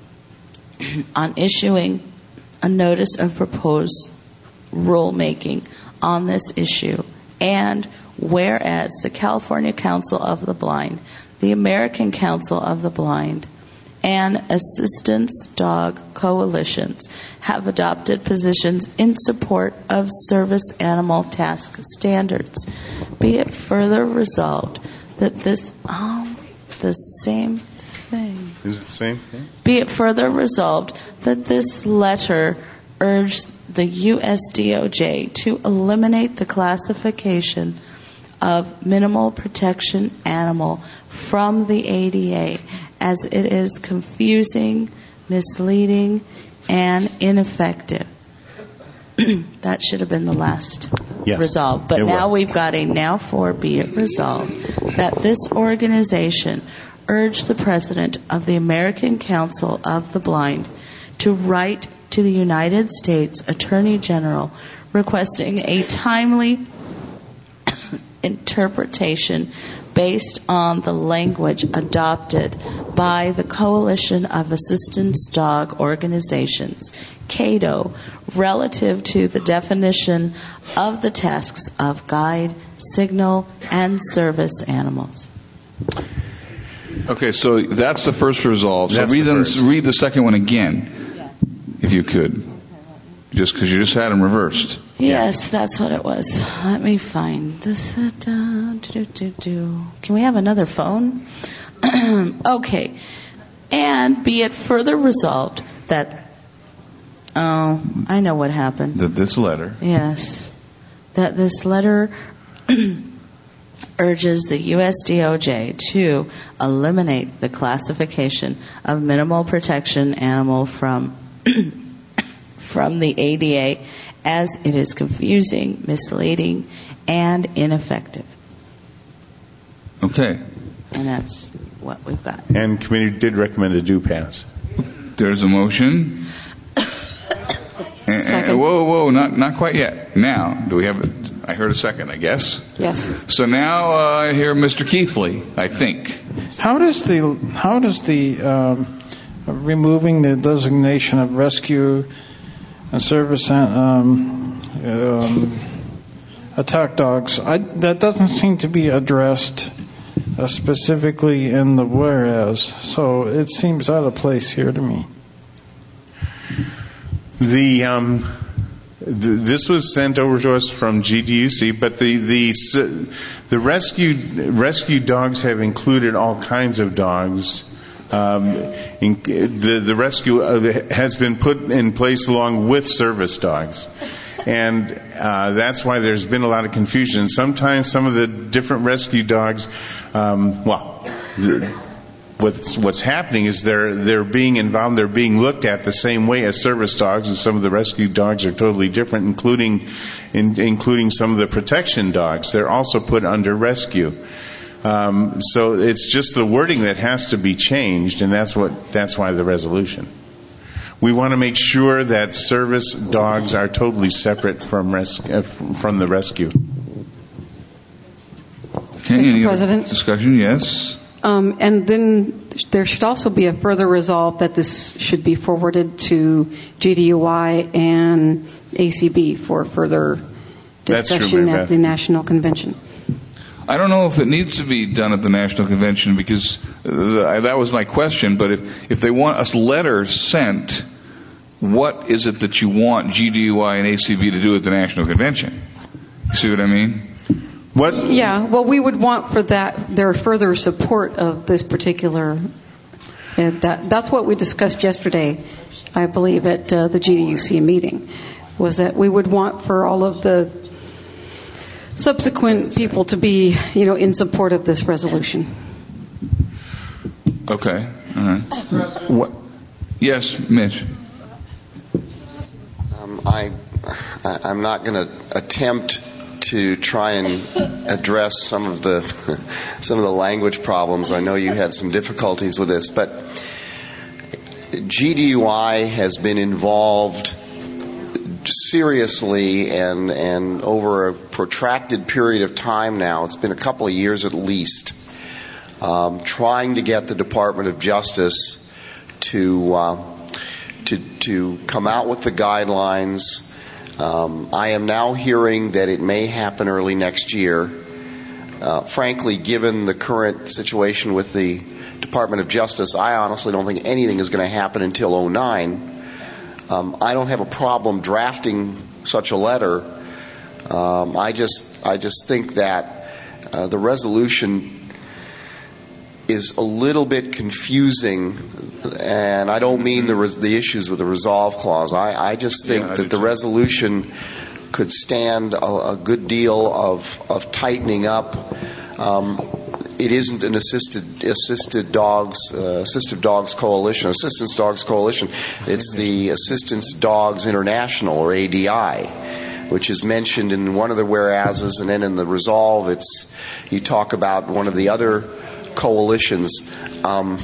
on issuing a notice of proposed rulemaking on this issue, and whereas the California Council of the Blind, the American Council of the Blind, and assistance dog coalitions have adopted positions in support of service animal task standards. Be it further resolved that this, oh, the same thing. Is it the same thing? Be it further resolved that this letter urged the U S D O J to eliminate the classification of minimal protection animal from the A D A, as it is confusing, misleading, and ineffective. That should have been the last Yes, resolve. But it now will. we've got a now for be it resolved that this organization urged the President of the American Council of the Blind to write to the United States Attorney General requesting a timely interpretation based on the language adopted by the Coalition of Assistance Dog Organizations, CADO, relative to the definition of the tasks of guide, signal, and service animals. Okay, so that's the first resolve. So That's read, the them, first. read the second one again, if you could. Just because you just had them reversed. Yes, that's what it was. Let me find this. Do, do, do, do. Can we have another phone? Okay. And be it further resolved that, oh, I know what happened. That this letter. Yes. That this letter urges the U S D O J to eliminate the classification of minimal protection animal from from the A D A, as it is confusing, misleading, and ineffective. Okay. And that's what we've got. And committee did recommend a do pass. There's a motion. And, and, whoa, whoa, not not quite yet. Now, do we have? A, I heard a second, I guess. Yes. So now uh, I hear Mister Keithley, I think. How does the how does the um, removing the designation of rescue and service um, um, attack dogs, I, that doesn't seem to be addressed uh, specifically in the whereas, so it seems out of place here to me. The um, th- this was sent over to us from G D U C, but the the the rescue rescue dogs have included all kinds of dogs. Um, in, the the rescue has been put in place along with service dogs, and uh, that's why there's been a lot of confusion. Sometimes some of the different rescue dogs, um, well. The, What's, what's happening is they're they're being involved, they're being looked at the same way as service dogs, and some of the rescue dogs are totally different, including in, including some of the protection dogs. They're also put under rescue. Um, so it's just the wording that has to be changed, and that's what that's why the resolution. We want to make sure that service dogs are totally separate from res- uh, from the rescue. Okay, Mister any other President? discussion? Yes. Um, and then there should also be a further resolve that this should be forwarded to G D U I and A C B for further That's true, discussion Mary at Beth. the National Convention. I don't know if it needs to be done at the National Convention because uh, that was my question. But if, if they want a letter sent what is it that you want G D U I and A C B to do at the National Convention? You see what I mean? What? Yeah, well, we would want for that their further support of this particular. Uh, that that's what we discussed yesterday, I believe, at uh, the G D U C meeting, was that we would want for all of the subsequent people to be, you know, in support of this resolution. Okay. All right. What? Yes, Mitch. Um, I, I I'm not going to attempt to try and address some of the some of the language problems. I know you had some difficulties with this, but G D U I has been involved seriously and and over a protracted period of time now. It's been a couple of years at least, um, trying to get the Department of Justice to uh, to to come out with the guidelines. Um, I am now hearing that it may happen early next year. Uh, frankly, given the current situation with the Department of Justice, I honestly don't think anything is going to happen until oh nine. Um, I don't have a problem drafting such a letter. Um, I just, I just think that uh, the resolution is a little bit confusing, and I don't mean the res- the issues with the resolve clause. I, I just think yeah, that the too. resolution could stand a, a good deal of of tightening up. Um, it isn't an assisted assisted dogs uh, assistive dogs coalition, assistance dogs coalition. It's the Assistance Dogs International, or A D I, which is mentioned in one of the whereases, and then in the resolve, it's you talk about one of the other coalitions. Um,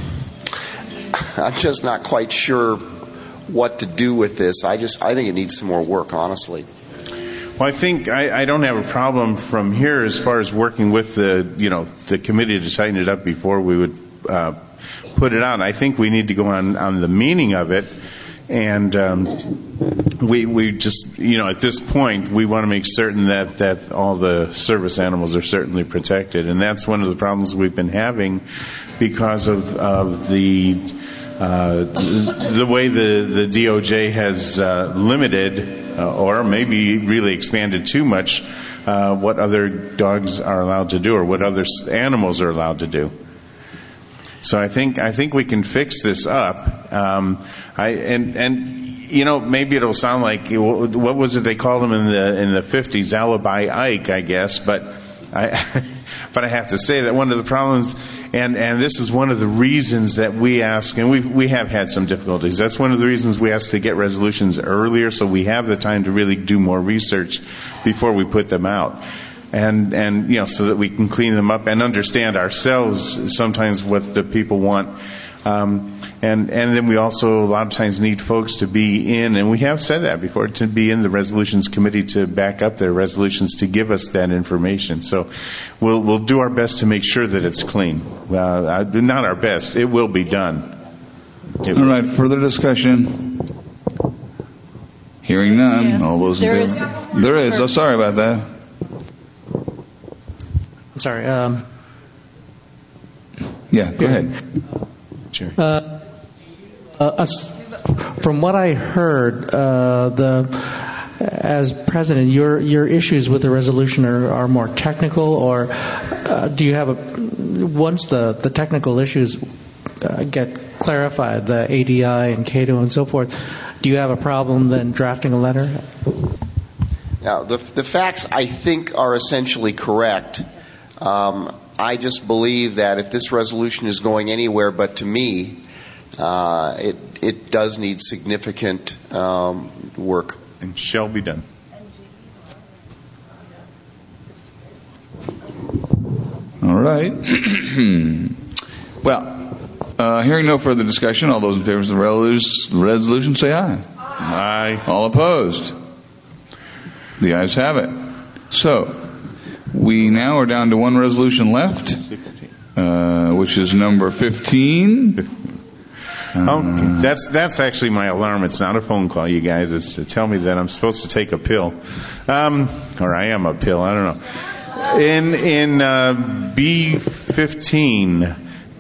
I'm just not quite sure what to do with this. I just I think it needs some more work, honestly. Well, I think I, I don't have a problem from here as far as working with the you know the committee to tighten it up before we would uh, put it on. I think we need to go on on the meaning of it, and um, we we just you know at this point we want to make certain that that all the service animals are certainly protected, and that's one of the problems we've been having because of of the uh, the way the the D O J has uh, limited. Uh, or maybe really expanded too much uh, what other dogs are allowed to do or what other animals are allowed to do. So I think I think we can fix this up. Um, I and and you know maybe it'll sound like what was it they called him in the in the fifties, Alibi Ike, I guess. But I but I have to say that one of the problems. And and this is one of the reasons that we ask, and we we have had some difficulties. That's one of the reasons we ask to get resolutions earlier, so we have the time to really do more research before we put them out, and and you know so that we can clean them up and understand ourselves sometimes what the people want. Um, and and then we also a lot of times need folks to be in, and we have said that before, to be in the resolutions committee to back up their resolutions to give us that information. So we'll we'll do our best to make sure that it's clean. Uh, not our best; it will be done. It All right, further discussion. Hearing none. Yes. All those there in favor? Is. There is. Oh, sorry about that. I'm sorry. Um, yeah, go ahead. Sure. Uh, uh, from what I heard, uh, the as president, your your issues with the resolution are, are more technical, or uh, do you have a once the, the technical issues uh, get clarified, the A D I and Cato and so forth, do you have a problem then drafting a letter? Now, the the facts I think are essentially correct. Um, I just believe that if this resolution is going anywhere but to me, uh, it it does need significant um, work. And shall be done. All right. Well, uh, hearing no further discussion, all those in favor of the resolution say aye. Aye. All opposed? The ayes have it. So, we now are down to one resolution left, uh, which is number fifteen. Oh, that's that's actually my alarm. It's not a phone call, you guys. It's to tell me that I'm supposed to take a pill, um, or I am a pill. I don't know. In in uh, B fifteen,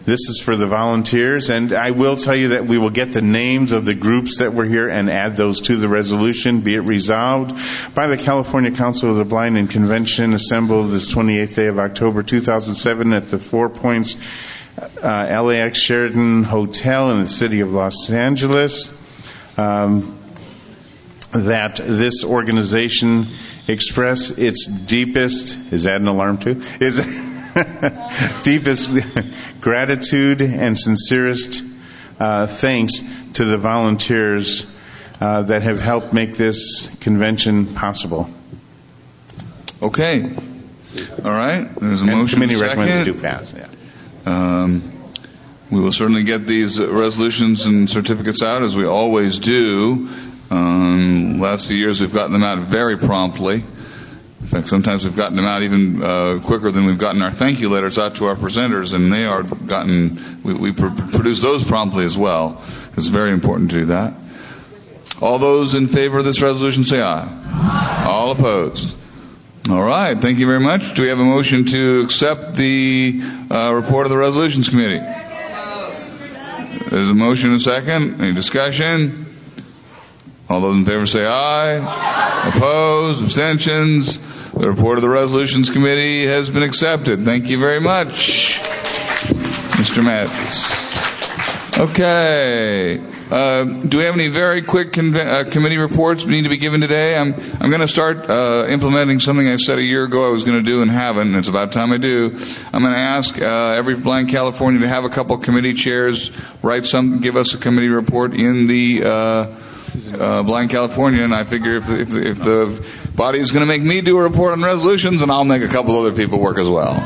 This is for the volunteers, and I will tell you that we will get the names of the groups that were here and add those to the resolution. Be it resolved by the California Council of the Blind in convention assembled this twenty-eighth day of October two thousand seven at the Four Points uh, L A X Sheraton Hotel in the city of Los Angeles, um, that this organization express its deepest, is that an alarm too? Is deepest gratitude and sincerest uh, thanks to the volunteers uh, that have helped make this convention possible. Okay. All right. There's a and motion. Committee second. recommends do pass. Yeah. Um, we will certainly get these resolutions and certificates out as we always do. Um, last few years we've gotten them out very promptly. In fact, sometimes we've gotten them out even uh, quicker than we've gotten our thank you letters out to our presenters, and they are gotten. We, we pr- produce those promptly as well. It's very important to do that. All those in favor of this resolution say aye. Aye. All opposed. All right. Thank you very much. Do we have a motion to accept the uh, report of the Resolutions Committee? There's a motion and a second. Any discussion? All those in favor say aye. Aye. Opposed? Abstentions? The report of the Resolutions Committee has been accepted. Thank you very much, Mister Matthews. Okay. Uh, do we have any very quick con- uh, committee reports we need to be given today? I'm I'm going to start uh, implementing something I said a year ago I was going to do and haven't, and it's about time I do. I'm going to ask uh, every Blind California to have a couple committee chairs write some, give us a committee report in the uh, uh, Blind California, and I figure if if, if the body is going to make me do a report on resolutions, and I'll make a couple other people work as well.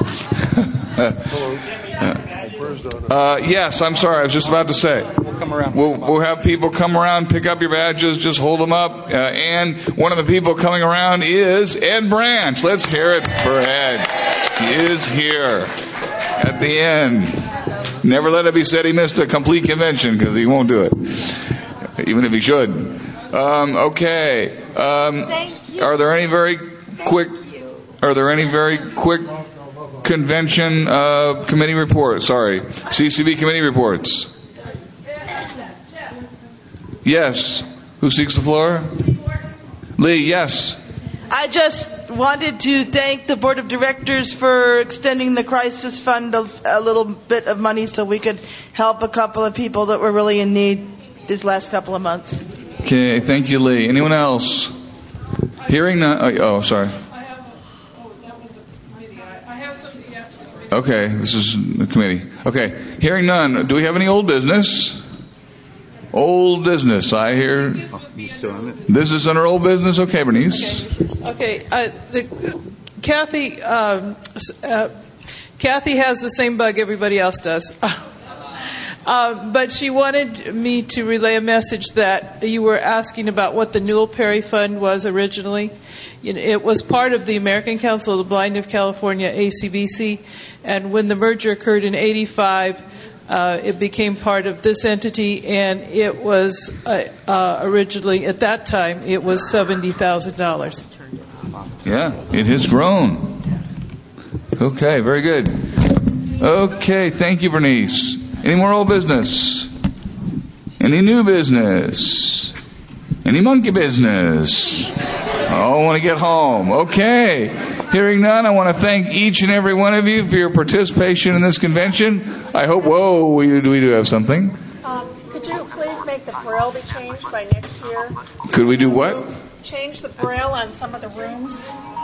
Uh, yes, I'm sorry. I was just about to say. We'll come around. We'll, we'll have people come around, pick up your badges, just hold them up. Uh, and one of the people coming around is Ed Branch. Let's hear it for Ed. He is here at the end. Never let it be said he missed a complete convention, because he won't do it, even if he should. Um, okay. Um, are there any very quick? Are there any very quick? Convention uh, committee reports. Sorry, C C B committee reports. Yes. Who seeks the floor? Lee. Yes. I just wanted to thank the board of directors for extending the crisis fund a, a little bit of money so we could help a couple of people that were really in need these last couple of months. Okay. Thank you, Lee. Anyone else? Hearing none. Oh, sorry. Okay, this is the committee. Okay, hearing none. Do we have any old business? Old business. I hear. Oh, you still on it? This is under old business. Okay, Bernice. Okay, uh, the, Kathy. Um, uh, Kathy has the same bug everybody else does. Uh, but she wanted me to relay a message that you were asking about what the Newell Perry Fund was originally. You know, it was part of the American Council of the Blind of California, A C B C, and when the merger occurred in eighty-five, uh, it became part of this entity, and it was uh, uh, originally, at that time, it was seventy thousand dollars. Yeah, it has grown. Okay, very good. Okay, thank you, Bernice. Any more old business? Any new business? Any monkey business? Oh, I want to get home. Okay. Hearing none, I want to thank each and every one of you for your participation in this convention. I hope, whoa, we, we do have something. Um, could you please make the braille be changed by next year? Could we do what? Change the braille on some of the rooms.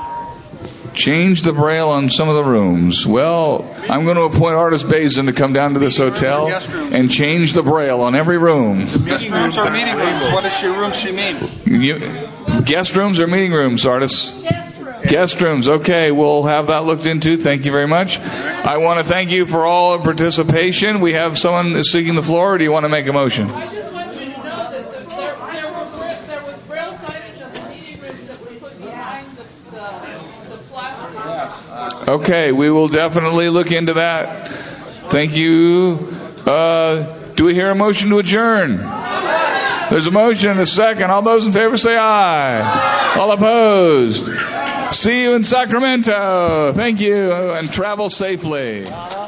Change the braille on some of the rooms. Well, I'm going to appoint Artis Bazin to come down to this hotel and change the braille on every room. Guest rooms or meeting rooms? What does your room she mean? You, guest rooms or meeting rooms, Artis? Guest rooms. Guest rooms. Okay, we'll have that looked into. Thank you very much. I want to thank you for all the participation. We have someone seeking the floor, or do you want to make a motion? I just want you to know that the, there, there, were, there was braille signage on the meeting rooms that was put behind the, the, the plastic. Okay, we will definitely look into that. Thank you. Uh, do we hear a motion to adjourn? There's a motion and a second. All those in favor say aye. All opposed. See you in Sacramento. Thank you, and travel safely.